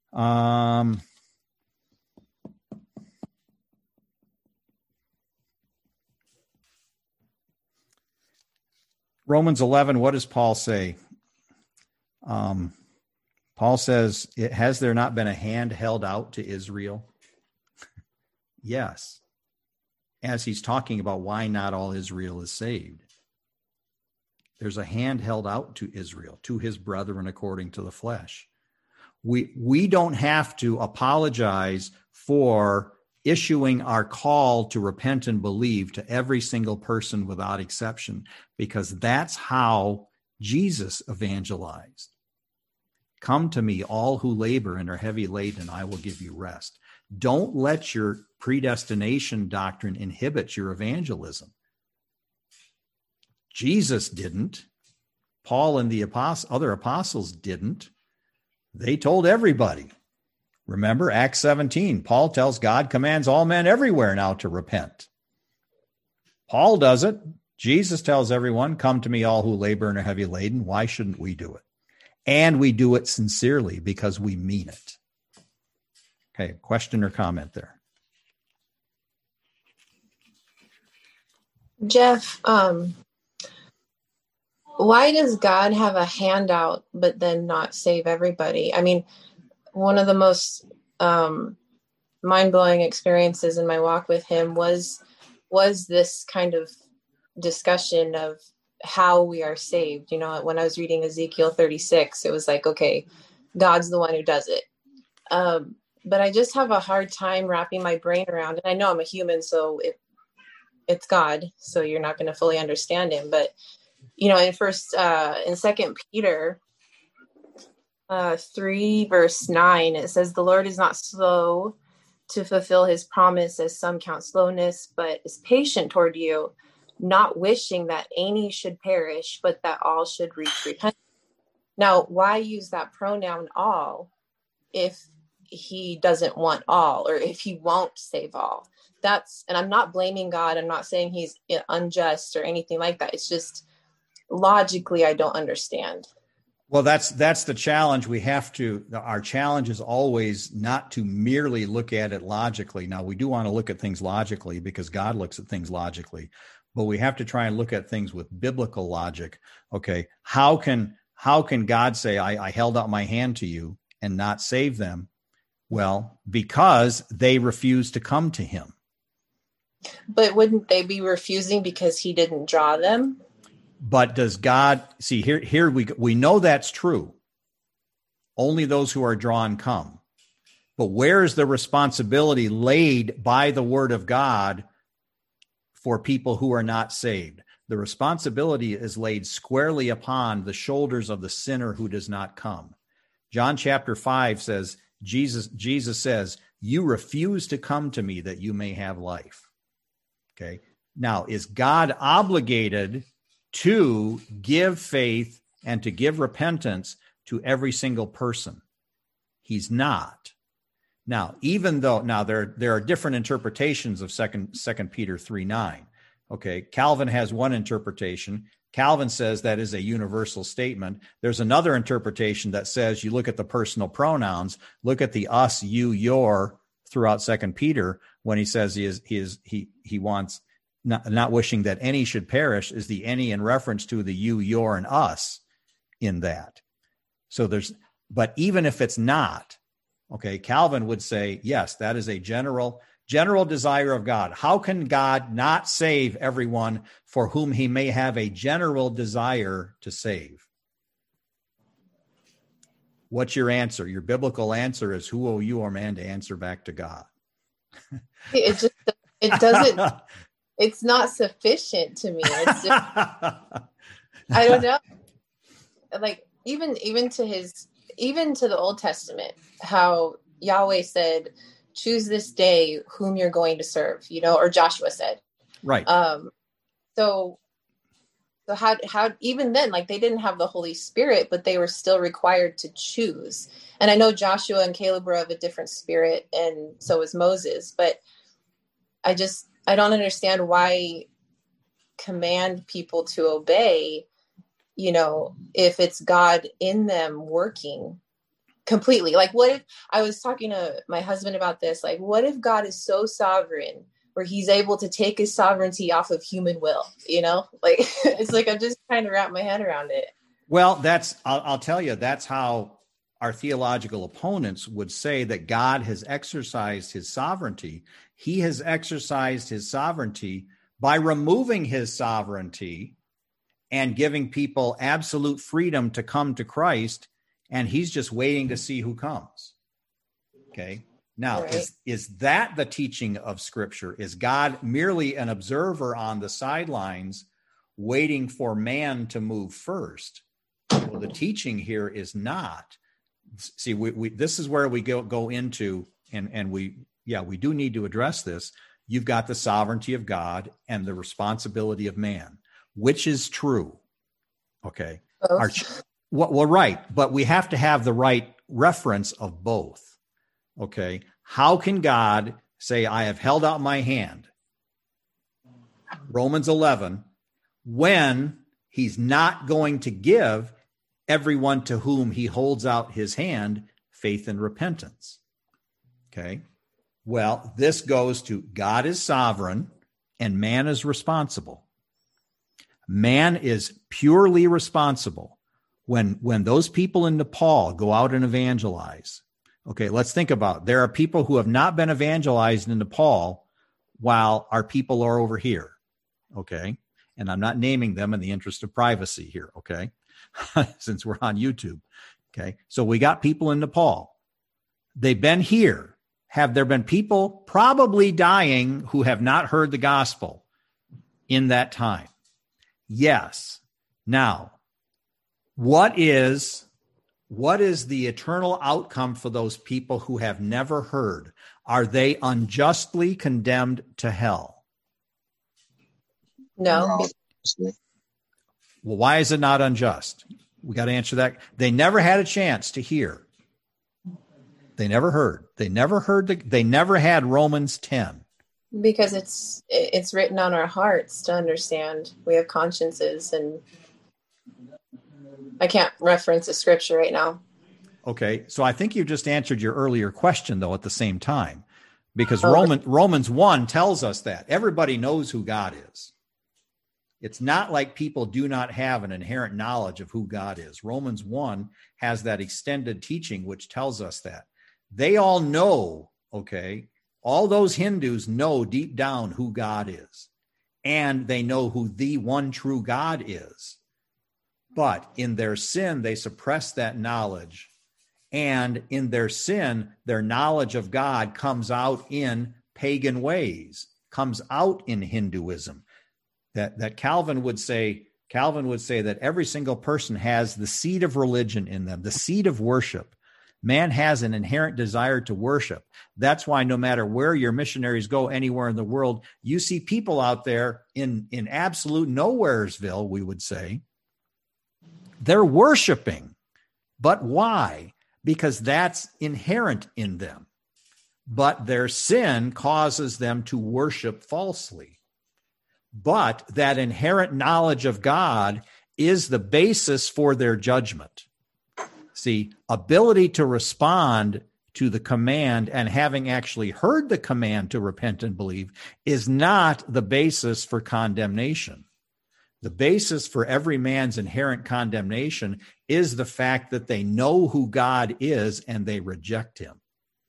Romans 11, what does Paul say? Paul says, has there not been a hand held out to Israel? Yes. As he's talking about why not all Israel is saved. There's a hand held out to Israel, to his brethren according to the flesh. We don't have to apologize for issuing our call to repent and believe to every single person without exception, because that's how Jesus evangelized. Come to me, all who labor and are heavy laden, and I will give you rest. Don't let your predestination doctrine inhibit your evangelism. Jesus didn't. Paul and the other apostles didn't. They told everybody. Remember Acts 17, Paul tells God commands all men everywhere now to repent. Paul does it. Jesus tells everyone, come to me all who labor and are heavy laden. Why shouldn't we do it? And we do it sincerely because we mean it. Okay, question or comment there? Jeff, why does God have a handout but then not save everybody? I mean, one of the most mind-blowing experiences in my walk with him was this kind of discussion of how we are saved. You know, when I was reading Ezekiel 36, it was like, okay, God's the one who does it. But I just have a hard time wrapping my brain around, and I know I'm a human, so it's God, so you're not going to fully understand him. But, you know, in 2 Peter 3 verse 9, it says, the Lord is not slow to fulfill his promise, as some count slowness, but is patient toward you, not wishing that any should perish, but that all should reach repentance. Now, why use that pronoun all if he doesn't want all, or if he won't save all? And I'm not blaming God. I'm not saying he's unjust or anything like that. It's just logically, I don't understand. Well, that's the challenge. Our challenge is always not to merely look at it logically. Now, we do want to look at things logically because God looks at things logically, but we have to try and look at things with biblical logic. Okay, how can God say, I held out my hand to you and not save them? Well, because they refused to come to him. But wouldn't they be refusing because he didn't draw them? But does God see here we know that's true. Only those who are drawn come. But where is the responsibility laid by the word of God for people who are not saved? The responsibility is laid squarely upon the shoulders of the sinner who does not come. John chapter 5 says, Jesus says, you refuse to come to me that you may have life. Okay. Now, is God obligated to give faith and to give repentance to every single person? He's not. Now, even though there are different interpretations of Second Peter 3:9. Okay, Calvin has one interpretation. Calvin says that is a universal statement. There's another interpretation that says you look at the personal pronouns, look at the us, you, your throughout 2 Peter when he says he wants not wishing that any should perish, is the any in reference to the you, your, and us in that. So but even if it's not, okay, Calvin would say, yes, that is a general desire of God. How can God not save everyone for whom he may have a general desire to save? What's your answer? Your biblical answer is, who are you or man to answer back to God? It doesn't, it's not sufficient to me. It's just, I don't know. Like even to the Old Testament, how Yahweh said, choose this day whom you're going to serve, or Joshua said. Right. So how even then, like, they didn't have the Holy Spirit, but they were still required to choose. And I know Joshua and Caleb were of a different spirit, and so was Moses, but I don't understand why command people to obey, if it's God in them working completely. Like, what if, I was talking to my husband about this, like, what if God is so sovereign where he's able to take his sovereignty off of human will, like, it's like, I'm just trying to wrap my head around it. Well, I'll tell you, that's how our theological opponents would say that God has exercised his sovereignty. He has exercised his sovereignty by removing his sovereignty and giving people absolute freedom to come to Christ. And he's just waiting to see who comes. Okay. Now, right. Is that the teaching of Scripture? Is God merely an observer on the sidelines waiting for man to move first? Well, the teaching here is not. See, we this is where we go into, and we do need to address this. You've got the sovereignty of God and the responsibility of man. Which is true? Okay. Well, right. But we have to have the right reference of both. Okay. How can God say, I have held out my hand, Romans 11, when he's not going to give everyone to whom he holds out his hand faith and repentance? Okay. Well, this goes to God is sovereign and man is responsible. Man is purely responsible. When those people in Nepal go out and evangelize, okay, let's think about it. There are people who have not been evangelized in Nepal while our people are over here, okay? And I'm not naming them in the interest of privacy here, okay? Since we're on YouTube, okay? So we got people in Nepal. They've been here. Have there been people probably dying who have not heard the gospel in that time? Yes. Now, what is the eternal outcome for those people who have never heard? Are they unjustly condemned to hell? No. Well, why is it not unjust? We got to answer that. They never had a chance to hear. They never heard. They never had Romans 10. Because it's written on our hearts to understand. We have consciences, and I can't reference a scripture right now. Okay, so I think you just answered your earlier question, though, at the same time, because Romans 1 tells us that everybody knows who God is. It's not like people do not have an inherent knowledge of who God is. Romans 1 has that extended teaching which tells us that. They all know, okay, all those Hindus know deep down who God is. and they know who the one true God is. But in their sin, they suppress that knowledge. And in their sin, their knowledge of God comes out in pagan ways, comes out in Hinduism. That Calvin would say that every single person has the seed of religion in them, the seed of worship. Man has an inherent desire to worship. That's why no matter where your missionaries go anywhere in the world, you see people out there in absolute nowheresville, we would say. They're worshiping. But why? Because that's inherent in them. But their sin causes them to worship falsely. But that inherent knowledge of God is the basis for their judgment. See, ability to respond to the command and having actually heard the command to repent and believe is not the basis for condemnation. The basis for every man's inherent condemnation is the fact that they know who God is and they reject him.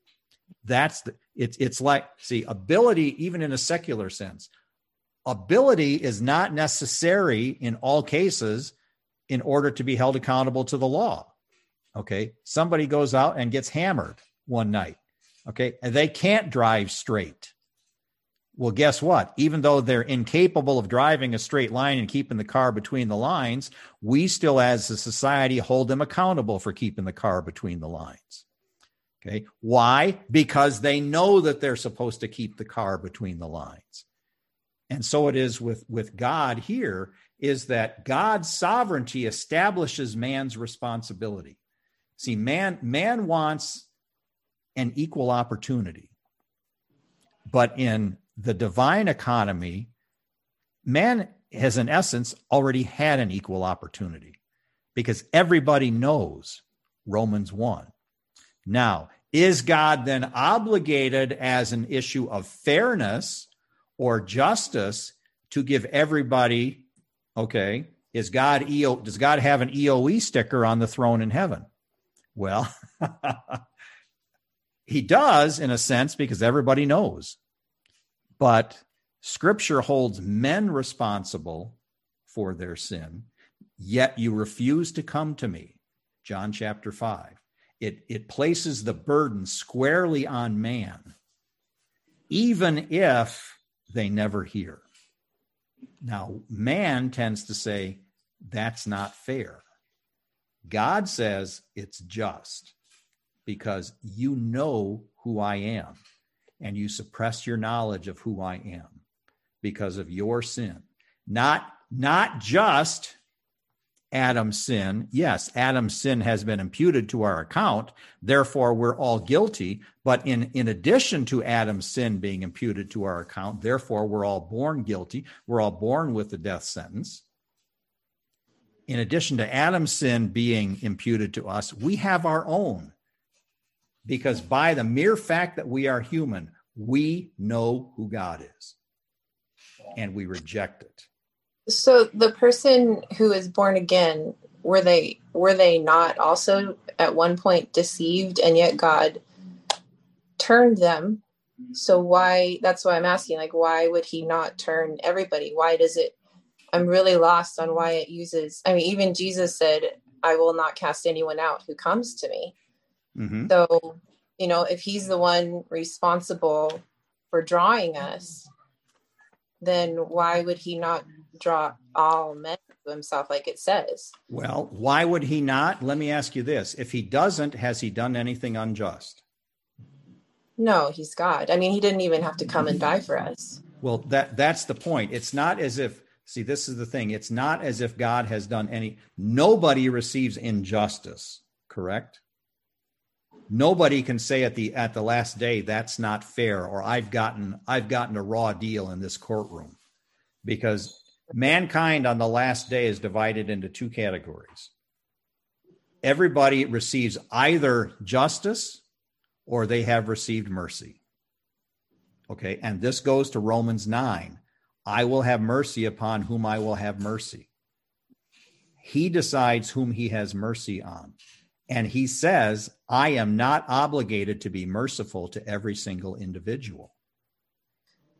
It's like, see, ability, even in a secular sense, ability is not necessary in all cases in order to be held accountable to the law. Okay. Somebody goes out and gets hammered one night. Okay. And they can't drive straight. Well, guess what? Even though they're incapable of driving a straight line and keeping the car between the lines, we still as a society hold them accountable for keeping the car between the lines. Okay. Why? Because they know that they're supposed to keep the car between the lines. And so it is with God here, is that God's sovereignty establishes man's responsibility. See, man wants an equal opportunity. But in the divine economy, man has in essence already had an equal opportunity because everybody knows Romans 1. Now, is God then obligated as an issue of fairness or justice to give everybody, okay, does God have an EOE sticker on the throne in heaven? Well, he does in a sense because everybody knows. But Scripture holds men responsible for their sin, yet you refuse to come to me. John chapter 5. It places the burden squarely on man, even if they never hear. Now, man tends to say, that's not fair. God says it's just because you know who I am and you suppress your knowledge of who I am because of your sin. Not just Adam's sin. Yes, Adam's sin has been imputed to our account. Therefore, we're all guilty. But in addition to Adam's sin being imputed to our account, therefore, we're all born guilty. We're all born with the death sentence. In addition to Adam's sin being imputed to us, we have our own. Because by the mere fact that we are human, we know who God is. And we reject it. So the person who is born again, were they not also at one point deceived, and yet God turned them? So why? That's why I'm asking. Like, why would He not turn everybody? Why does it? I'm really lost on why it uses. I mean, even Jesus said, "I will not cast anyone out who comes to me." Mm-hmm. So, if He's the one responsible for drawing us, then why would He not draw all men to Himself like it says? Well, why would He not? Let me ask you this. If He doesn't, has He done anything unjust? No, He's God. I mean, He didn't even have to come and die for us. Well, that's the point. It's not as if, see, this is the thing. It's not as if God has done nobody receives injustice, correct? Nobody can say at the last day, that's not fair, or I've gotten a raw deal in this courtroom, because mankind on the last day is divided into two categories. Everybody receives either justice or they have received mercy. Okay. And this goes to Romans 9. I will have mercy upon whom I will have mercy. He decides whom He has mercy on. And He says, I am not obligated to be merciful to every single individual.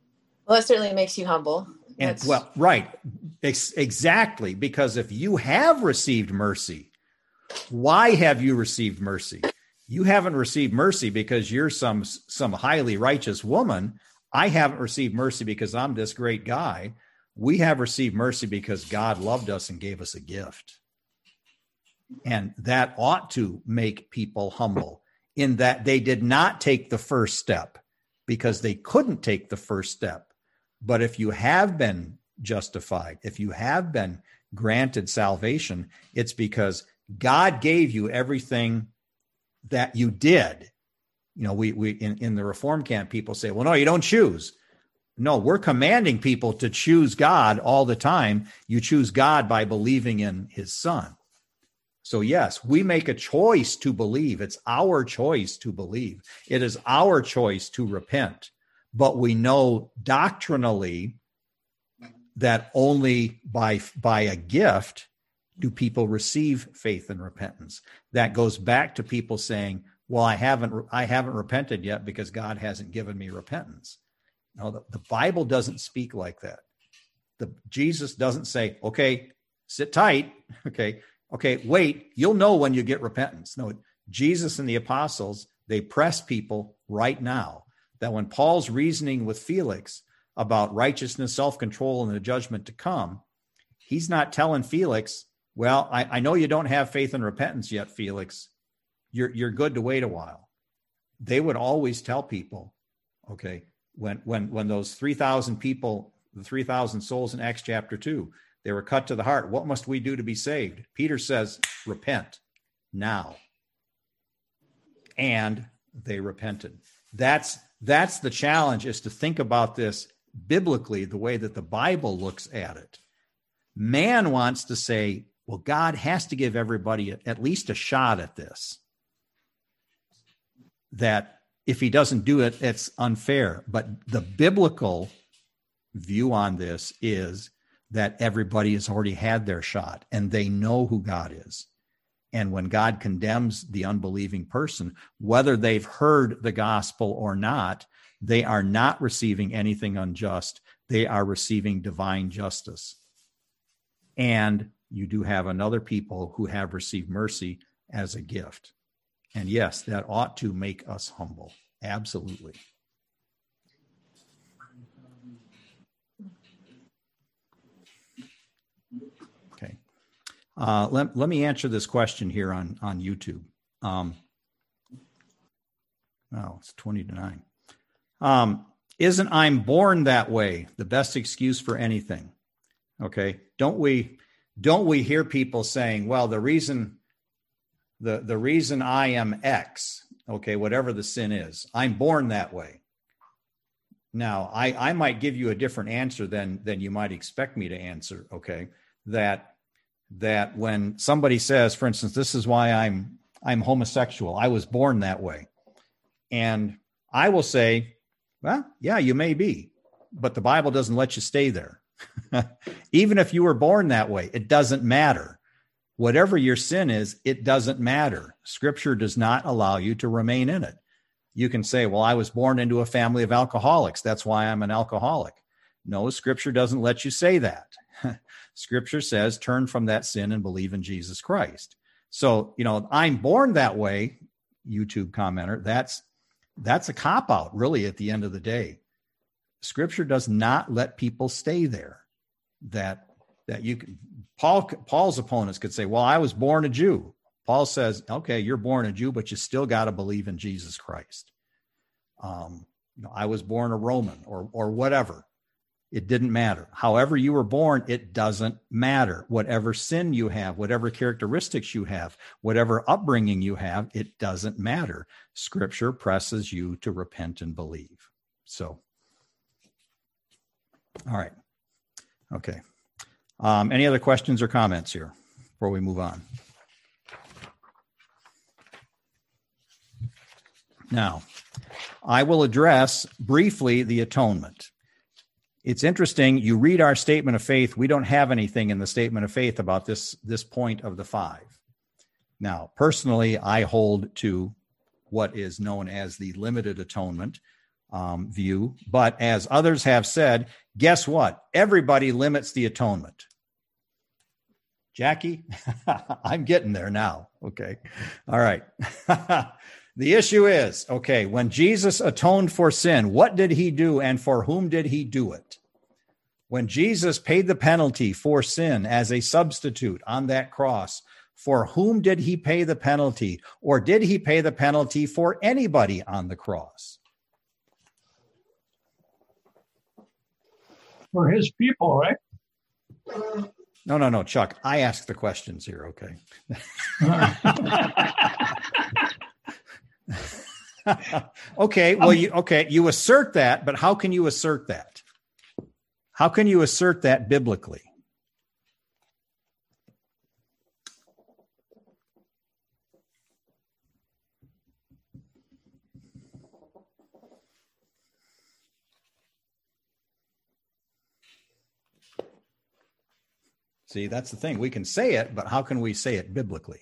Well, that certainly makes you humble. And well, right. Exactly. Because if you have received mercy, why have you received mercy? You haven't received mercy because you're some highly righteous woman. I haven't received mercy because I'm this great guy. We have received mercy because God loved us and gave us a gift. And that ought to make people humble, in that they did not take the first step because they couldn't take the first step. But if you have been justified, if you have been granted salvation, it's because God gave you everything that you did. You know, we in the Reform camp, people say, well, no, you don't choose. No, we're commanding people to choose God all the time. You choose God by believing in his son. So yes, we make a choice to believe. It's our choice to believe. It is our choice to repent. But we know doctrinally that only by a gift do people receive faith and repentance. That goes back to people saying, well, I haven't repented yet because God hasn't given me repentance. No, the Bible doesn't speak like that. Jesus doesn't say, okay, sit tight. Okay, wait, you'll know when you get repentance. No, Jesus and the apostles, they press people right now. That when Paul's reasoning with Felix about righteousness, self-control, and the judgment to come, he's not telling Felix, well, I know you don't have faith and repentance yet, Felix. You're good to wait a while. They would always tell people, okay, when those 3,000 people, the 3,000 souls in Acts chapter 2, they were cut to the heart. What must we do to be saved? Peter says, repent now. And they repented. That's the challenge, is to think about this biblically, the way that the Bible looks at it. Man wants to say, well, God has to give everybody at least a shot at this. That if he doesn't do it, it's unfair. But the biblical view on this is that everybody has already had their shot and they know who God is. And when God condemns the unbelieving person, whether they've heard the gospel or not, they are not receiving anything unjust. They are receiving divine justice. And you do have another people who have received mercy as a gift. And yes, that ought to make us humble. Absolutely. Okay. Let me answer this question here on YouTube. It's 20 to 9. Isn't I'm born that way the best excuse for anything? Okay. Don't we hear people saying, well, the reason I am X, okay, whatever the sin is, I'm born that way. Now, I might give you a different answer than you might expect me to answer, okay? That when somebody says, for instance, this is why I'm homosexual, I was born that way. And I will say, well, yeah, you may be, but the Bible doesn't let you stay there. Even if you were born that way, it doesn't matter. Whatever your sin is, it doesn't matter. Scripture does not allow you to remain in it. You can say, well, I was born into a family of alcoholics. That's why I'm an alcoholic. No, Scripture doesn't let you say that. Scripture says, turn from that sin and believe in Jesus Christ. So, I'm born that way, YouTube commenter, that's a cop-out, really, at the end of the day. Scripture does not let people stay there. That you can, Paul's opponents could say, well, I was born a Jew. Paul says, okay, you're born a Jew, but you still got to believe in Jesus Christ. I was born a Roman or whatever. It didn't matter. However you were born, it doesn't matter. Whatever sin you have, whatever characteristics you have, whatever upbringing you have, it doesn't matter. Scripture presses you to repent and believe. So, all right. Okay. Any other questions or comments here before we move on? Now, I will address briefly the atonement. It's interesting. You read our statement of faith. We don't have anything in the statement of faith about this point of the 5. Now, personally, I hold to what is known as the limited atonement, view. But as others have said, guess what? Everybody limits the atonement. Jackie, I'm getting there now. Okay. All right. The issue is, okay, when Jesus atoned for sin, what did he do and for whom did he do it? When Jesus paid the penalty for sin as a substitute on that cross, for whom did he pay the penalty? Or did he pay the penalty for anybody on the cross? For his people, right? No, Chuck. I ask the questions here, okay? Okay, well, you assert that, but how can you assert that? How can you assert that biblically? See, that's the thing. We can say it, but how can we say it biblically?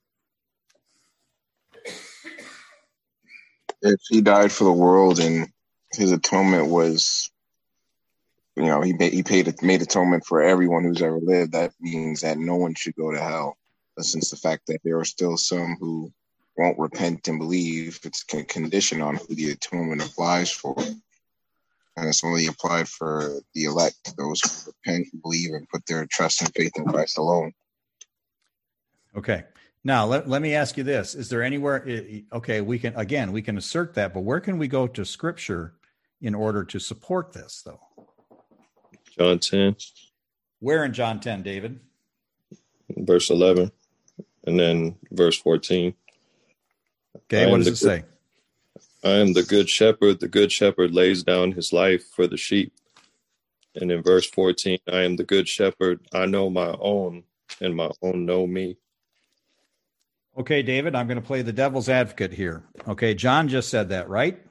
If he died for the world and his atonement was, he made atonement for everyone who's ever lived, that means that no one should go to hell. But since the fact that there are still some who won't repent and believe, it's a condition on who the atonement applies for. And it's only applied for the elect, those who repent, believe, and put their trust and faith in Christ alone. Okay. Now, let me ask you this. Is there anywhere, okay, we can assert that, but where can we go to Scripture in order to support this, though? John 10. Where in John 10, David? Verse 11, and then verse 14. Okay, what does it say? I am the good shepherd. The good shepherd lays down his life for the sheep. And in verse 14, I am the good shepherd. I know my own, and my own know me. Okay, David, I'm going to play the devil's advocate here. Okay, John just said that, right?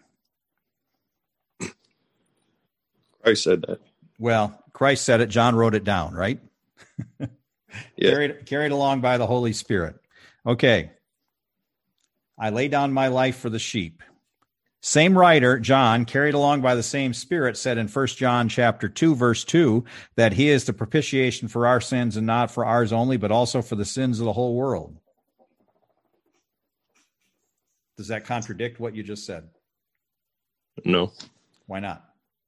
Christ said that. Well, Christ said it. John wrote it down, right? Yeah. Carried along by the Holy Spirit. Okay. I lay down my life for the sheep. Same writer, John, carried along by the same Spirit, said in 1 John chapter 2, verse 2, that he is the propitiation for our sins, and not for ours only, but also for the sins of the whole world. Does that contradict what you just said? No. Why not?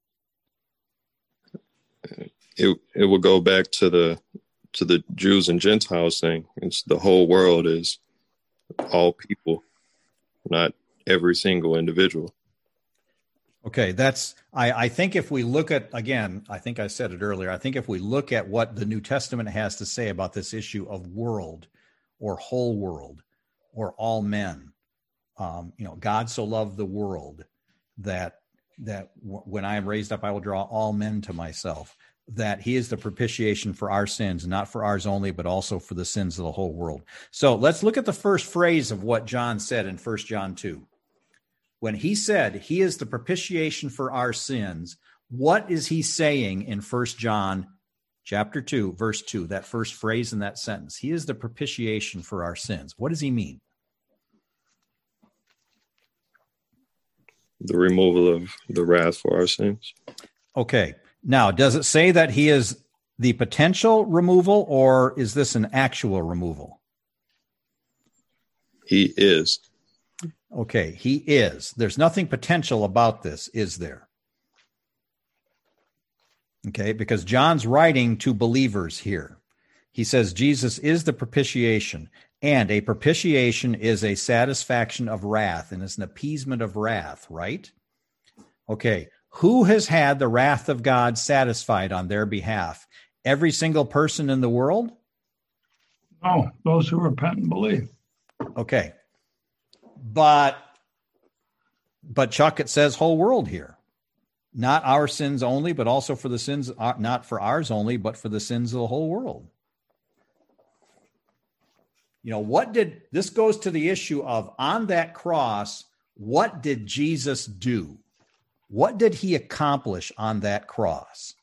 It will go back to the Jews and Gentiles thing. It's the whole world is all people, not every single individual. Okay, I think if we look at, again, I think I said it earlier, I think if we look at what the New Testament has to say about this issue of world or whole world or all men, God so loved the world that when I am raised up, I will draw all men to myself, that he is the propitiation for our sins, not for ours only, but also for the sins of the whole world. So let's look at the first phrase of what John said in 1 John 2. When he said he is the propitiation for our sins, what is he saying in 1 John chapter 2, verse 2, that first phrase in that sentence? He is the propitiation for our sins. What does he mean? The removal of the wrath for our sins. Okay. Now, does it say that he is the potential removal, or is this an actual removal? He is. Okay, he is. There's nothing potential about this, is there? Okay, because John's writing to believers here. He says Jesus is the propitiation, and a propitiation is a satisfaction of wrath, and it's an appeasement of wrath, right? Okay, who has had the wrath of God satisfied on their behalf? Every single person in the world? No, those who repent and believe. Okay. But Chuck, it says whole world here. Not our sins only, but also for the sins, not for ours only, but for the sins of the whole world. This goes to the issue of on that cross, what did Jesus do? What did he accomplish on that cross?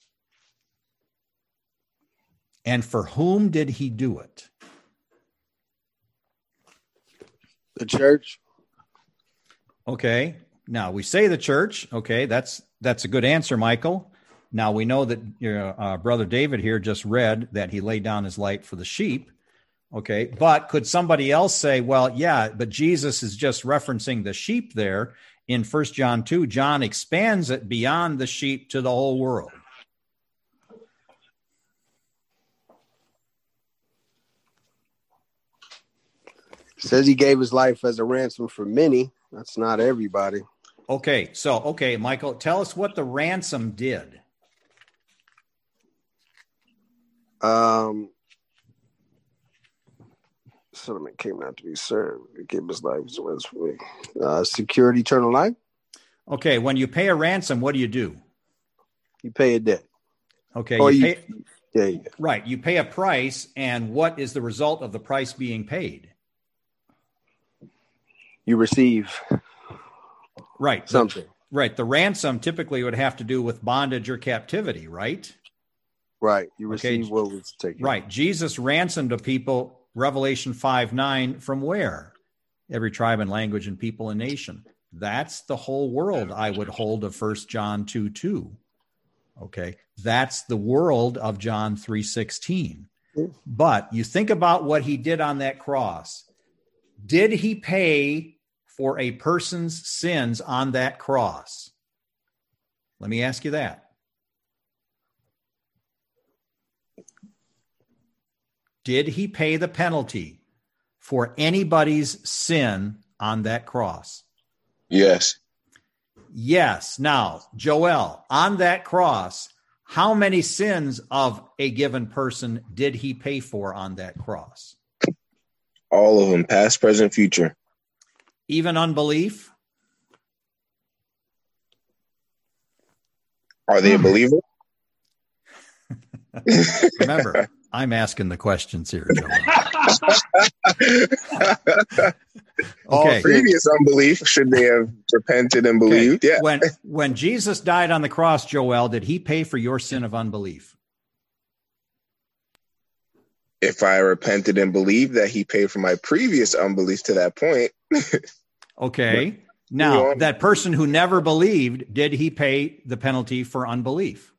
And for whom did he do it? The church. Okay. Now we say the church. Okay, that's a good answer, Michael. Now we know that your brother David here just read that he laid down his life for the sheep. Okay, but could somebody else say, well, yeah, but Jesus is just referencing the sheep there in 1 John 2. John expands it beyond the sheep to the whole world. Says he gave his life as a ransom for many. That's not everybody. Okay, Michael, tell us what the ransom did. Solomon came not to be served. He gave his life as a ransom for me. Secured eternal life. Okay, when you pay a ransom, what do? You pay a debt. Okay, yeah. Right, you pay a price, and what is the result of the price being paid? You receive something. Right. The ransom typically would have to do with bondage or captivity, right? Right. You receive what was taken. Right. Jesus ransomed a people, Revelation 5:9, from where? Every tribe and language and people and nation. That's the whole world, I would hold, of 1 John 2:2. Okay. That's the world of John 3:16. But you think about what he did on that cross. Did he pay for a person's sins on that cross? Let me ask you that. Did he pay the penalty for anybody's sin on that cross? Yes. Yes. Now, Joel, on that cross, how many sins of a given person did he pay for on that cross? All of them, past, present, future. Even unbelief? Are they a believer? Remember, I'm asking the questions here, Joel. Okay. Previous unbelief, should they have repented and believed? Okay. Yeah. When Jesus died on the cross, Joel, did he pay for your sin of unbelief? If I repented and believed that he paid for my previous unbelief to that point. Okay. Now, that person who never believed, did he pay the penalty for unbelief?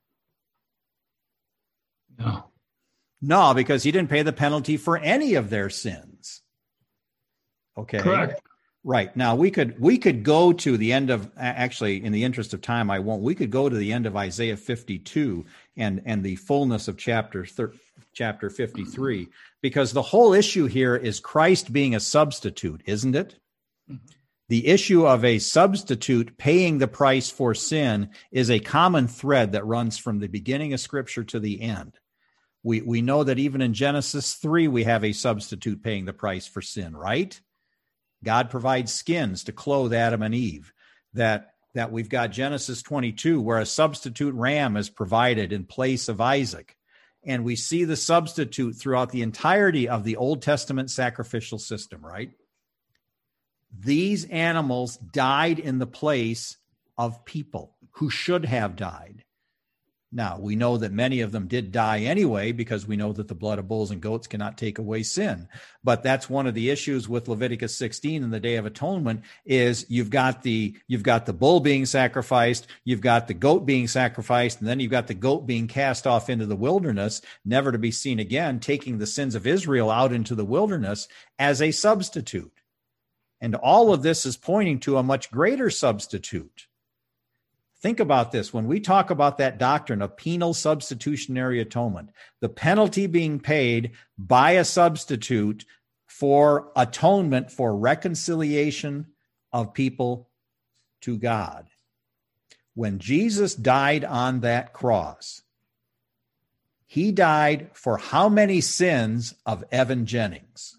No, because he didn't pay the penalty for any of their sins. Okay. Correct. Right. Now we could go to the end of, actually, in the interest of time, I won't. We could go to the end of Isaiah 52 and the fullness of chapter 53, because the whole issue here is Christ being a substitute, isn't it? Mm-hmm. The issue of a substitute paying the price for sin is a common thread that runs from the beginning of Scripture to the end. We know that even in Genesis 3, we have a substitute paying the price for sin, right? God provides skins to clothe Adam and Eve. That we've got Genesis 22, where a substitute ram is provided in place of Isaac. And we see the substitute throughout the entirety of the Old Testament sacrificial system, right? These animals died in the place of people who should have died. Now, we know that many of them did die anyway, because we know that the blood of bulls and goats cannot take away sin. But that's one of the issues with Leviticus 16 and the Day of Atonement is you've got the bull being sacrificed, you've got the goat being sacrificed, and then you've got the goat being cast off into the wilderness, never to be seen again, taking the sins of Israel out into the wilderness as a substitute. And all of this is pointing to a much greater substitute. Think about this. When we talk about that doctrine of penal substitutionary atonement, the penalty being paid by a substitute for atonement, for reconciliation of people to God. When Jesus died on that cross, he died for how many sins of Evan Jennings?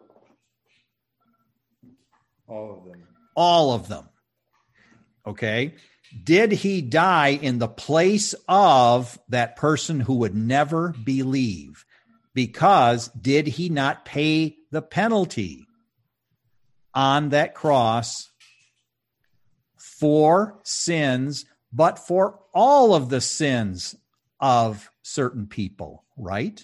All of them. All of them. Okay. Did he die in the place of that person who would never believe? Because did he not pay the penalty on that cross for sins, but for all of the sins of certain people, right?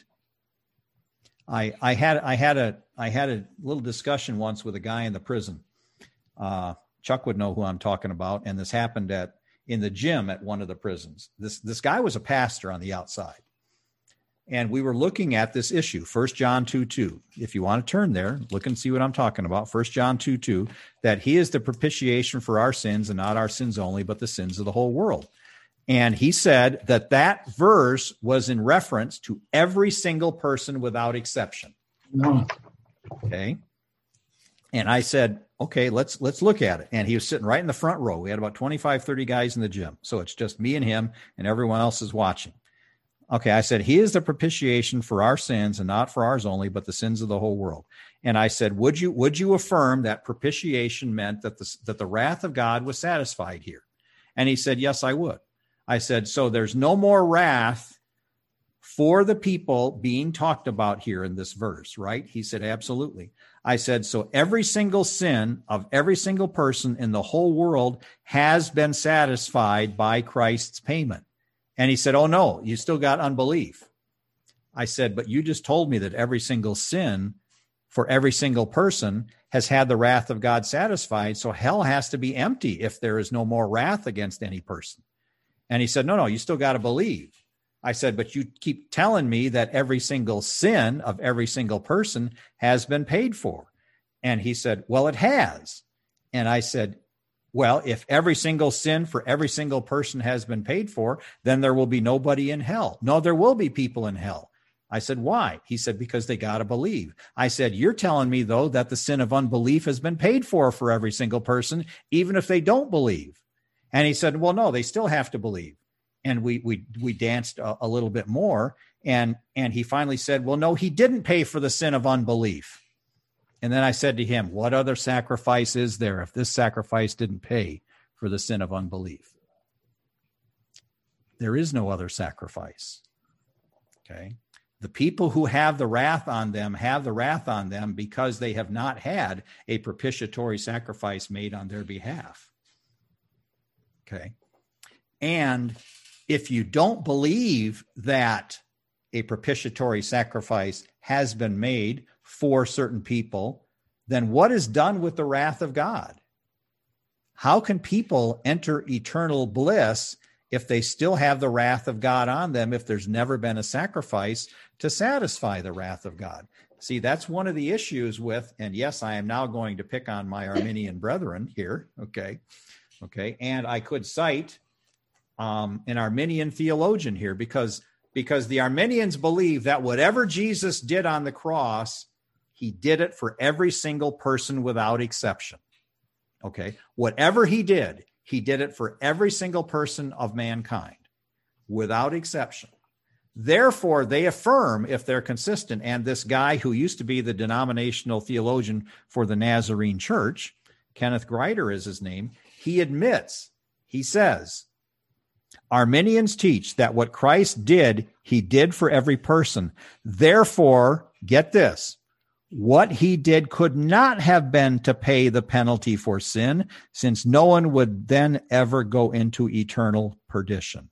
I had a little discussion once with a guy in the prison. Chuck would know who I'm talking about. And this happened in the gym at one of the prisons. This guy was a pastor on the outside. And we were looking at this issue, 1 John 2:2. If you want to turn there, look and see what I'm talking about. 1 John 2:2, that he is the propitiation for our sins, and not our sins only, but the sins of the whole world. And he said that verse was in reference to every single person without exception. No. Okay. And I said, okay, let's look at it. And he was sitting right in the front row. We had about 25, 30 guys in the gym. So it's just me and him, and everyone else is watching. Okay, I said, he is the propitiation for our sins, and not for ours only, but the sins of the whole world. And I said, would you affirm that propitiation meant that the wrath of God was satisfied here? And he said, yes, I would. I said, so there's no more wrath for the people being talked about here in this verse, right? He said, absolutely. I said, so every single sin of every single person in the whole world has been satisfied by Christ's payment. And he said, oh, no, you still got unbelief. I said, but you just told me that every single sin for every single person has had the wrath of God satisfied. So hell has to be empty if there is no more wrath against any person. And he said, no, you still got to believe. I said, but you keep telling me that every single sin of every single person has been paid for. And he said, well, it has. And I said, well, if every single sin for every single person has been paid for, then there will be nobody in hell. No, there will be people in hell. I said, why? He said, because they got to believe. I said, you're telling me, though, that the sin of unbelief has been paid for every single person, even if they don't believe. And he said, well, no, they still have to believe. And we danced a little bit more. And he finally said, well, no, he didn't pay for the sin of unbelief. And then I said to him, what other sacrifice is there if this sacrifice didn't pay for the sin of unbelief? There is no other sacrifice. Okay. The people who have the wrath on them because they have not had a propitiatory sacrifice made on their behalf. Okay. And if you don't believe that a propitiatory sacrifice has been made for certain people, then what is done with the wrath of God? How can people enter eternal bliss if they still have the wrath of God on them, if there's never been a sacrifice to satisfy the wrath of God? See, that's one of the issues with, and yes, I am now going to pick on my Arminian brethren here, okay, and I could cite an Arminian theologian here because the Arminians believe that whatever Jesus did on the cross, he did it for every single person without exception. Okay. Whatever he did it for every single person of mankind without exception. Therefore, they affirm, if they're consistent, and this guy who used to be the denominational theologian for the Nazarene Church, Kenneth Grider is his name, he admits, he says, Arminians teach that what Christ did, he did for every person. Therefore, get this, what he did could not have been to pay the penalty for sin, since no one would then ever go into eternal perdition.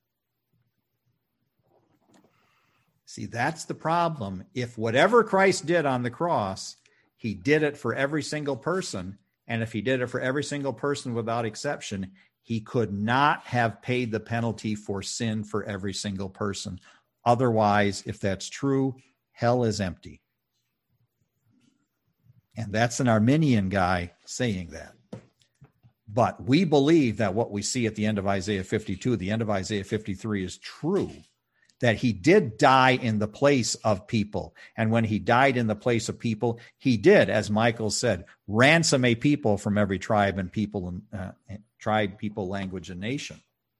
See, that's the problem. If whatever Christ did on the cross, he did it for every single person, and if he did it for every single person without exception, he could not have paid the penalty for sin for every single person. Otherwise, if that's true, hell is empty. And that's an Arminian guy saying that. But we believe that what we see at the end of Isaiah 52, the end of Isaiah 53 is true, that he did die in the place of people. And when he died in the place of people, he did, as Michael said, ransom a people from every tribe and people, language, and nation.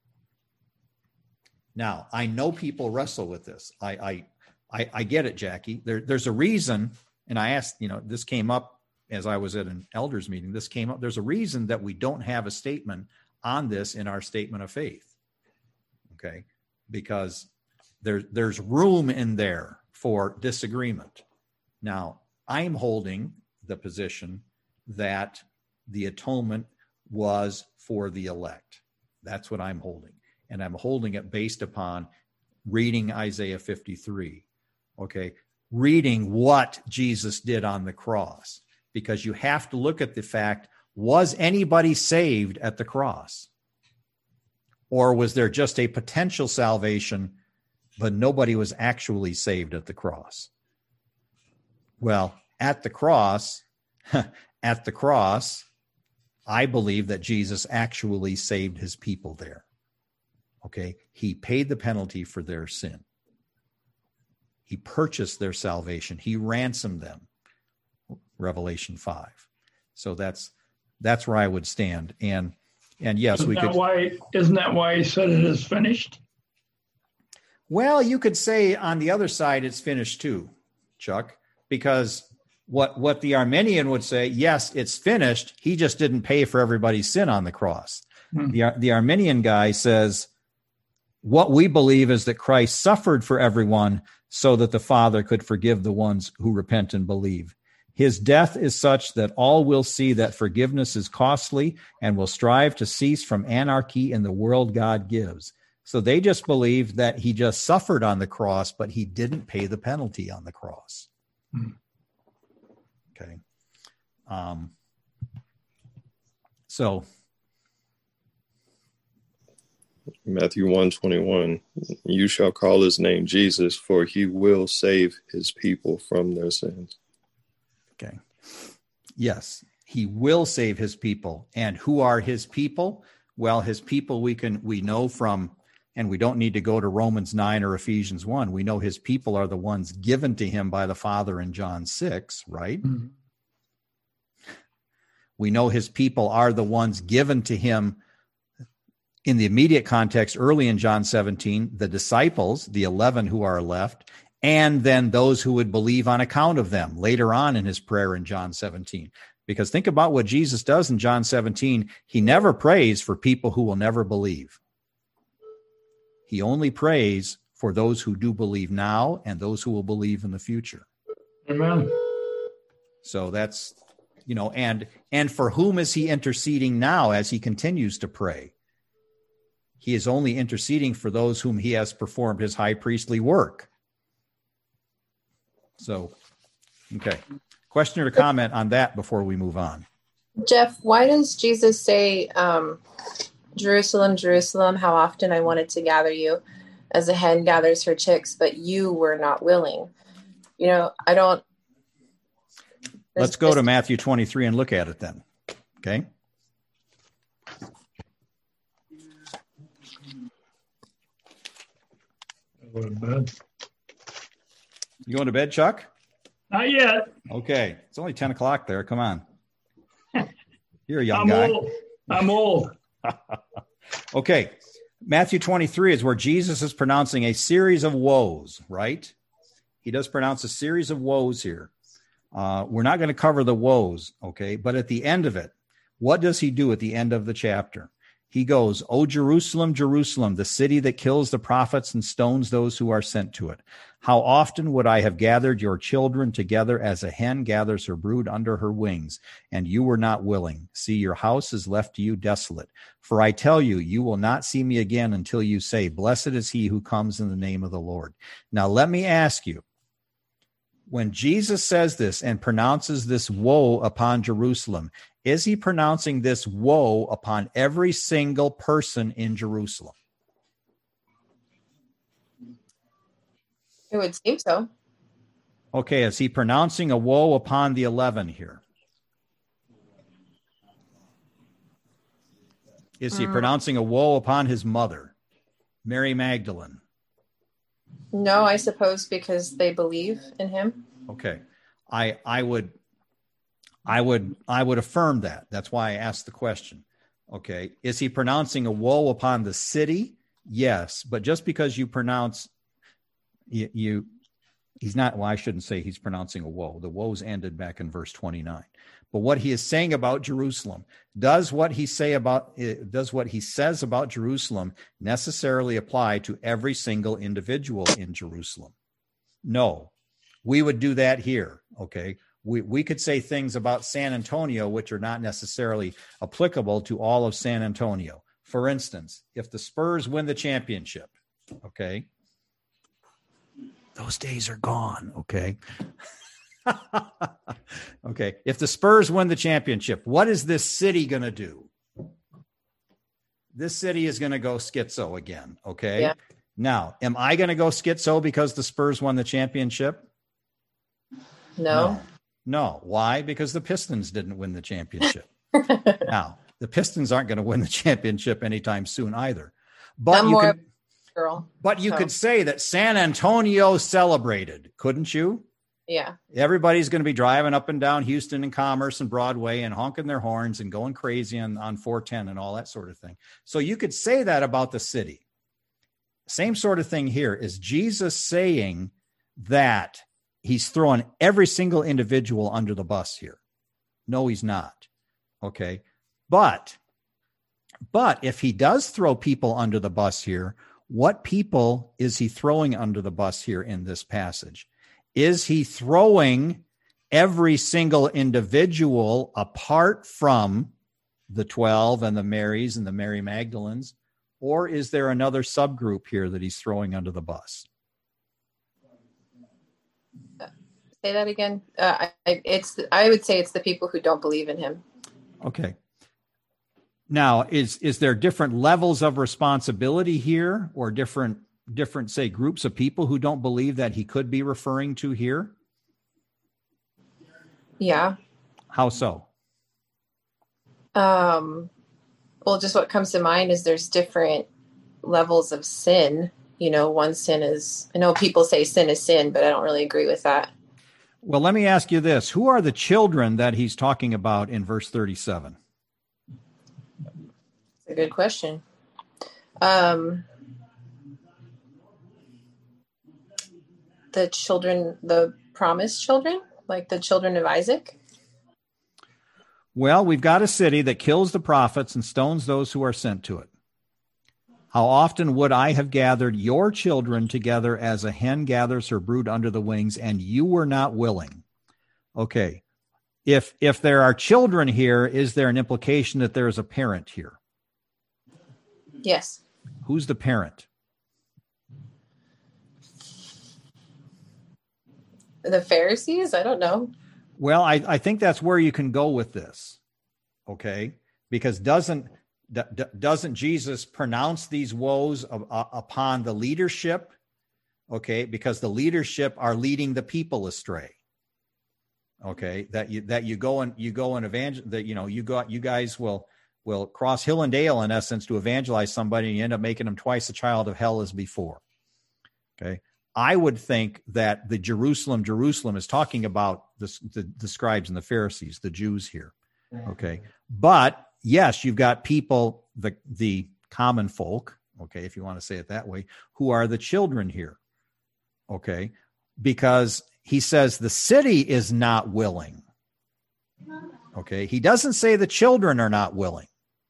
Now, I know people wrestle with this. I get it, Jackie. There's a reason, and I asked, this came up as I was at an elders meeting. This came up. There's a reason that we don't have a statement on this in our statement of faith. Okay, because there's room in there for disagreement. Now, I'm holding the position that the atonement was for the elect. That's what I'm holding. And I'm holding it based upon reading Isaiah 53. Okay. Reading what Jesus did on the cross, because you have to look at the fact, Was anybody saved at the cross? Or was there just a potential salvation, but nobody was actually saved at the cross? Well, at the cross, I believe that Jesus actually saved his people there. Okay? He paid the penalty for their sin. He purchased their salvation. He ransomed them. Revelation 5. So that's where I would stand. And yes, isn't that why he said it is finished? Well, you could say on the other side it's finished too, Chuck, because what the Arminian would say, yes, it's finished. He just didn't pay for everybody's sin on the cross. The Arminian guy says, what we believe is that Christ suffered for everyone so that the Father could forgive the ones who repent and believe. His death is such that all will see that forgiveness is costly and will strive to cease from anarchy in the world God gives. So they just believe that he just suffered on the cross, but he didn't pay the penalty on the cross. Okay. So Matthew 1:21, you shall call his name Jesus, for he will save his people from their sins. Okay. Yes, he will save his people. And who are his people? Well, his people we know from, and we don't need to go to Romans 9 or Ephesians 1. We know his people are the ones given to him by the Father in John 6, right? Mm-hmm. We know his people are the ones given to him in the immediate context early in John 17, the disciples, the 11 who are left, and then those who would believe on account of them later on in his prayer in John 17. Because think about what Jesus does in John 17. He never prays for people who will never believe. He only prays for those who do believe now and those who will believe in the future. Amen. So that's, and for whom is he interceding now as he continues to pray? He is only interceding for those whom he has performed his high priestly work. So, okay. Question or comment on that before we move on? Jeff, why does Jesus say, Jerusalem, Jerusalem, how often I wanted to gather you as a hen gathers her chicks, but you were not willing? Let's go to Matthew 23 and look at it then. Okay. Go to bed. You going to bed, Chuck? Not yet. Okay. It's only 10 o'clock there. Come on. You're a young guy. I'm old. Okay. Matthew 23 is where Jesus is pronouncing a series of woes, right? He does pronounce a series of woes here. We're not going to cover the woes, okay? But at the end of it, what does he do at the end of the chapter? He goes, O Jerusalem, Jerusalem, the city that kills the prophets and stones those who are sent to it. How often would I have gathered your children together as a hen gathers her brood under her wings, and you were not willing. See, your house is left to you desolate. For I tell you, you will not see me again until you say, blessed is he who comes in the name of the Lord. Now, let me ask you, when Jesus says this and pronounces this woe upon Jerusalem, is he pronouncing this woe upon every single person in Jerusalem? It would seem so. Okay, is he pronouncing a woe upon the 11 here? Is he pronouncing a woe upon his mother, Mary Magdalene? No, I suppose because they believe in him. Okay. I would affirm that. That's why I asked the question. Okay. Is he pronouncing a woe upon the city? Yes. But just because you pronounce he's not, well, I shouldn't say he's pronouncing a woe. The woes ended back in verse 29. But what he is saying about Jerusalem, does what he says about Jerusalem necessarily apply to every single individual in Jerusalem? No. We would do that here. Okay. We could say things about San Antonio which are not necessarily applicable to all of San Antonio. For instance, if the Spurs win the championship, okay, those days are gone, okay? Okay. If the Spurs win the championship, what is this city going to do? This city is going to go schizo again. Okay. Yeah. Now, am I going to go schizo because the Spurs won the championship? No. Why? Because the Pistons didn't win the championship. Now, the Pistons aren't going to win the championship anytime soon either. But you could say that San Antonio celebrated, couldn't you? Yeah. Everybody's going to be driving up and down Houston and Commerce and Broadway and honking their horns and going crazy on 410 and all that sort of thing. So you could say that about the city. Same sort of thing here. Is Jesus saying that he's throwing every single individual under the bus here? No, he's not. Okay. But if he does throw people under the bus here, what people is he throwing under the bus here in this passage? Is he throwing every single individual apart from the 12 and the Marys and the Mary Magdalens? Or is there another subgroup here that he's throwing under the bus? Say that again. I would say it's the people who don't believe in him. Okay. Now, is there different levels of responsibility here, or different, say, groups of people who don't believe that he could be referring to here? Yeah. How so? Well, just what comes to mind is there's different levels of sin. You know, one sin is, I know people say sin is sin, but I don't really agree with that. Well, let me ask you this. Who are the children that he's talking about in verse 37? That's a good question. The children, the promised children, like the children of Isaac? Well, we've got a city that kills the prophets and stones those who are sent to it. How often would I have gathered your children together as a hen gathers her brood under the wings, and you were not willing? Okay. If there are children here, is there an implication that there is a parent here? Yes. Who's the parent? The Pharisees? I don't know. Well, I think that's where you can go with this. Okay. Because doesn't Jesus pronounce these woes upon the leadership? Okay, because the leadership are leading the people astray. Okay, that you go and evangelize, that you guys will cross hill and dale in essence to evangelize somebody, and you end up making them twice a child of hell as before. Okay, I would think that the Jerusalem is talking about the scribes and the Pharisees, the Jews here. Okay, but yes, you've got people, the common folk, okay, if you want to say it that way, who are the children here, okay, because he says the city is not willing, okay? He doesn't say the children are not willing.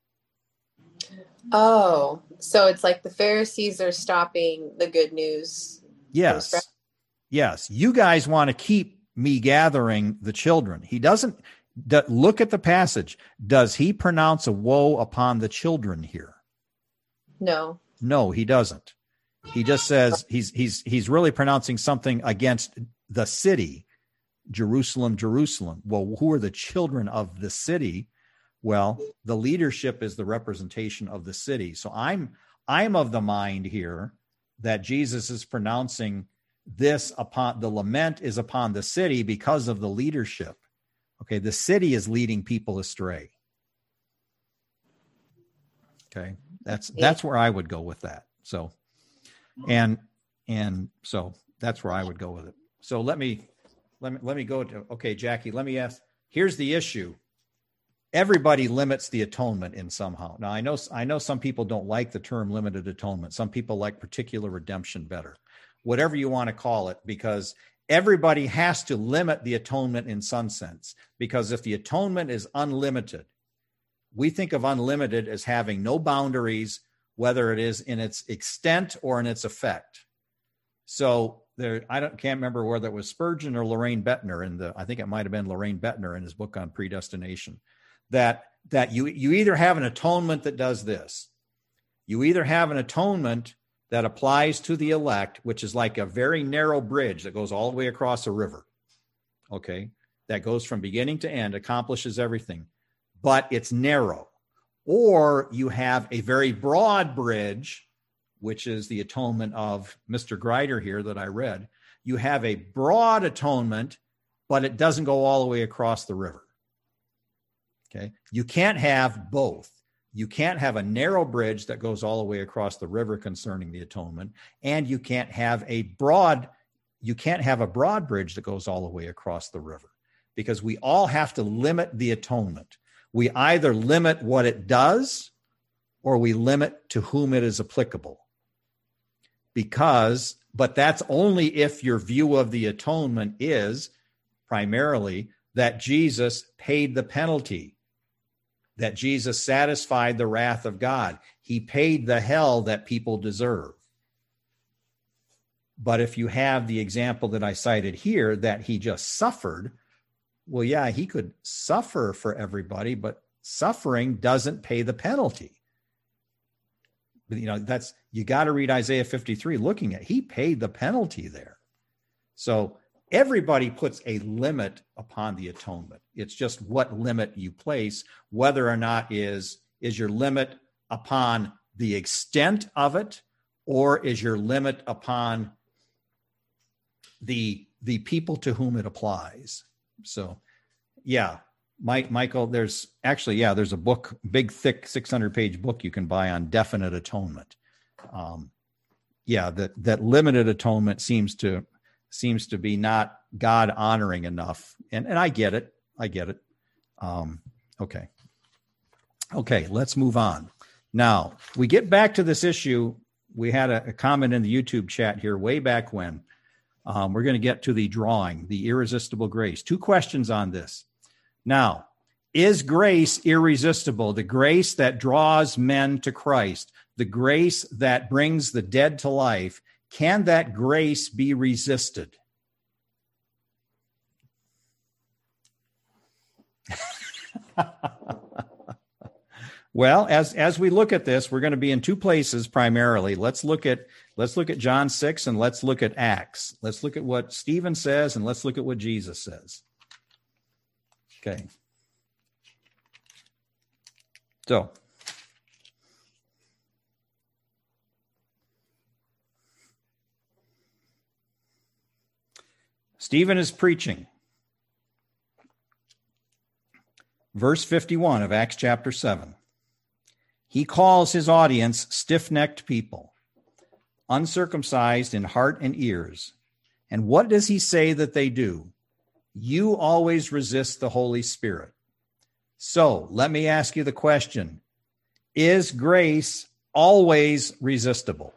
Oh, so it's like the Pharisees are stopping the good news. Yes, you guys want to keep me gathering the children. He doesn't. Look at the passage. Does he pronounce a woe upon the children here? No. No, he doesn't. He just says he's really pronouncing something against the city, Jerusalem. Well, who are the children of the city? Well, the leadership is the representation of the city. So I'm of the mind here that Jesus is pronouncing this upon the lament is upon the city because of the leadership. Okay, the city is leading people astray. Okay, that's where I would go with that. So, and so that's where I would go with it. So let me go to, okay, Jackie, let me ask, here's the issue. Everybody limits the atonement in somehow. Now, I know some people don't like the term limited atonement. Some people like particular redemption better, whatever you want to call it, because everybody has to limit the atonement in some sense, because if the atonement is unlimited, we think of unlimited as having no boundaries, whether it is in its extent or in its effect. So can't remember whether it was Spurgeon or Lorraine Bettner I think it might have been Lorraine Bettner in his book on predestination, that you either have an atonement that does this, you either have an atonement that applies to the elect, which is like a very narrow bridge that goes all the way across a river. okay, that goes from beginning to end, accomplishes everything, but it's narrow. Or you have a very broad bridge, which is the atonement of Mr. Grider here that I read. You have a broad atonement, but it doesn't go all the way across the river. Okay, you can't have both. You can't have a narrow bridge that goes all the way across the river concerning the atonement, and you can't have a broad bridge that goes all the way across the river, because we all have to limit the atonement. We either limit what it does or we limit to whom it is applicable. But that's only if your view of the atonement is primarily that Jesus paid the penalty, that Jesus satisfied the wrath of God. He paid the hell that people deserve. But if you have the example that I cited here, that he just suffered, well, yeah, he could suffer for everybody, but suffering doesn't pay the penalty. But, you got to read Isaiah 53 looking at, he paid the penalty there. So everybody puts a limit upon the atonement. It's just what limit you place, whether or not is your limit upon the extent of it, or is your limit upon the people to whom it applies. So, yeah, Michael, there's a book, big, thick 600-page book you can buy on definite atonement. That limited atonement seems to be not God honoring enough. And I get it. Okay, let's move on. Now, we get back to this issue. We had a comment in the YouTube chat here way back when. We're going to get to the drawing, the irresistible grace. 2 questions on this. Now, is grace irresistible? The grace that draws men to Christ, the grace that brings the dead to life, can that grace be resisted? Well, as we look at this, we're going to be in 2 places primarily. Let's look at John 6 and let's look at Acts. Let's look at what Stephen says and let's look at what Jesus says. Okay. So, Stephen is preaching. Verse 51 of Acts chapter 7. He calls his audience stiff-necked people, uncircumcised in heart and ears. And what does he say that they do? You always resist the Holy Spirit. So let me ask you the question. Is grace always resistible?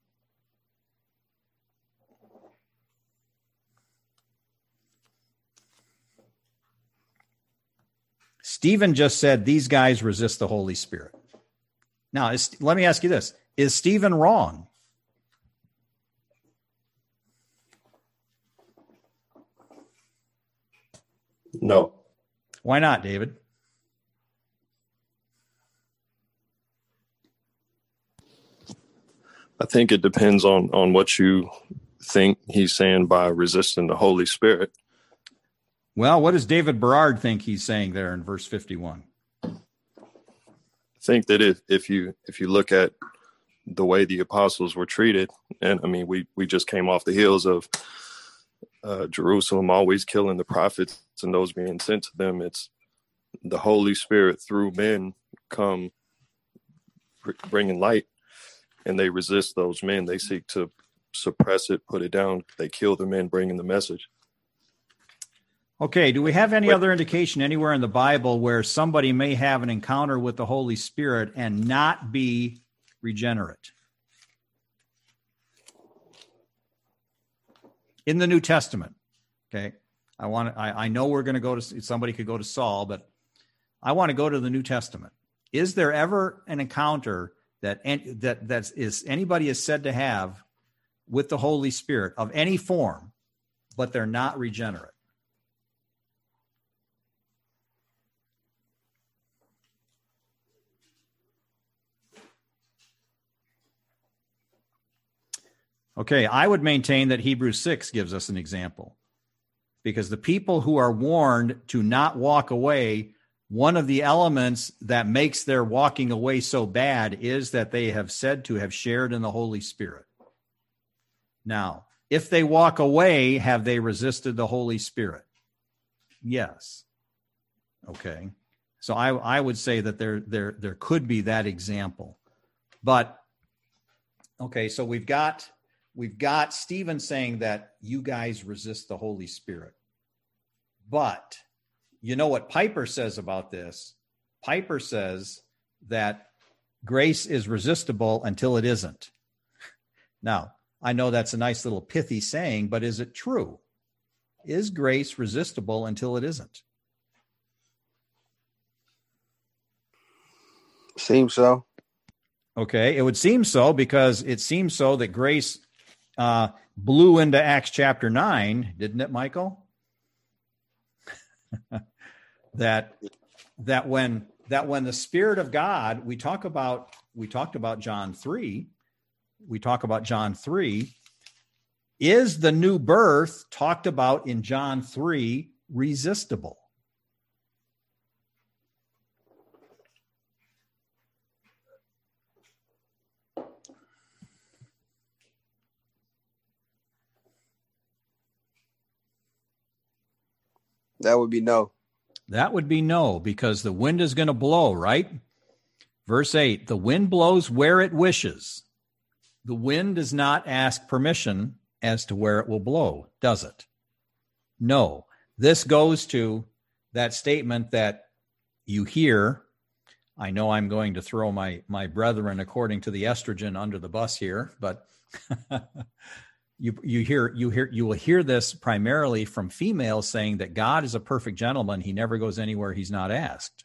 Stephen just said these guys resist the Holy Spirit. Now, let me ask you this. Is Stephen wrong? No. Why not, David? I think it depends on what you think he's saying by resisting the Holy Spirit. Well, what does David Berard think he's saying there in verse 51? I think that if you look at the way the apostles were treated, and I mean, we just came off the heels of Jerusalem always killing the prophets and those being sent to them. It's the Holy Spirit through men come bringing light, and they resist those men. They seek to suppress it, put it down. They kill the men bringing the message. Okay, do we have any other indication anywhere in the Bible where somebody may have an encounter with the Holy Spirit and not be regenerate? In the New Testament, okay? I know we're going to go to, somebody could go to Saul, but I want to go to the New Testament. Is there ever an encounter that anybody is said to have with the Holy Spirit of any form, but they're not regenerate? Okay, I would maintain that Hebrews 6 gives us an example. because the people who are warned to not walk away, one of the elements that makes their walking away so bad is that they have said to have shared in the Holy Spirit. Now, if they walk away, have they resisted the Holy Spirit? Yes. Okay. So I would say that there could be that example. But okay, so we've got Stephen saying that you guys resist the Holy Spirit. But you know what Piper says about this? Piper says that grace is resistible until it isn't. Now, I know that's a nice little pithy saying, but is it true? Is grace resistible until it isn't? Seems so. Okay, it would seem so, because it seems so that grace blew into Acts chapter 9, didn't it, Michael? that when the Spirit of God, we talked about John 3. We talk about John 3. Is the new birth talked about in John 3 resistible? That would be no. That would be no, because the wind is going to blow, right? Verse 8, the wind blows where it wishes. The wind does not ask permission as to where it will blow, does it? No. This goes to that statement that you hear. I know I'm going to throw my brethren according to the estrogen under the bus here, but you will hear this primarily from females saying that God is a perfect gentleman. He never goes anywhere he's not asked.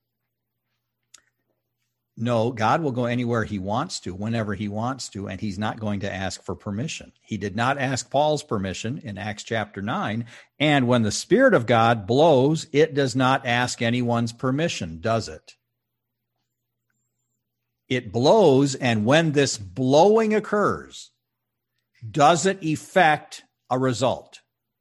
No, God will go anywhere he wants to, whenever he wants to, and he's not going to ask for permission. He did not ask Paul's permission in Acts chapter 9. And when the Spirit of God blows, it does not ask anyone's permission, does it? It blows, and when this blowing occurs, does it effect a result?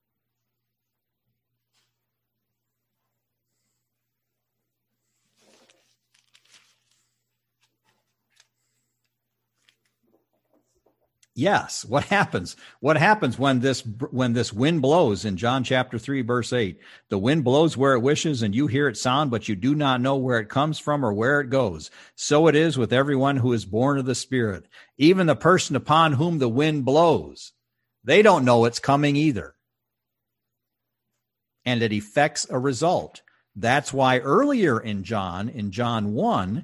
Yes. What happens? What happens when this wind blows in John chapter 3, verse 8? The wind blows where it wishes, and you hear it sound, but you do not know where it comes from or where it goes. So it is with everyone who is born of the Spirit. Even the person upon whom the wind blows, they don't know it's coming either. And it effects a result. That's why earlier in John 1,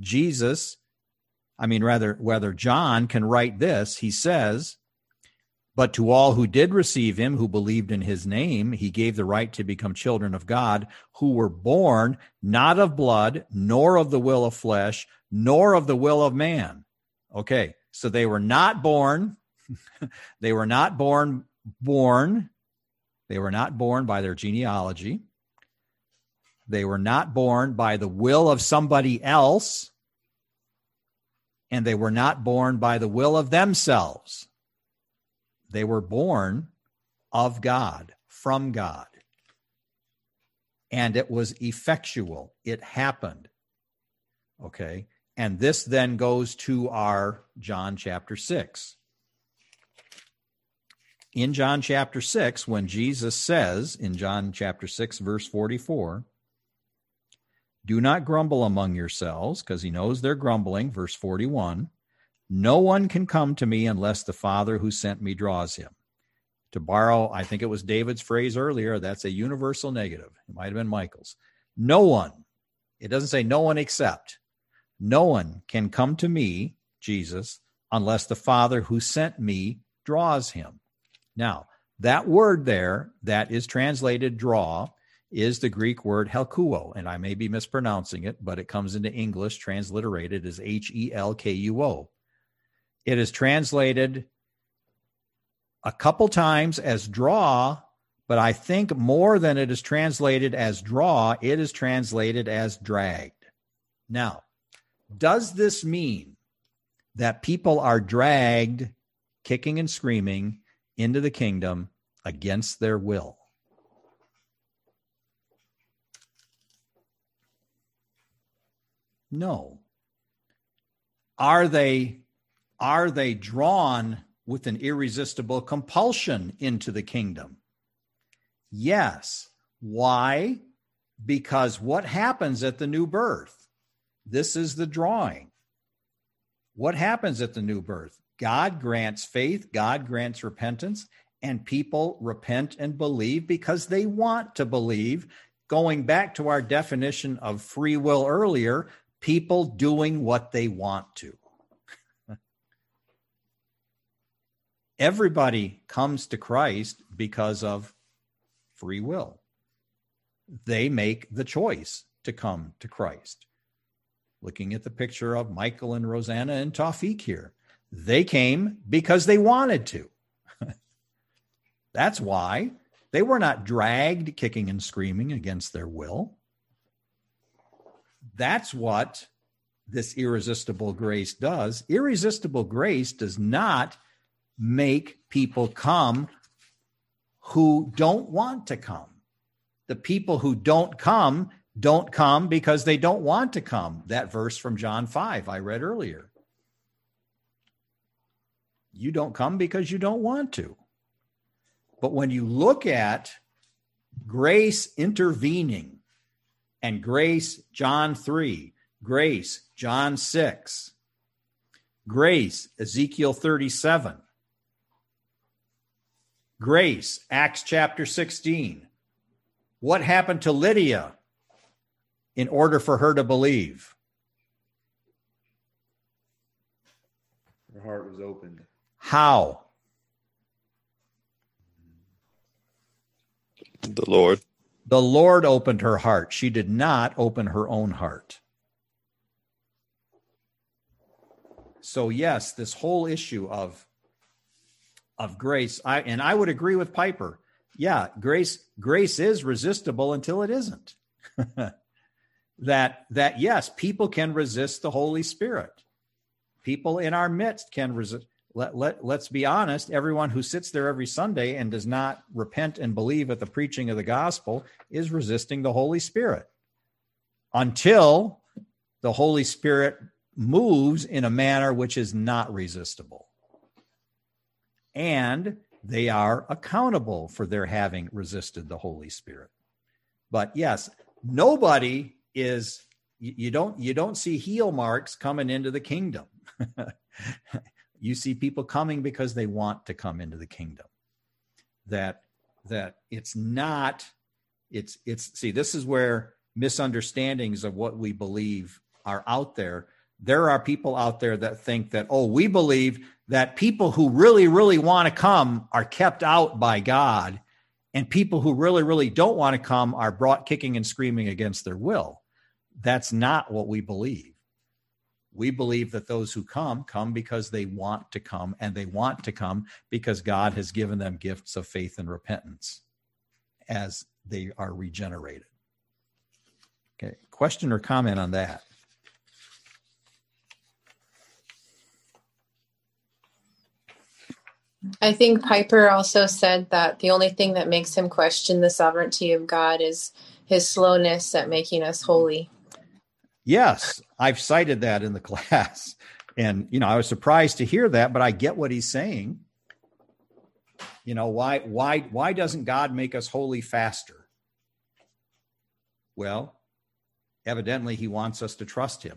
whether John can write this, he says, but to all who did receive him, who believed in his name, he gave the right to become children of God, who were born not of blood, nor of the will of flesh, nor of the will of man. Okay, so they were not born. They were not born. They were not born by their genealogy. They were not born by the will of somebody else. And they were not born by the will of themselves. They were born of God, from God. And it was effectual. It happened. Okay. And this then goes to our John chapter 6. In John chapter 6, when Jesus says in John chapter 6, verse 44, do not grumble among yourselves, because he knows they're grumbling. Verse 41, no one can come to me unless the Father who sent me draws him. To borrow, I think it was David's phrase earlier, that's a universal negative. It might have been Michael's. No one. It doesn't say no one except. No one can come to me, Jesus, unless the Father who sent me draws him. Now, that word there that is translated draw is the Greek word helkuo, and I may be mispronouncing it, but it comes into English transliterated as Helkuo. It is translated a couple times as draw, but I think more than it is translated as draw, it is translated as dragged. Now, does this mean that people are dragged, kicking and screaming, into the kingdom against their will? No. Are they drawn with an irresistible compulsion into the kingdom? Yes. Why? Because what happens at the new birth? This is the drawing. What happens at the new birth? God grants faith, God grants repentance, and people repent and believe because they want to believe. Going back to our definition of free will earlier, people doing what they want to. Everybody comes to Christ because of free will. They make the choice to come to Christ. Looking at the picture of Michael and Rosanna and Tawfiq here, they came because they wanted to. That's why. They were not dragged kicking and screaming against their will. That's what this irresistible grace does. Irresistible grace does not make people come who don't want to come. The people who don't come because they don't want to come. That verse from John 5 I read earlier. You don't come because you don't want to. But when you look at grace intervening and grace, John 3, grace, John 6, grace, Ezekiel 37, grace, Acts chapter 16. What happened to Lydia in order for her to believe? Her heart was opened. How? The Lord. The Lord opened her heart. She did not open her own heart. So yes, this whole issue of grace, I would agree with Piper. Yeah, grace is resistible until it isn't. that yes, people can resist the Holy Spirit. People in our midst can resist. Let's be honest, everyone who sits there every Sunday and does not repent and believe at the preaching of the gospel is resisting the Holy Spirit until the Holy Spirit moves in a manner which is not resistible. And they are accountable for their having resisted the Holy Spirit. But yes, nobody is, you don't see heel marks coming into the kingdom. You see people coming because they want to come into the kingdom. That it's not, it's see, this is where misunderstandings of what we believe are out there. There are people out there that think that, we believe that people who really, really want to come are kept out by God, and people who really, really don't want to come are brought kicking and screaming against their will. That's not what we believe. We believe that those who come because they want to come, and they want to come because God has given them gifts of faith and repentance as they are regenerated. Okay, question or comment on that? I think Piper also said that the only thing that makes him question the sovereignty of God is his slowness at making us holy. Yes, I've cited that in the class. And, I was surprised to hear that, but I get what he's saying. Why doesn't God make us holy faster? Well, evidently he wants us to trust him.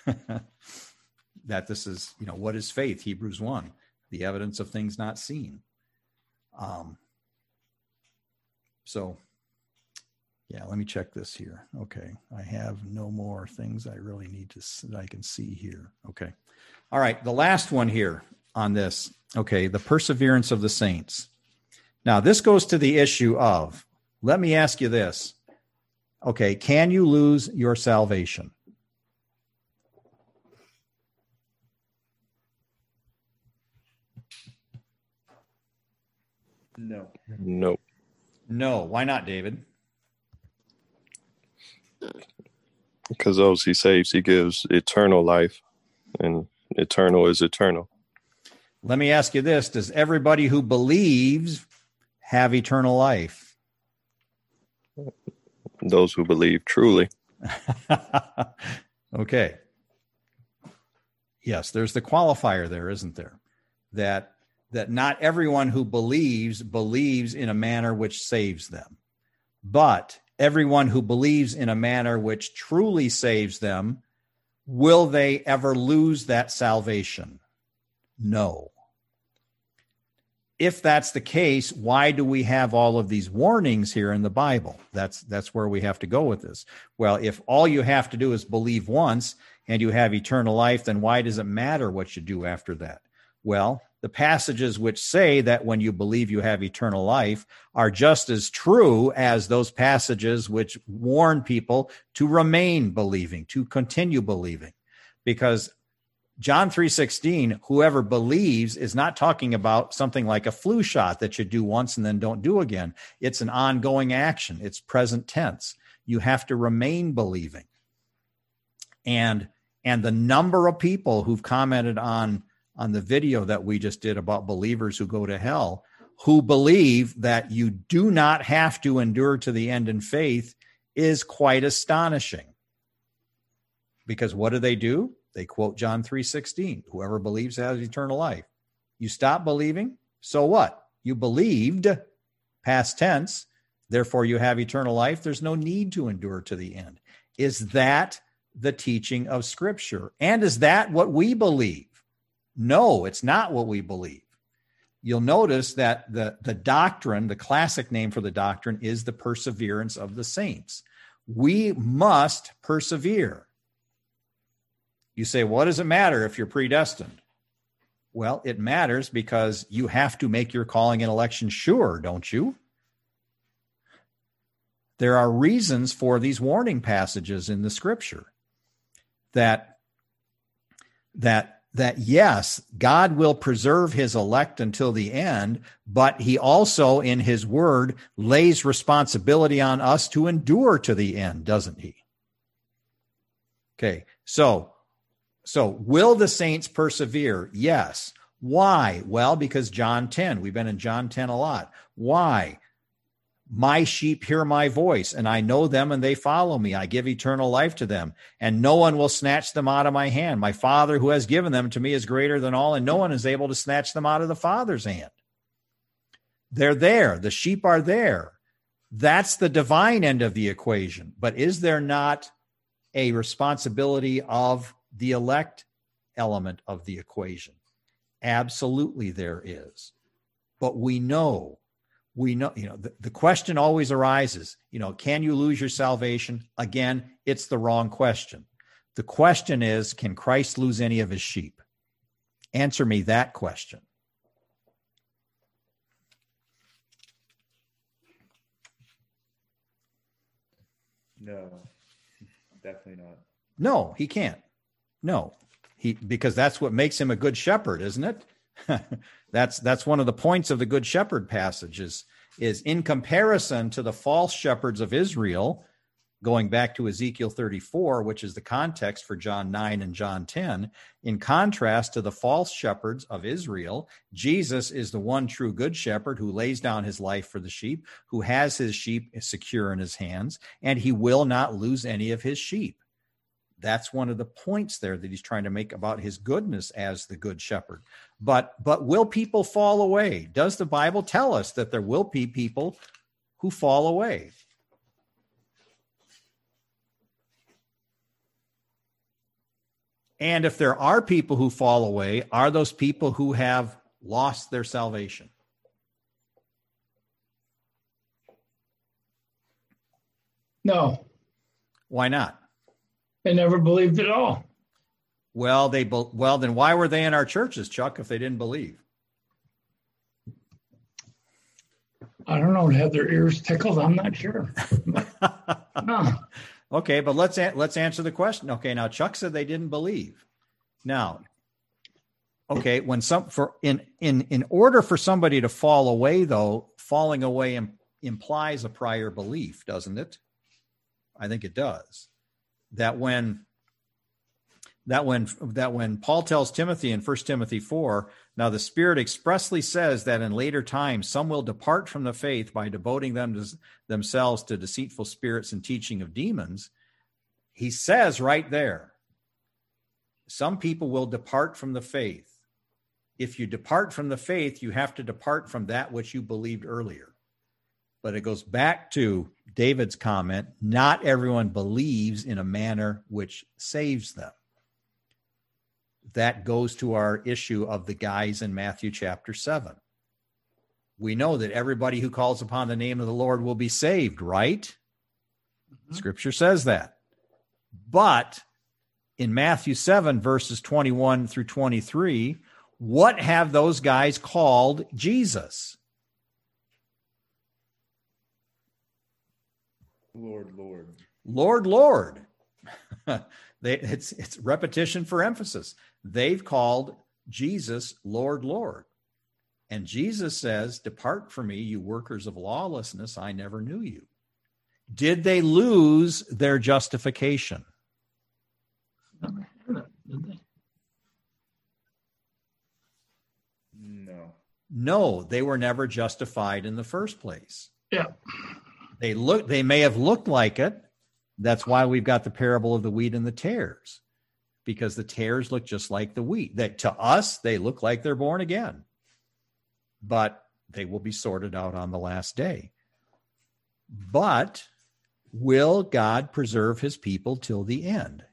That this is, what is faith? Hebrews 1, the evidence of things not seen. Yeah, let me check this here. Okay, I have no more things I really need that I can see here. Okay. All right, the last one here on this. Okay, the perseverance of the saints. Now, this goes to the issue of, let me ask you this. Okay, can you lose your salvation? No. Nope. No. Why not, David? Because those he saves, he gives eternal life, and eternal is eternal. Let me ask you this. Does everybody who believes have eternal life? Those who believe truly. Okay. Yes, there's the qualifier there, isn't there? That not everyone who believes in a manner which saves them. But everyone who believes in a manner which truly saves them, will they ever lose that salvation? No. If that's the case, why do we have all of these warnings here in the Bible? That's where we have to go with this. Well, if all you have to do is believe once and you have eternal life, then why does it matter what you do after that? Well, the passages which say that when you believe you have eternal life are just as true as those passages which warn people to remain believing, to continue believing. Because John 3:16, whoever believes, is not talking about something like a flu shot that you do once and then don't do again. It's an ongoing action. It's present tense. You have to remain believing. And the number of people who've commented on the video that we just did about believers who go to hell, who believe that you do not have to endure to the end in faith, is quite astonishing. Because what do? They quote John 3:16, whoever believes has eternal life. You stop believing, so what? You believed, past tense, therefore you have eternal life. There's no need to endure to the end. Is that the teaching of Scripture? And is that what we believe? No, it's not what we believe. You'll notice that the doctrine, the classic name for the doctrine, is the perseverance of the saints. We must persevere. You say, what does it matter if you're predestined? Well, it matters because you have to make your calling and election sure, don't you? There are reasons for these warning passages in the Scripture that yes, God will preserve his elect until the end, but he also in his word lays responsibility on us to endure to the end, doesn't he? Okay, so will the saints persevere? Yes. Why? Well, because John 10. We've been in John 10 a lot. Why? My sheep hear my voice, and I know them, and they follow me. I give eternal life to them, and no one will snatch them out of my hand. My Father who has given them to me is greater than all, and no one is able to snatch them out of the Father's hand. They're there. The sheep are there. That's the divine end of the equation. But is there not a responsibility of the elect element of the equation? Absolutely there is. But we know, the question always arises, can you lose your salvation? Again, it's the wrong question. The question is, can Christ lose any of his sheep? Answer me that question. No, definitely not. No, he can't. No, because that's what makes him a good shepherd, isn't it? That's one of the points of the Good Shepherd passages is in comparison to the false shepherds of Israel, going back to Ezekiel 34, which is the context for John 9 and John 10, in contrast to the false shepherds of Israel, Jesus is the one true good shepherd who lays down his life for the sheep, who has his sheep secure in his hands, and he will not lose any of his sheep. That's one of the points there that he's trying to make about his goodness as the good shepherd. But will people fall away? Does the Bible tell us that there will be people who fall away? And if there are people who fall away, are those people who have lost their salvation? No. Why not? They never believed at all. Well, then why were they in our churches, Chuck, if they didn't believe? I don't know. To have their ears tickled, I'm not sure. No. Okay, but let's answer the question. Okay, now Chuck said they didn't believe. Now, okay, in order for somebody to fall away, though, falling away implies a prior belief, doesn't it? I think it does. That when Paul tells Timothy in 1 Timothy 4, now the Spirit expressly says that in later times some will depart from the faith by devoting themselves to deceitful spirits and teaching of demons. He says right there some people will depart from the faith. If you depart from the faith, you have to depart from that which you believed earlier. But it goes back to David's comment, not everyone believes in a manner which saves them. That goes to our issue of the guys in Matthew chapter 7. We know that everybody who calls upon the name of the Lord will be saved, right? Mm-hmm. Scripture says that. But in Matthew 7, verses 21 through 23, what have those guys called Jesus? Lord, Lord. Lord, Lord. It's repetition for emphasis. They've called Jesus Lord, Lord. And Jesus says, depart from me, you workers of lawlessness. I never knew you. Did they lose their justification? Never heard it, did they? No, they were never justified in the first place. Yeah. They may have looked like it. That's why we've got the parable of the wheat and the tares, because the tares look just like the wheat. That to us, they look like they're born again, but they will be sorted out on the last day. But will God preserve his people till the end?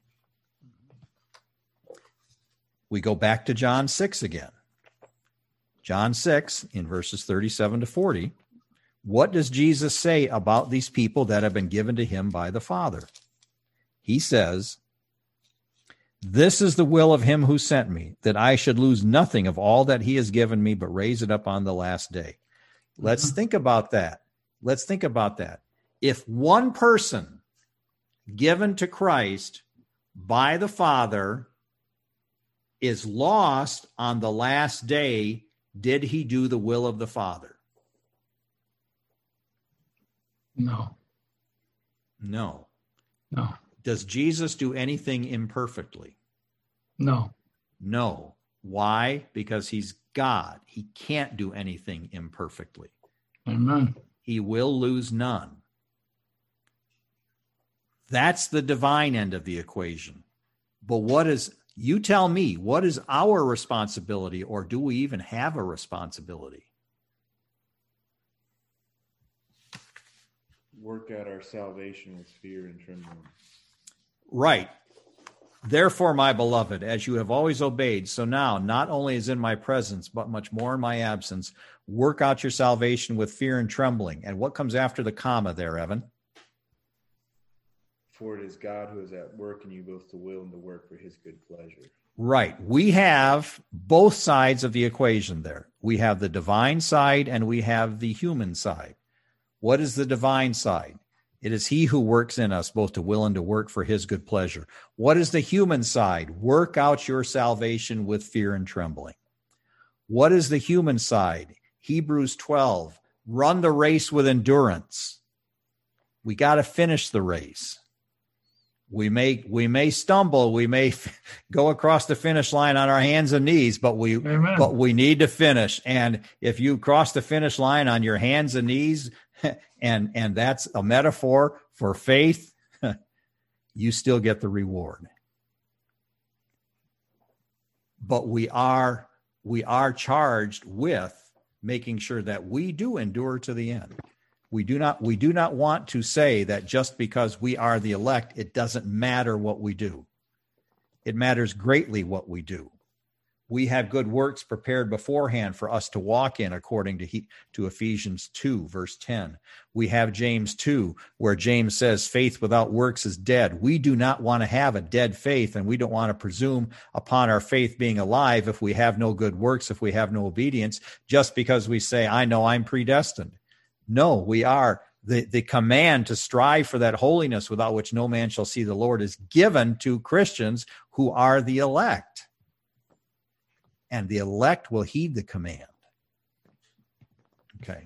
We go back to John 6 again. John 6 in verses 37 to 40. What does Jesus say about these people that have been given to him by the Father? He says, this is the will of him who sent me, that I should lose nothing of all that he has given me, but raise it up on the last day. Let's think about that. Let's think about that. If one person given to Christ by the Father is lost on the last day, did he do the will of the Father? No. No. No. Does Jesus do anything imperfectly? No. No. Why? Because he's God. He can't do anything imperfectly. Amen. He will lose none. That's the divine end of the equation. But you tell me, what is our responsibility, or do we even have a responsibility? Work out our salvation with fear and trembling. Right. Therefore, my beloved, as you have always obeyed, so now, not only as in my presence, but much more in my absence, work out your salvation with fear and trembling. And what comes after the comma there, Evan? For it is God who is at work in you both to will and to work for his good pleasure. Right. We have both sides of the equation there. We have the divine side and we have the human side. What is the divine side? It is he who works in us both to will and to work for his good pleasure. What is the human side? Work out your salvation with fear and trembling. What is the human side? Hebrews 12, run the race with endurance. We got to finish the race. We may stumble, we may go across the finish line on our hands and knees, but we need to finish. And if you cross the finish line on your hands and knees, and that's a metaphor for faith, you still get the reward. But we are charged with making sure that we do endure to the end. We do not want to say that just because we are the elect, it doesn't matter what we do. It matters greatly what we do. We have good works prepared beforehand for us to walk in, according to Ephesians 2, verse 10. We have James 2, where James says faith without works is dead. We do not want to have a dead faith, and we don't want to presume upon our faith being alive if we have no good works, if we have no obedience, just because we say, I know I'm predestined. No, we are. The command to strive for that holiness without which no man shall see the Lord is given to Christians who are the elect. And the elect will heed the command. Okay.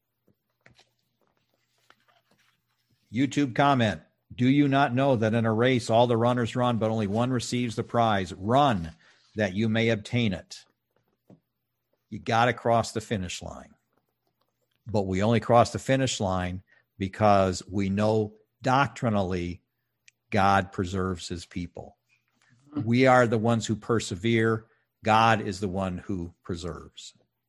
YouTube comment. Do you not know that in a race all the runners run, but only one receives the prize? Run that you may obtain it. You got to cross the finish line. But we only cross the finish line because we know doctrinally God preserves his people. We are the ones who persevere. God is the one who preserves.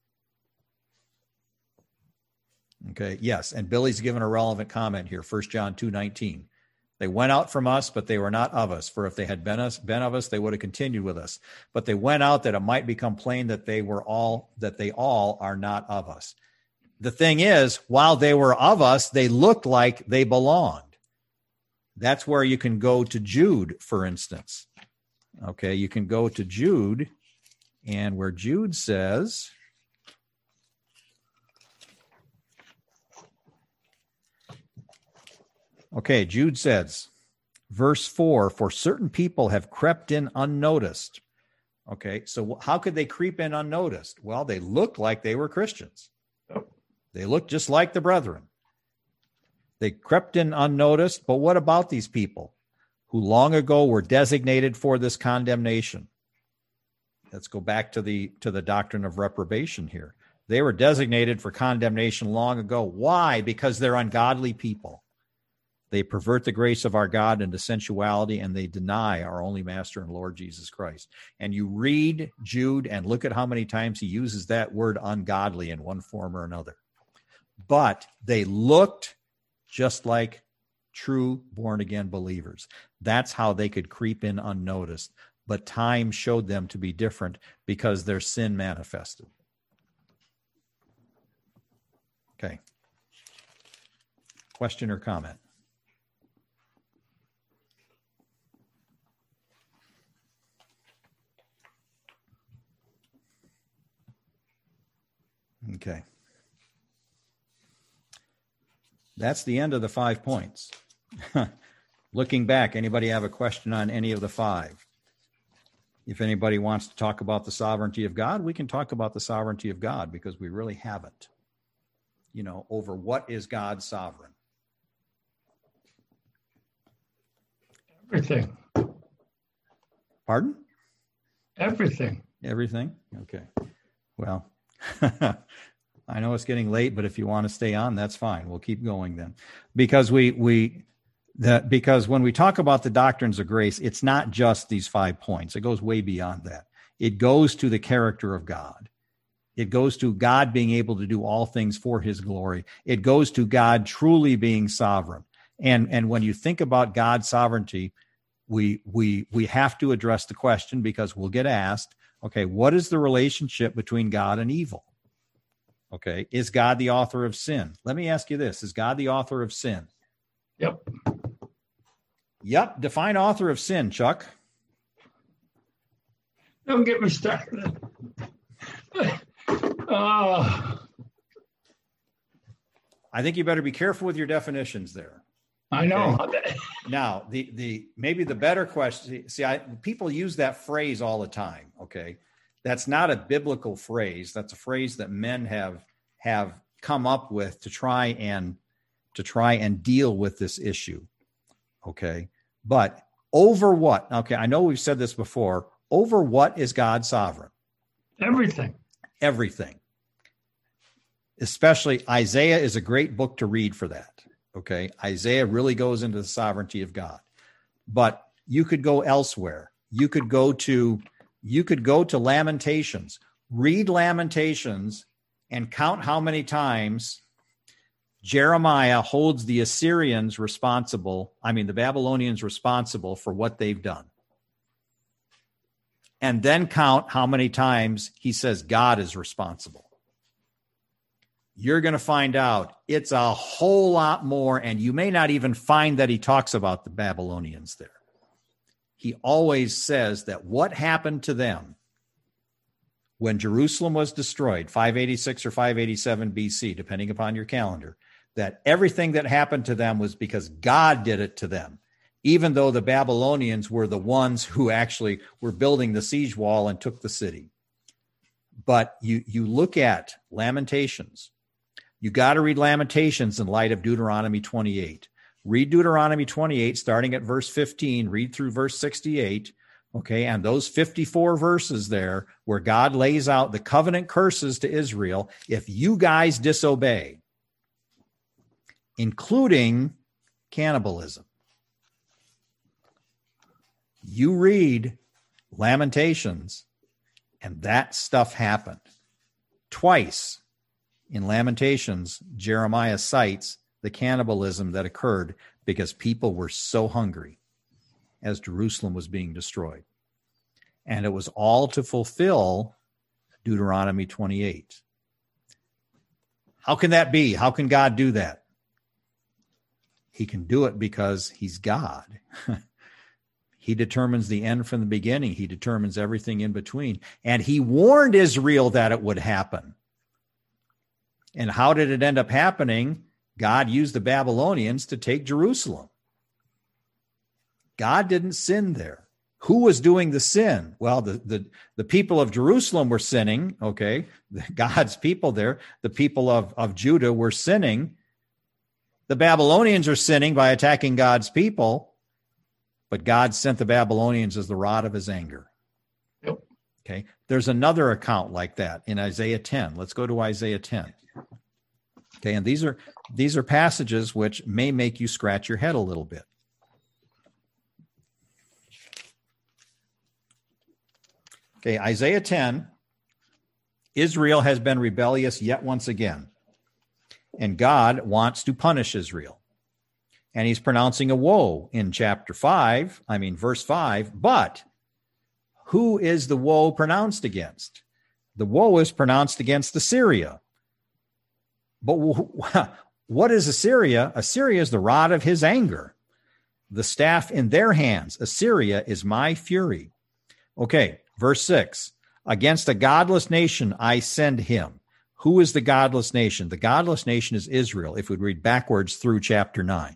Okay, yes, and Billy's given a relevant comment here, 1 John 2:19. They went out from us, but they were not of us. For if they had been of us, they would have continued with us. But they went out that it might become plain that they all are not of us. The thing is, while they were of us, they looked like they belonged. That's where you can go to Jude, for instance. Okay, you can go to Jude, and where Jude says, okay, Jude says, verse 4, for certain people have crept in unnoticed. Okay, so how could they creep in unnoticed? Well, they looked like they were Christians. They looked just like the brethren. They crept in unnoticed, but what about these people who long ago were designated for this condemnation? Let's go back to the doctrine of reprobation here. They were designated for condemnation long ago. Why? Because they're ungodly people. They pervert the grace of our God into sensuality, and they deny our only Master and Lord Jesus Christ. And you read Jude and look at how many times he uses that word ungodly in one form or another. But they looked just like true born-again believers. That's how they could creep in unnoticed. But time showed them to be different because their sin manifested. Okay. Question or comment? Okay. That's the end of the 5 points. Looking back, anybody have a question on any of the 5? If anybody wants to talk about the sovereignty of God, we can talk about the sovereignty of God because we really haven't, over what is God sovereign. Everything. Pardon? Everything. Everything? Okay. Well, I know it's getting late, but if you want to stay on, that's fine. We'll keep going then. Because because when we talk about the doctrines of grace, it's not just these 5 points. It goes way beyond that. It goes to the character of God. It goes to God being able to do all things for his glory. It goes to God truly being sovereign. And when you think about God's sovereignty, we have to address the question, because we'll get asked, okay, what is the relationship between God and evil? Okay, is God the author of sin? Let me ask you this. Is God the author of sin? Yep. Yep. Define author of sin, Chuck. Don't get me started. I think you better be careful with your definitions there. I know. Okay? Now, the maybe the better question, people use that phrase all the time, okay? That's not a biblical phrase. That's a phrase that men have come up with to try and deal with this issue. Okay. But over what? Okay. I know we've said this before. Over what is God sovereign? Everything. Everything. Especially Isaiah is a great book to read for that. Okay. Isaiah really goes into the sovereignty of God. But you could go elsewhere. You could go to Lamentations. Read Lamentations and count how many times Jeremiah holds the Babylonians responsible for what they've done. And then count how many times he says God is responsible. You're going to find out it's a whole lot more, and you may not even find that he talks about the Babylonians there. He always says that what happened to them when Jerusalem was destroyed, 586 or 587 BC, depending upon your calendar, that everything that happened to them was because God did it to them, even though the Babylonians were the ones who actually were building the siege wall and took the city. But you look at Lamentations. You got to read Lamentations in light of Deuteronomy 28. Read Deuteronomy 28, starting at verse 15, read through verse 68. Okay, and those 54 verses there where God lays out the covenant curses to Israel if you guys disobey, including cannibalism. You read Lamentations, and that stuff happened. Twice in Lamentations, Jeremiah cites the cannibalism that occurred because people were so hungry as Jerusalem was being destroyed. And it was all to fulfill Deuteronomy 28. How can that be? How can God do that? He can do it because he's God. He determines the end from the beginning. He determines everything in between. And he warned Israel that it would happen. And how did it end up happening? God used the Babylonians to take Jerusalem. God didn't sin there. Who was doing the sin? Well, the people of Jerusalem were sinning, okay? God's people there, the people of Judah were sinning. The Babylonians are sinning by attacking God's people, but God sent the Babylonians as the rod of his anger. Yep. Okay, there's another account like that in Isaiah 10. Let's go to Isaiah 10. Okay, and these are passages which may make you scratch your head a little bit. Okay, Isaiah 10, Israel has been rebellious yet once again, and God wants to punish Israel. And he's pronouncing a woe in verse 5, but who is the woe pronounced against? The woe is pronounced against Assyria. But what is Assyria? Assyria is the rod of his anger, the staff in their hands. Assyria is my fury. Okay, verse 6, against a godless nation I send him. Who is the godless nation? The godless nation is Israel, if we read backwards through chapter 9.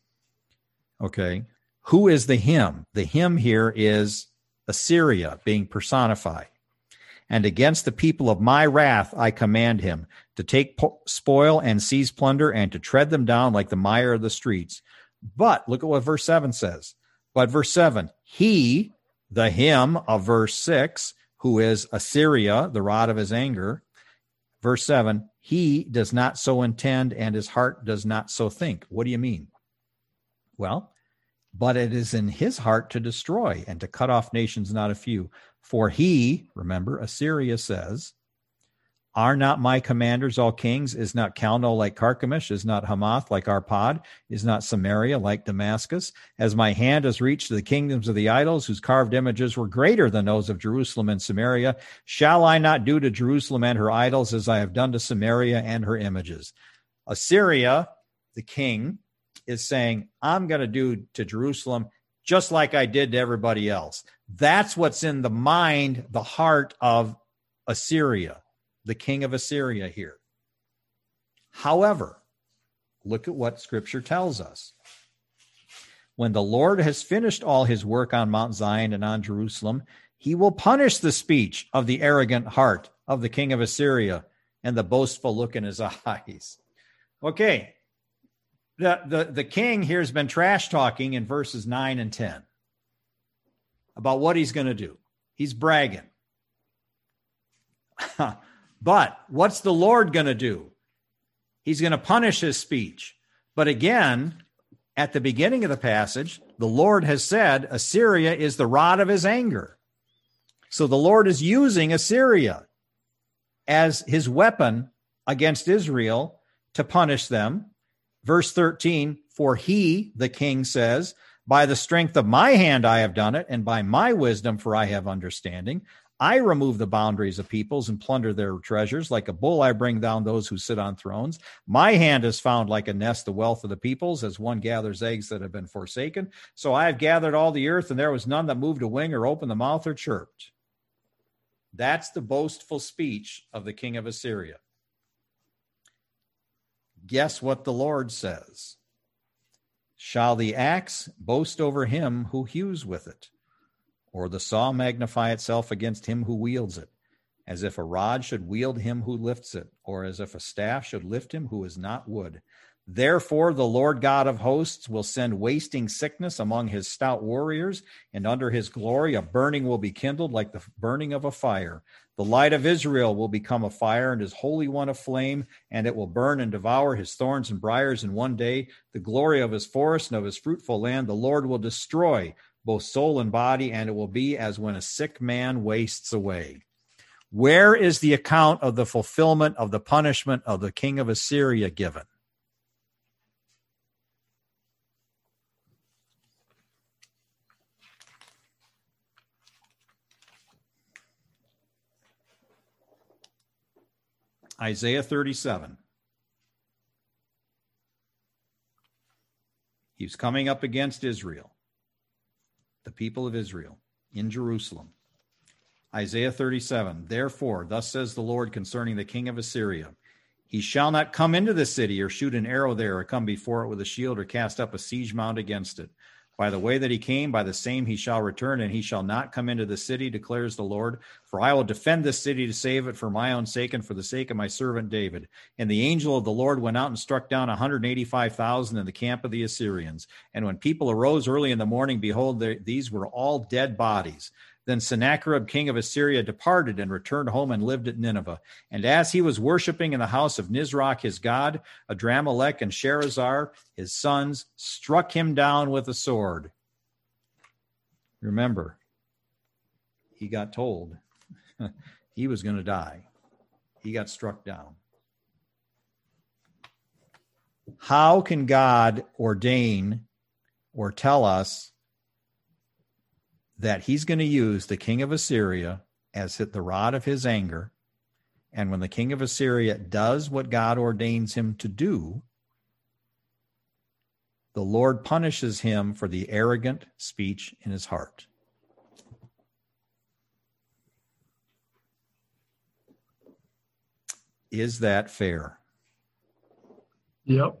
Okay, who is the him? The him here is Assyria being personified. And against the people of my wrath I command him to take spoil and seize plunder and to tread them down like the mire of the streets. But look at what verse 7 says. But verse 7, he, the him of verse 6, who is Assyria, the rod of his anger. Verse 7, he does not so intend and his heart does not so think. What do you mean? Well, but it is in his heart to destroy and to cut off nations, not a few. For he, remember, Assyria says, are not my commanders all kings? Is not Calno like Carchemish? Is not Hamath like Arpad? Is not Samaria like Damascus? As my hand has reached to the kingdoms of the idols, whose carved images were greater than those of Jerusalem and Samaria, shall I not do to Jerusalem and her idols as I have done to Samaria and her images? Assyria, the king, is saying, I'm going to do to Jerusalem just like I did to everybody else. That's what's in the mind, the heart of Assyria, the king of Assyria here. However, look at what Scripture tells us. When the Lord has finished all his work on Mount Zion and on Jerusalem, he will punish the speech of the arrogant heart of the king of Assyria and the boastful look in his eyes. Okay. The king here has been trash talking in verses 9 and 10 about what he's going to do. He's bragging. But what's the Lord going to do? He's going to punish his speech. But again, at the beginning of the passage, the Lord has said Assyria is the rod of his anger. So the Lord is using Assyria as his weapon against Israel to punish them. Verse 13, for he, the king, says, by the strength of my hand I have done it, and by my wisdom, for I have understanding. I remove the boundaries of peoples and plunder their treasures. Like a bull, I bring down those who sit on thrones. My hand has found like a nest the wealth of the peoples, as one gathers eggs that have been forsaken. So I have gathered all the earth, and there was none that moved a wing or opened the mouth or chirped. That's the boastful speech of the king of Assyria. Guess what the Lord says? Shall the axe boast over him who hews with it, or the saw magnify itself against him who wields it, as if a rod should wield him who lifts it, or as if a staff should lift him who is not wood? Therefore, the Lord God of hosts will send wasting sickness among his stout warriors, and under his glory a burning will be kindled like the burning of a fire. The light of Israel will become a fire, and his Holy One a flame, and it will burn and devour his thorns and briars in one day. The glory of his forest and of his fruitful land the Lord will destroy. both soul and body, and it will be as when a sick man wastes away. Where is the account of the fulfillment of the punishment of the king of Assyria given? Isaiah 37. He's coming up against Israel, the people of Israel, in Jerusalem. Isaiah 37, therefore, thus says the Lord concerning the king of Assyria, he shall not come into the city or shoot an arrow there or come before it with a shield or cast up a siege mount against it. By the way that he came, by the same he shall return, and he shall not come into the city, declares the Lord. For I will defend this city to save it for my own sake and for the sake of my servant David. And the angel of the Lord went out and struck down 185,000 in the camp of the Assyrians. And when people arose early in the morning, behold, these were all dead bodies. Then Sennacherib, king of Assyria, departed and returned home and lived at Nineveh. And as he was worshiping in the house of Nisroch, his god, Adramelech and Sherazar, his sons, struck him down with a sword. Remember, he got told he was going to die. He got struck down. How can God ordain or tell us that he's going to use the king of Assyria as the rod of his anger, and when the king of Assyria does what God ordains him to do, the Lord punishes him for the arrogant speech in his heart? Is that fair? Yep.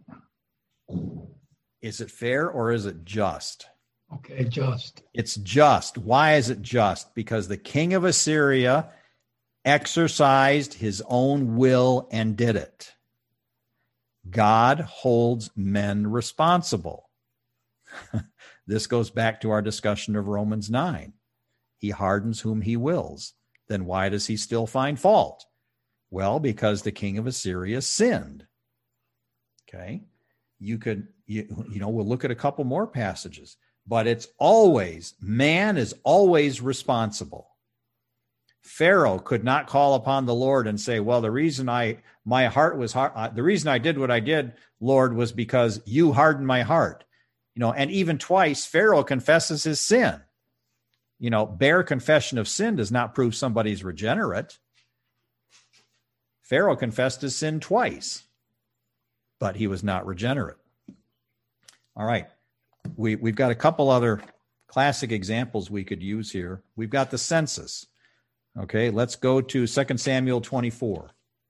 Is it fair or is it just? Okay, just. It's just. Why is it just? Because the king of Assyria exercised his own will and did it. God holds men responsible. This goes back to our discussion of Romans 9. He hardens whom he wills. Then why does he still find fault? Well, because the king of Assyria sinned. Okay? We'll look at a couple more passages. But it's always, man is always responsible. Pharaoh could not call upon the Lord and say, well, the reason I did what I did, Lord, was because you hardened my heart. And even twice, Pharaoh confesses his sin. Bare confession of sin does not prove somebody's regenerate. Pharaoh confessed his sin twice, but he was not regenerate. All right. We've got a couple other classic examples we could use here. We've got the census. Okay, let's go to 2 Samuel 24.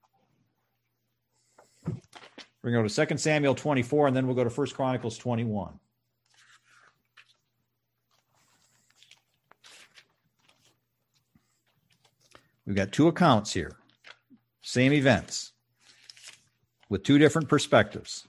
We're going to go to 2 Samuel 24, and then we'll go to 1 Chronicles 21. We've got two accounts here. Same events with two different perspectives.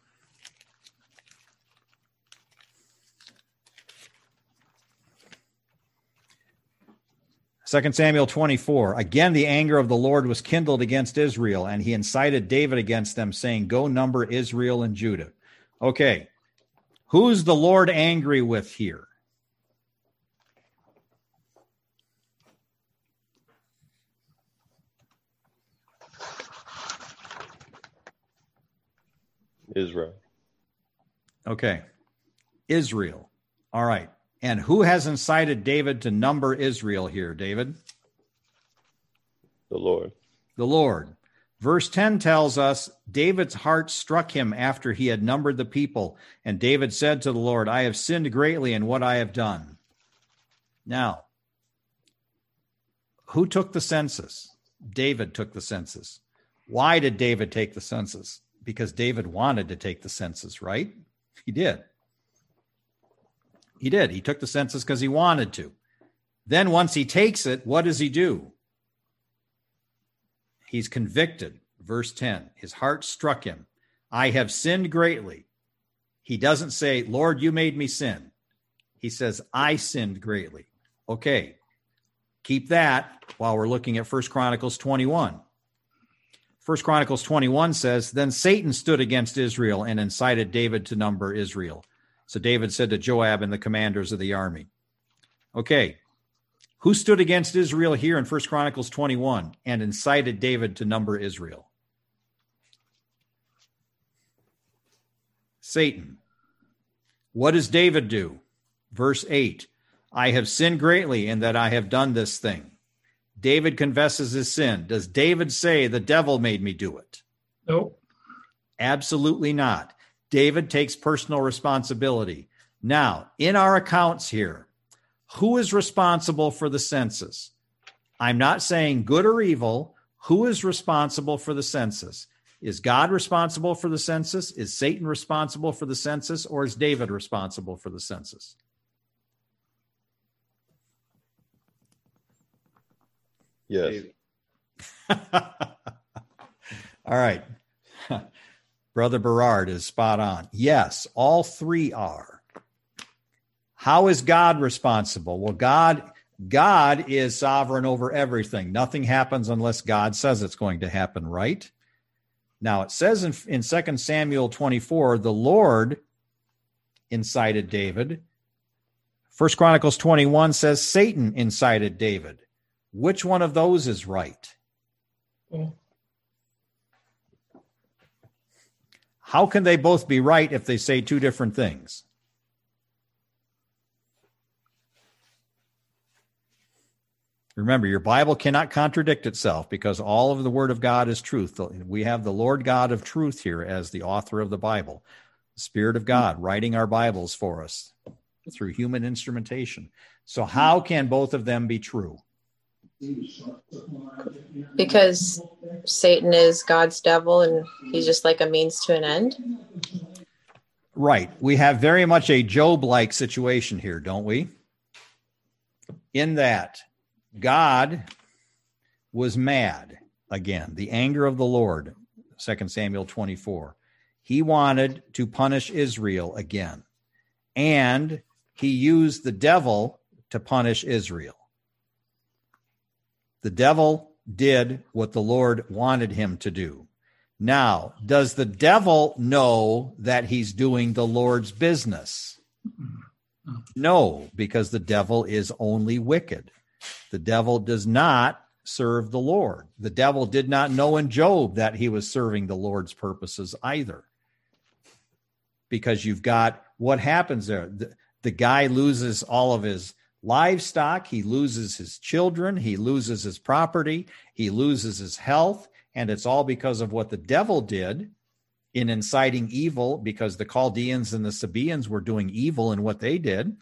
2 Samuel 24, again, the anger of the Lord was kindled against Israel, and he incited David against them, saying, go number Israel and Judah. Okay, who's the Lord angry with here? Israel. Okay, Israel. All right. And who has incited David to number Israel here, David? The Lord. The Lord. Verse 10 tells us David's heart struck him after he had numbered the people. And David said to the Lord, I have sinned greatly in what I have done. Now, who took the census? David took the census. Why did David take the census? Because David wanted to take the census, right? He did. He did. He took the census because he wanted to. Then once he takes it, what does he do? He's convicted. Verse 10, his heart struck him. I have sinned greatly. He doesn't say, Lord, you made me sin. He says, I sinned greatly. Okay, keep that while we're looking at 1 Chronicles 21. 1 Chronicles 21 says, then Satan stood against Israel and incited David to number Israel. So David said to Joab and the commanders of the army, Okay. Who stood against Israel here in 1 Chronicles 21 and incited David to number Israel? Satan. What does David do? Verse 8, I have sinned greatly in that I have done this thing. David confesses his sin. Does David say the devil made me do it? Nope. Absolutely not. David takes personal responsibility. Now, in our accounts here, who is responsible for the census? I'm not saying good or evil. Who is responsible for the census? Is God responsible for the census? Is Satan responsible for the census? Or is David responsible for the census? Yes. All right. Brother Berard is spot on. Yes, all three are. How is God responsible? Well, God is sovereign over everything. Nothing happens unless God says it's going to happen, right? Now, it says in 2 Samuel 24, the Lord incited David. 1 Chronicles 21 says Satan incited David. Which one of those is right? How can they both be right if they say two different things? Remember, your Bible cannot contradict itself because all of the Word of God is truth. We have the Lord God of truth here as the author of the Bible, the Spirit of God writing our Bibles for us through human instrumentation. So how can both of them be true? Because Satan is God's devil and he's just like a means to an end. Right. We have very much a Job-like situation here, don't we? In that God was mad again, the anger of the Lord, 2 Samuel 24. He wanted to punish Israel again, and he used the devil to punish Israel. The devil did what the Lord wanted him to do. Now, does the devil know that he's doing the Lord's business? No, because the devil is only wicked. The devil does not serve the Lord. The devil did not know in Job that he was serving the Lord's purposes either. Because you've got what happens there. The guy loses all of his livestock, he loses his children, he loses his property, he loses his health, and it's all because of what the devil did in inciting evil, because the Chaldeans and the Sabaeans were doing evil in what they did.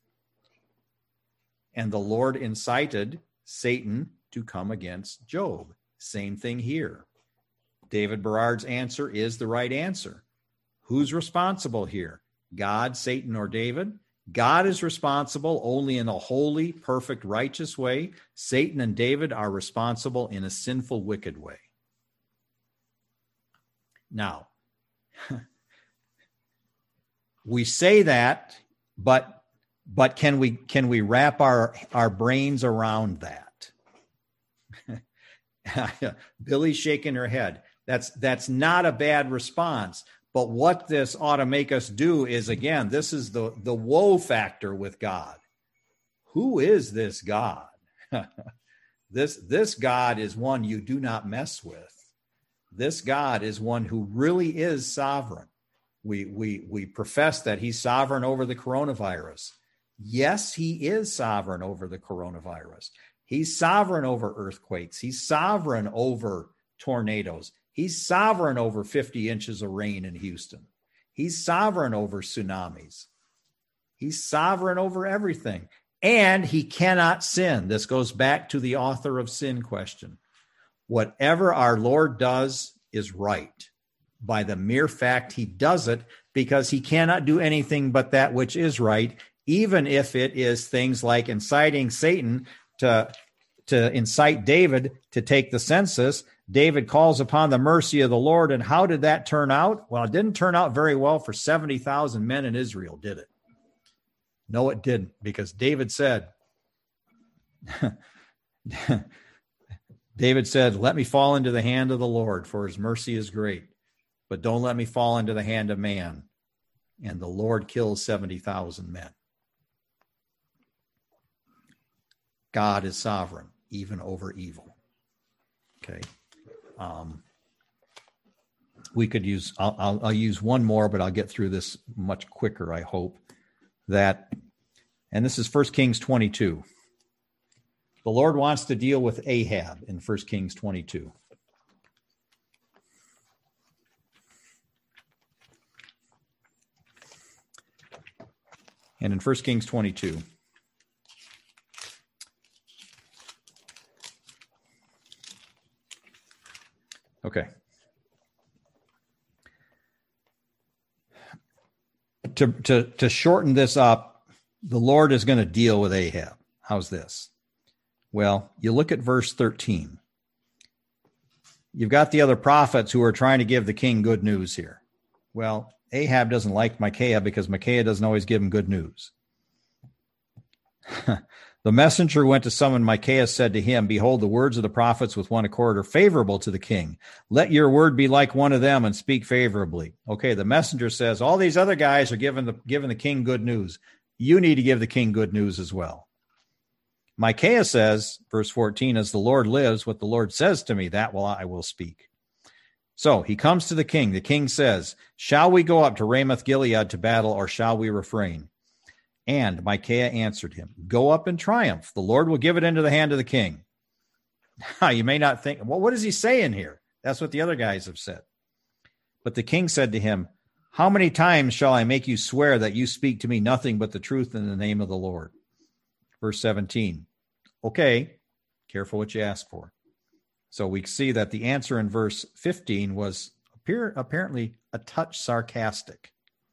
And the Lord incited Satan to come against Job. Same thing here. David Berard's answer is the right answer. Who's responsible here? God, Satan, or David? God is responsible only in a holy, perfect, righteous way. Satan and David are responsible in a sinful, wicked way. Now, we say that, but can we wrap our brains around that? Billy's shaking her head. That's not a bad response. But what this ought to make us do is, again, this is the woe factor with God. Who is this God? This God is one you do not mess with. This God is one who really is sovereign. We profess that he's sovereign over the coronavirus. Yes, he is sovereign over the coronavirus. He's sovereign over earthquakes. He's sovereign over tornadoes. He's sovereign over 50 inches of rain in Houston. He's sovereign over tsunamis. He's sovereign over everything. And he cannot sin. This goes back to the author of sin question. Whatever our Lord does is right by the mere fact he does it, because he cannot do anything but that which is right, even if it is things like inciting Satan to incite David to take the census. David calls upon the mercy of the Lord. And how did that turn out? Well, it didn't turn out very well for 70,000 men in Israel, did it? No, it didn't, because David said, let me fall into the hand of the Lord, for his mercy is great, but don't let me fall into the hand of man. And the Lord kills 70,000 men. God is sovereign, even over evil. Okay. We could use, I'll use one more, but I'll get through this much quicker, I hope. And this is 1 Kings 22. The Lord wants to deal with Ahab in 1 Kings 22. And in 1 Kings 22, okay. To shorten this up, the Lord is going to deal with Ahab. How's this? Well, you look at verse 13. You've got the other prophets who are trying to give the king good news here. Well, Ahab doesn't like Micaiah because Micaiah doesn't always give him good news. The messenger who went to summon Micaiah said to him, "Behold, the words of the prophets with one accord are favorable to the king. Let your word be like one of them and speak favorably." Okay, the messenger says, all these other guys are giving the king good news. You need to give the king good news as well. Micaiah says, verse 14, "As the Lord lives, what the Lord says to me, that I will speak." So he comes to the king. The king says, "Shall we go up to Ramoth Gilead to battle, or shall we refrain?" And Micaiah answered him, "Go up in triumph. The Lord will give it into the hand of the king." Now, you may not think, well, what is he saying here? That's what the other guys have said. But the king said to him, "How many times shall I make you swear that you speak to me nothing but the truth in the name of the Lord?" Verse 17. Okay, careful what you ask for. So we see that the answer in verse 15 was apparently a touch sarcastic.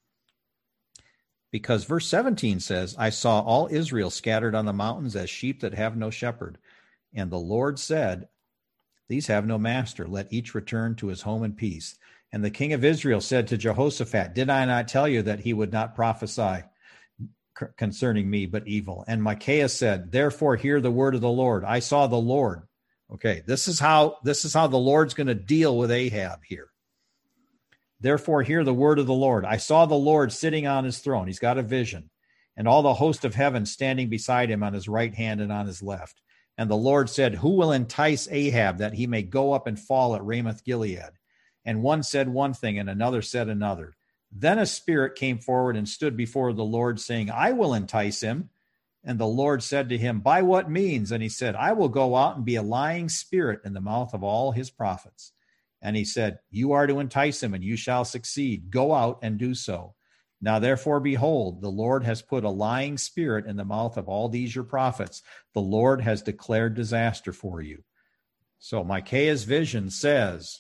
Because verse 17 says, "I saw all Israel scattered on the mountains as sheep that have no shepherd. And the Lord said, these have no master. Let each return to his home in peace. And the king of Israel said to Jehoshaphat, did I not tell you that he would not prophesy concerning me, but evil? And Micaiah said, therefore hear the word of the Lord. I saw the Lord." Okay, this is how the Lord's going to deal with Ahab here. "Therefore hear the word of the Lord. I saw the Lord sitting on his throne." He's got a vision. "And all the host of heaven standing beside him on his right hand and on his left. And the Lord said, who will entice Ahab that he may go up and fall at Ramoth Gilead? And one said one thing and another said another. Then a spirit came forward and stood before the Lord, saying, I will entice him. And the Lord said to him, by what means? And he said, I will go out and be a lying spirit in the mouth of all his prophets. And he said, you are to entice him, and you shall succeed. Go out and do so. Now, therefore, behold, the Lord has put a lying spirit in the mouth of all these your prophets. The Lord has declared disaster for you." So Micaiah's vision says,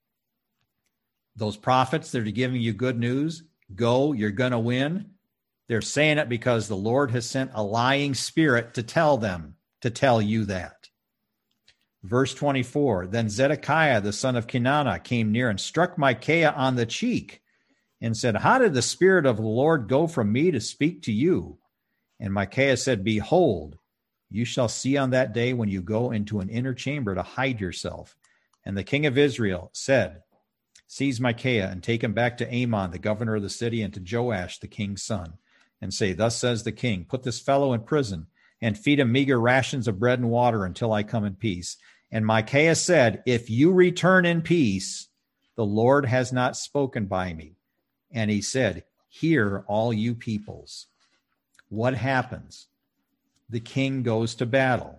those prophets that are giving you good news, go, you're going to win. They're saying it because the Lord has sent a lying spirit to tell you that. Verse 24, then Zedekiah, the son of Kenana, came near and struck Micaiah on the cheek and said, how did the Spirit of the Lord go from me to speak to you? And Micaiah said, behold, you shall see on that day when you go into an inner chamber to hide yourself. And the king of Israel said, seize Micaiah and take him back to Amon, the governor of the city, and to Joash, the king's son, and say, thus says the king, put this fellow in prison and feed him meager rations of bread and water until I come in peace. And Micaiah said, if you return in peace, the Lord has not spoken by me. And he said, hear all you peoples. What happens? The king goes to battle.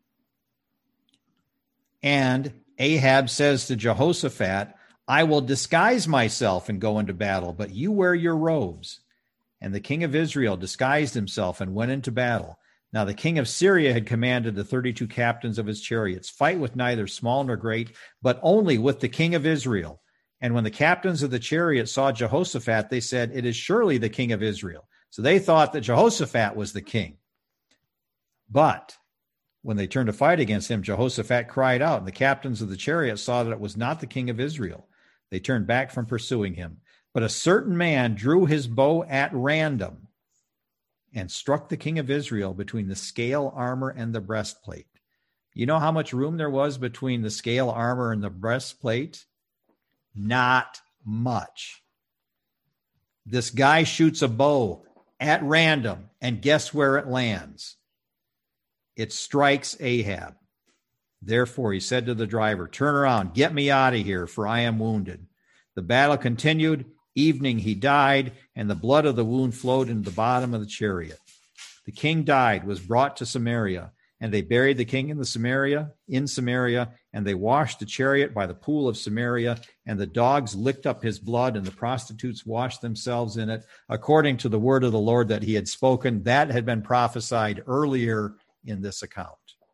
And Ahab says to Jehoshaphat, I will disguise myself and go into battle, but you wear your robes. And the king of Israel disguised himself and went into battle. Now the king of Syria had commanded the 32 captains of his chariots, fight with neither small nor great, but only with the king of Israel. And when the captains of the chariots saw Jehoshaphat, they said, it is surely the king of Israel. So they thought that Jehoshaphat was the king. But when they turned to fight against him, Jehoshaphat cried out, and the captains of the chariots saw that it was not the king of Israel. They turned back from pursuing him. But a certain man drew his bow at random and struck the king of Israel between the scale armor and the breastplate. You know how much room there was between the scale armor and the breastplate? Not much. This guy shoots a bow at random, and guess where it lands? it strikes Ahab. Therefore, he said to the driver, "Turn around, get me out of here, for I am wounded." The battle continued. Evening, he died, and the blood of the wound flowed into the bottom of the chariot. The king died, was brought to Samaria, and they buried the king in Samaria, and they washed the chariot by the pool of Samaria, and the dogs licked up his blood, and the prostitutes washed themselves in it, according to the word of the Lord that he had spoken. That had been prophesied earlier in this account.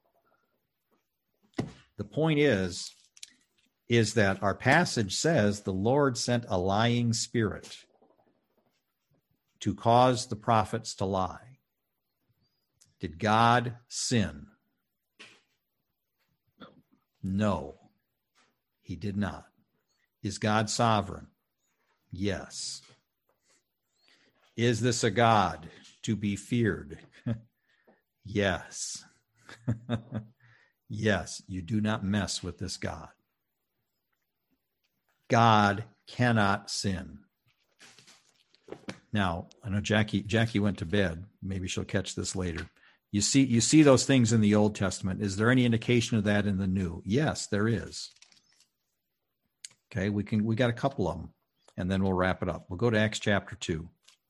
The point is that our passage says the Lord sent a lying spirit to cause the prophets to lie. Did God sin? No, he did not. Is God sovereign? Yes. Is this a God to be feared? Yes. Yes, you do not mess with this God. God cannot sin. Now, I know Jackie went to bed. Maybe she'll catch this later. You see those things in the Old Testament. Is there any indication of that in the New? Yes, there is. Okay, we got a couple of them, and then we'll wrap it up. We'll go to Acts chapter 2.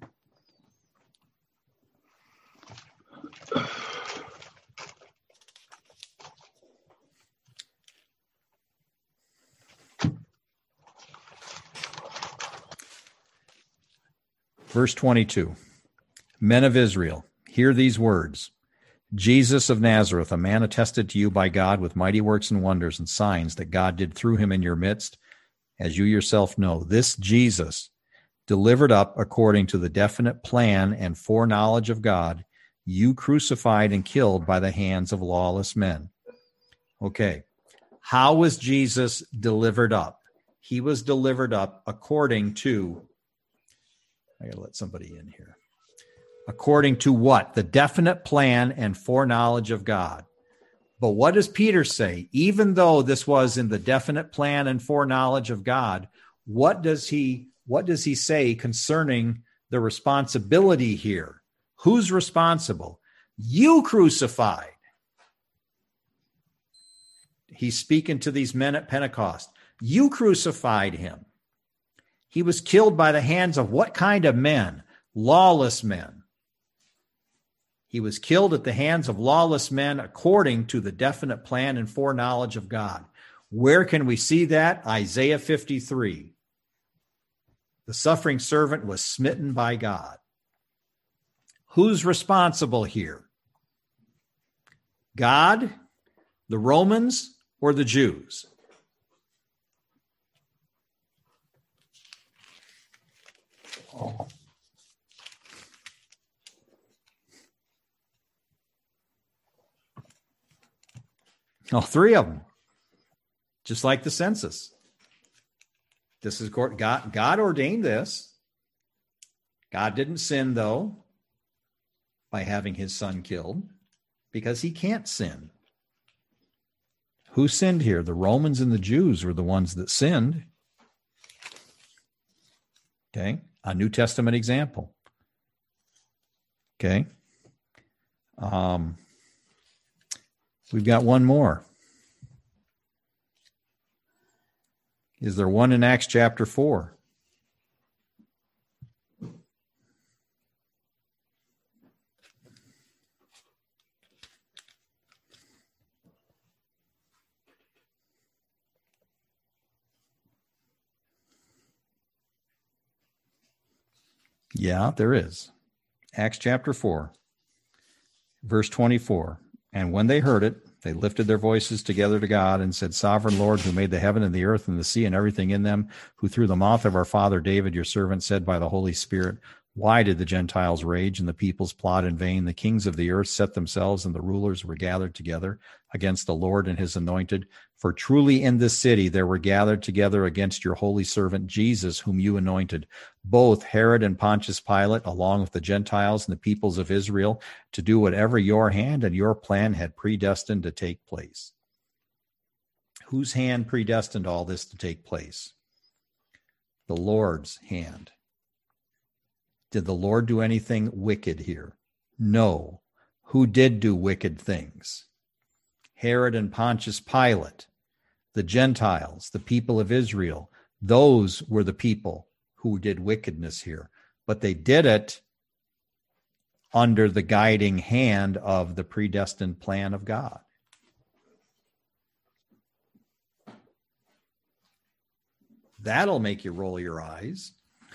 Verse 22, Men of Israel, hear these words. Jesus of Nazareth, a man attested to you by God with mighty works and wonders and signs that God did through him in your midst, as you yourself know. This Jesus, delivered up according to the definite plan and foreknowledge of God, you crucified and killed by the hands of lawless men. Okay, how was Jesus delivered up? He was delivered up according to... I got to let somebody in here. According to what? The definite plan and foreknowledge of God. But what does Peter say? Even though this was in the definite plan and foreknowledge of God, what does he say concerning the responsibility here? Who's responsible? You crucified. He's speaking to these men at Pentecost. You crucified him. He was killed by the hands of what kind of men? Lawless men. He was killed at the hands of lawless men according to the definite plan and foreknowledge of God. Where can we see that? Isaiah 53. The suffering servant was smitten by God. Who's responsible here? God, the Romans, or the Jews? All three of them. Just like the census. This is God ordained this. God didn't sin, though, by having his son killed, because he can't sin. Who sinned here? The Romans and the Jews were the ones that sinned. Okay, a New Testament example. Okay. We've got one more. Is there one in Acts chapter 4? Yeah, there is. Acts chapter 4, verse 24. And when they heard it, they lifted their voices together to God and said, Sovereign Lord, who made the heaven and the earth and the sea and everything in them, who through the mouth of our father David, your servant, said by the Holy Spirit, why did the Gentiles rage and the peoples plot in vain? The kings of the earth set themselves and the rulers were gathered together against the Lord and his anointed. For truly in this city there were gathered together against your holy servant Jesus, whom you anointed, both Herod and Pontius Pilate, along with the Gentiles and the peoples of Israel, to do whatever your hand and your plan had predestined to take place. Whose hand predestined all this to take place? The Lord's hand. Did the Lord do anything wicked here? No. who did do wicked things. Herod and Pontius Pilate, the Gentiles, the people of Israel, those were the people who did wickedness here. But they did it under the guiding hand of the predestined plan of God. That'll make you roll your eyes.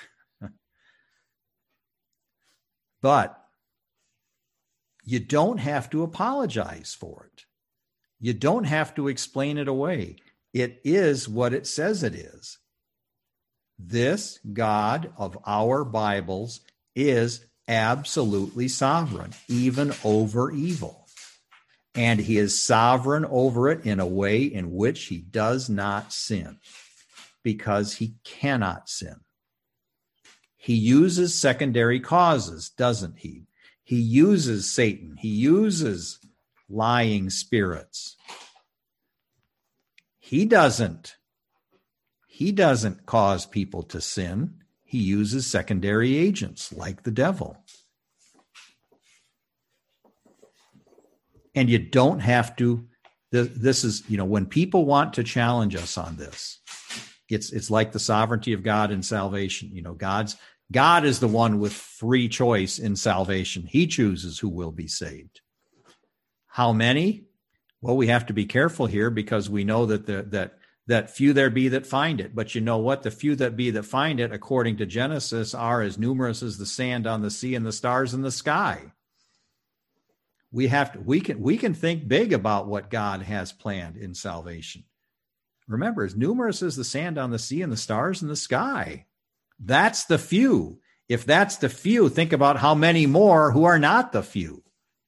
But you don't have to apologize for it. You don't have to explain it away. It is what it says it is. This God of our Bibles is absolutely sovereign, even over evil. And he is sovereign over it in a way in which he does not sin, because he cannot sin. He uses secondary causes, doesn't he? He uses Satan. He uses lying spirits. He doesn't cause people to sin. He uses secondary agents like the devil. And you don't have to, this is, when people want to challenge us on this, it's like the sovereignty of God in salvation. God is the one with free choice in salvation. He chooses who will be saved. How many? Well, we have to be careful here, because we know that few there be that find it. But you know what? The few that be that find it, according to Genesis, are as numerous as the sand on the sea and the stars in the sky. We can think big about what God has planned in salvation. Remember, as numerous as the sand on the sea and the stars in the sky. That's the few. If that's the few, think about how many more who are not the few.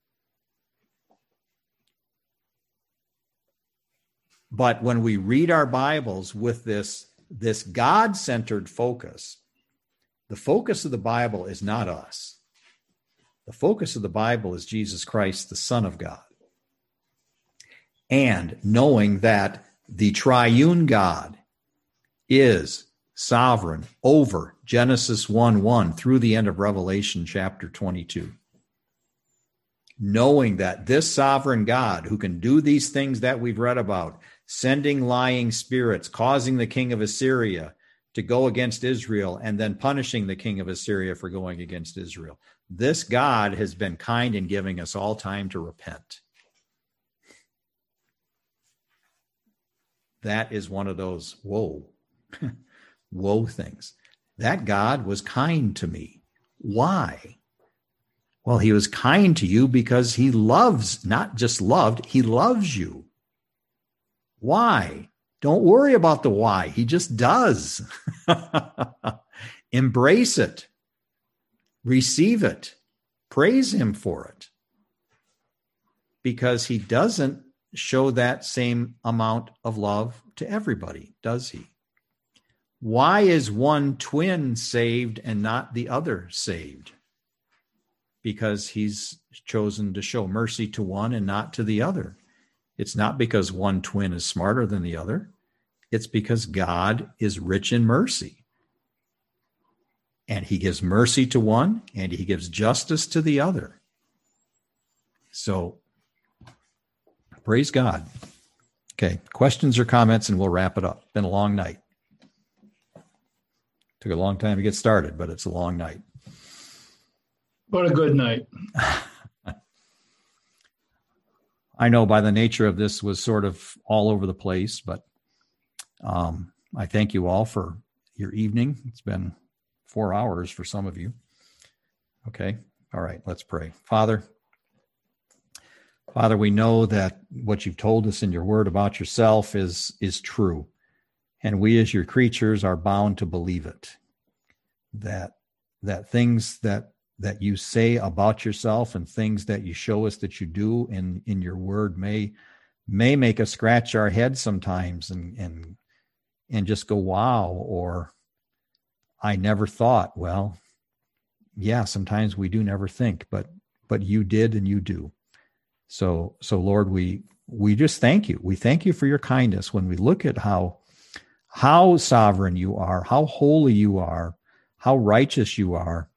But when we read our Bibles with this God-centered focus, the focus of the Bible is not us. The focus of the Bible is Jesus Christ, the Son of God. And knowing that the triune God is sovereign over Genesis 1:1 through the end of Revelation chapter 22. Knowing that this sovereign God, who can do these things that we've read about, sending lying spirits, causing the king of Assyria to go against Israel, and then punishing the king of Assyria for going against Israel. This God has been kind in giving us all time to repent. That is one of those woe things. That God was kind to me. Why? Well, he was kind to you because he loves, not just loved, he loves you. Why? Don't worry about the why. He just does. Embrace it. Receive it. Praise him for it. Because he doesn't show that same amount of love to everybody, does he? Why is one twin saved and not the other saved? Because he's chosen to show mercy to one and not to the other. It's not because one twin is smarter than the other. It's because God is rich in mercy. And he gives mercy to one and he gives justice to the other. So, praise God. Okay, questions or comments and we'll wrap it up. Been a long night. Took a long time to get started, but it's a long night. What a good night. I know by the nature of this was sort of all over the place, but I thank you all for your evening. It's been 4 hours for some of you. Okay. All right. Let's pray. Father, we know that what you've told us in your word about yourself is true. And we as your creatures are bound to believe it. That things that you say about yourself and things that you show us that you do in your word may make us scratch our heads sometimes and just go, wow, or I never thought. Well, yeah, sometimes we do never think, but you did and you do. So Lord, we just thank you. We thank you for your kindness when we look at how sovereign you are, how holy you are, how righteous you are.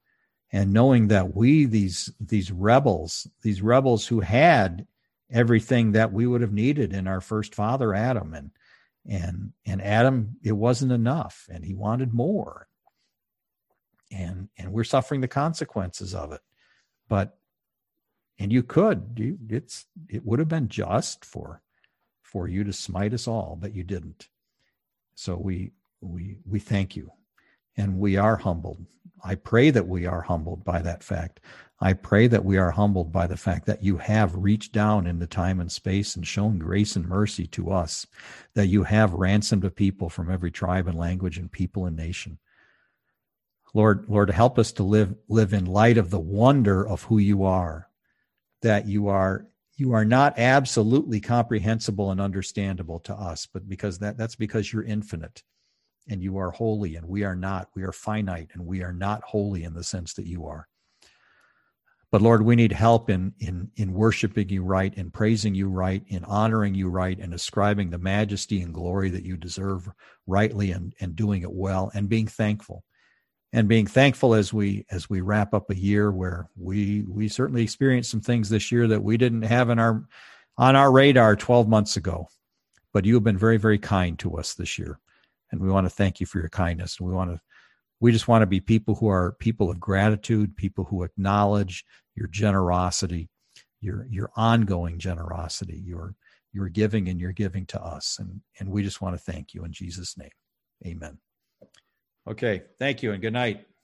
And knowing that we, these rebels who had everything that we would have needed in our first father, Adam, and Adam, it wasn't enough, and he wanted more. And we're suffering the consequences of it. And it would have been just for you to smite us all, but you didn't. So we thank you, and we are humbled. I pray that we are humbled by that fact. I pray that we are humbled by the fact that you have reached down into time and space and shown grace and mercy to us, that you have ransomed a people from every tribe and language and people and nation. Lord, help us to live in light of the wonder of who you are, that you are not absolutely comprehensible and understandable to us, but that's because you're infinite and you are holy, and we are not. We are finite, and we are not holy in the sense that you are. But Lord, we need help in worshiping you right, in praising you right, in honoring you right, and ascribing the majesty and glory that you deserve rightly, and doing it well, and being thankful. And being thankful as we wrap up a year where we certainly experienced some things this year that we didn't have on our radar 12 months ago. But you have been very, very kind to us this year. And we want to thank you for your kindness. And we just want to be people who are people of gratitude, people who acknowledge your generosity, your ongoing generosity, your giving and your giving to us. And we just want to thank you in Jesus' name. Amen. Okay. Thank you and good night.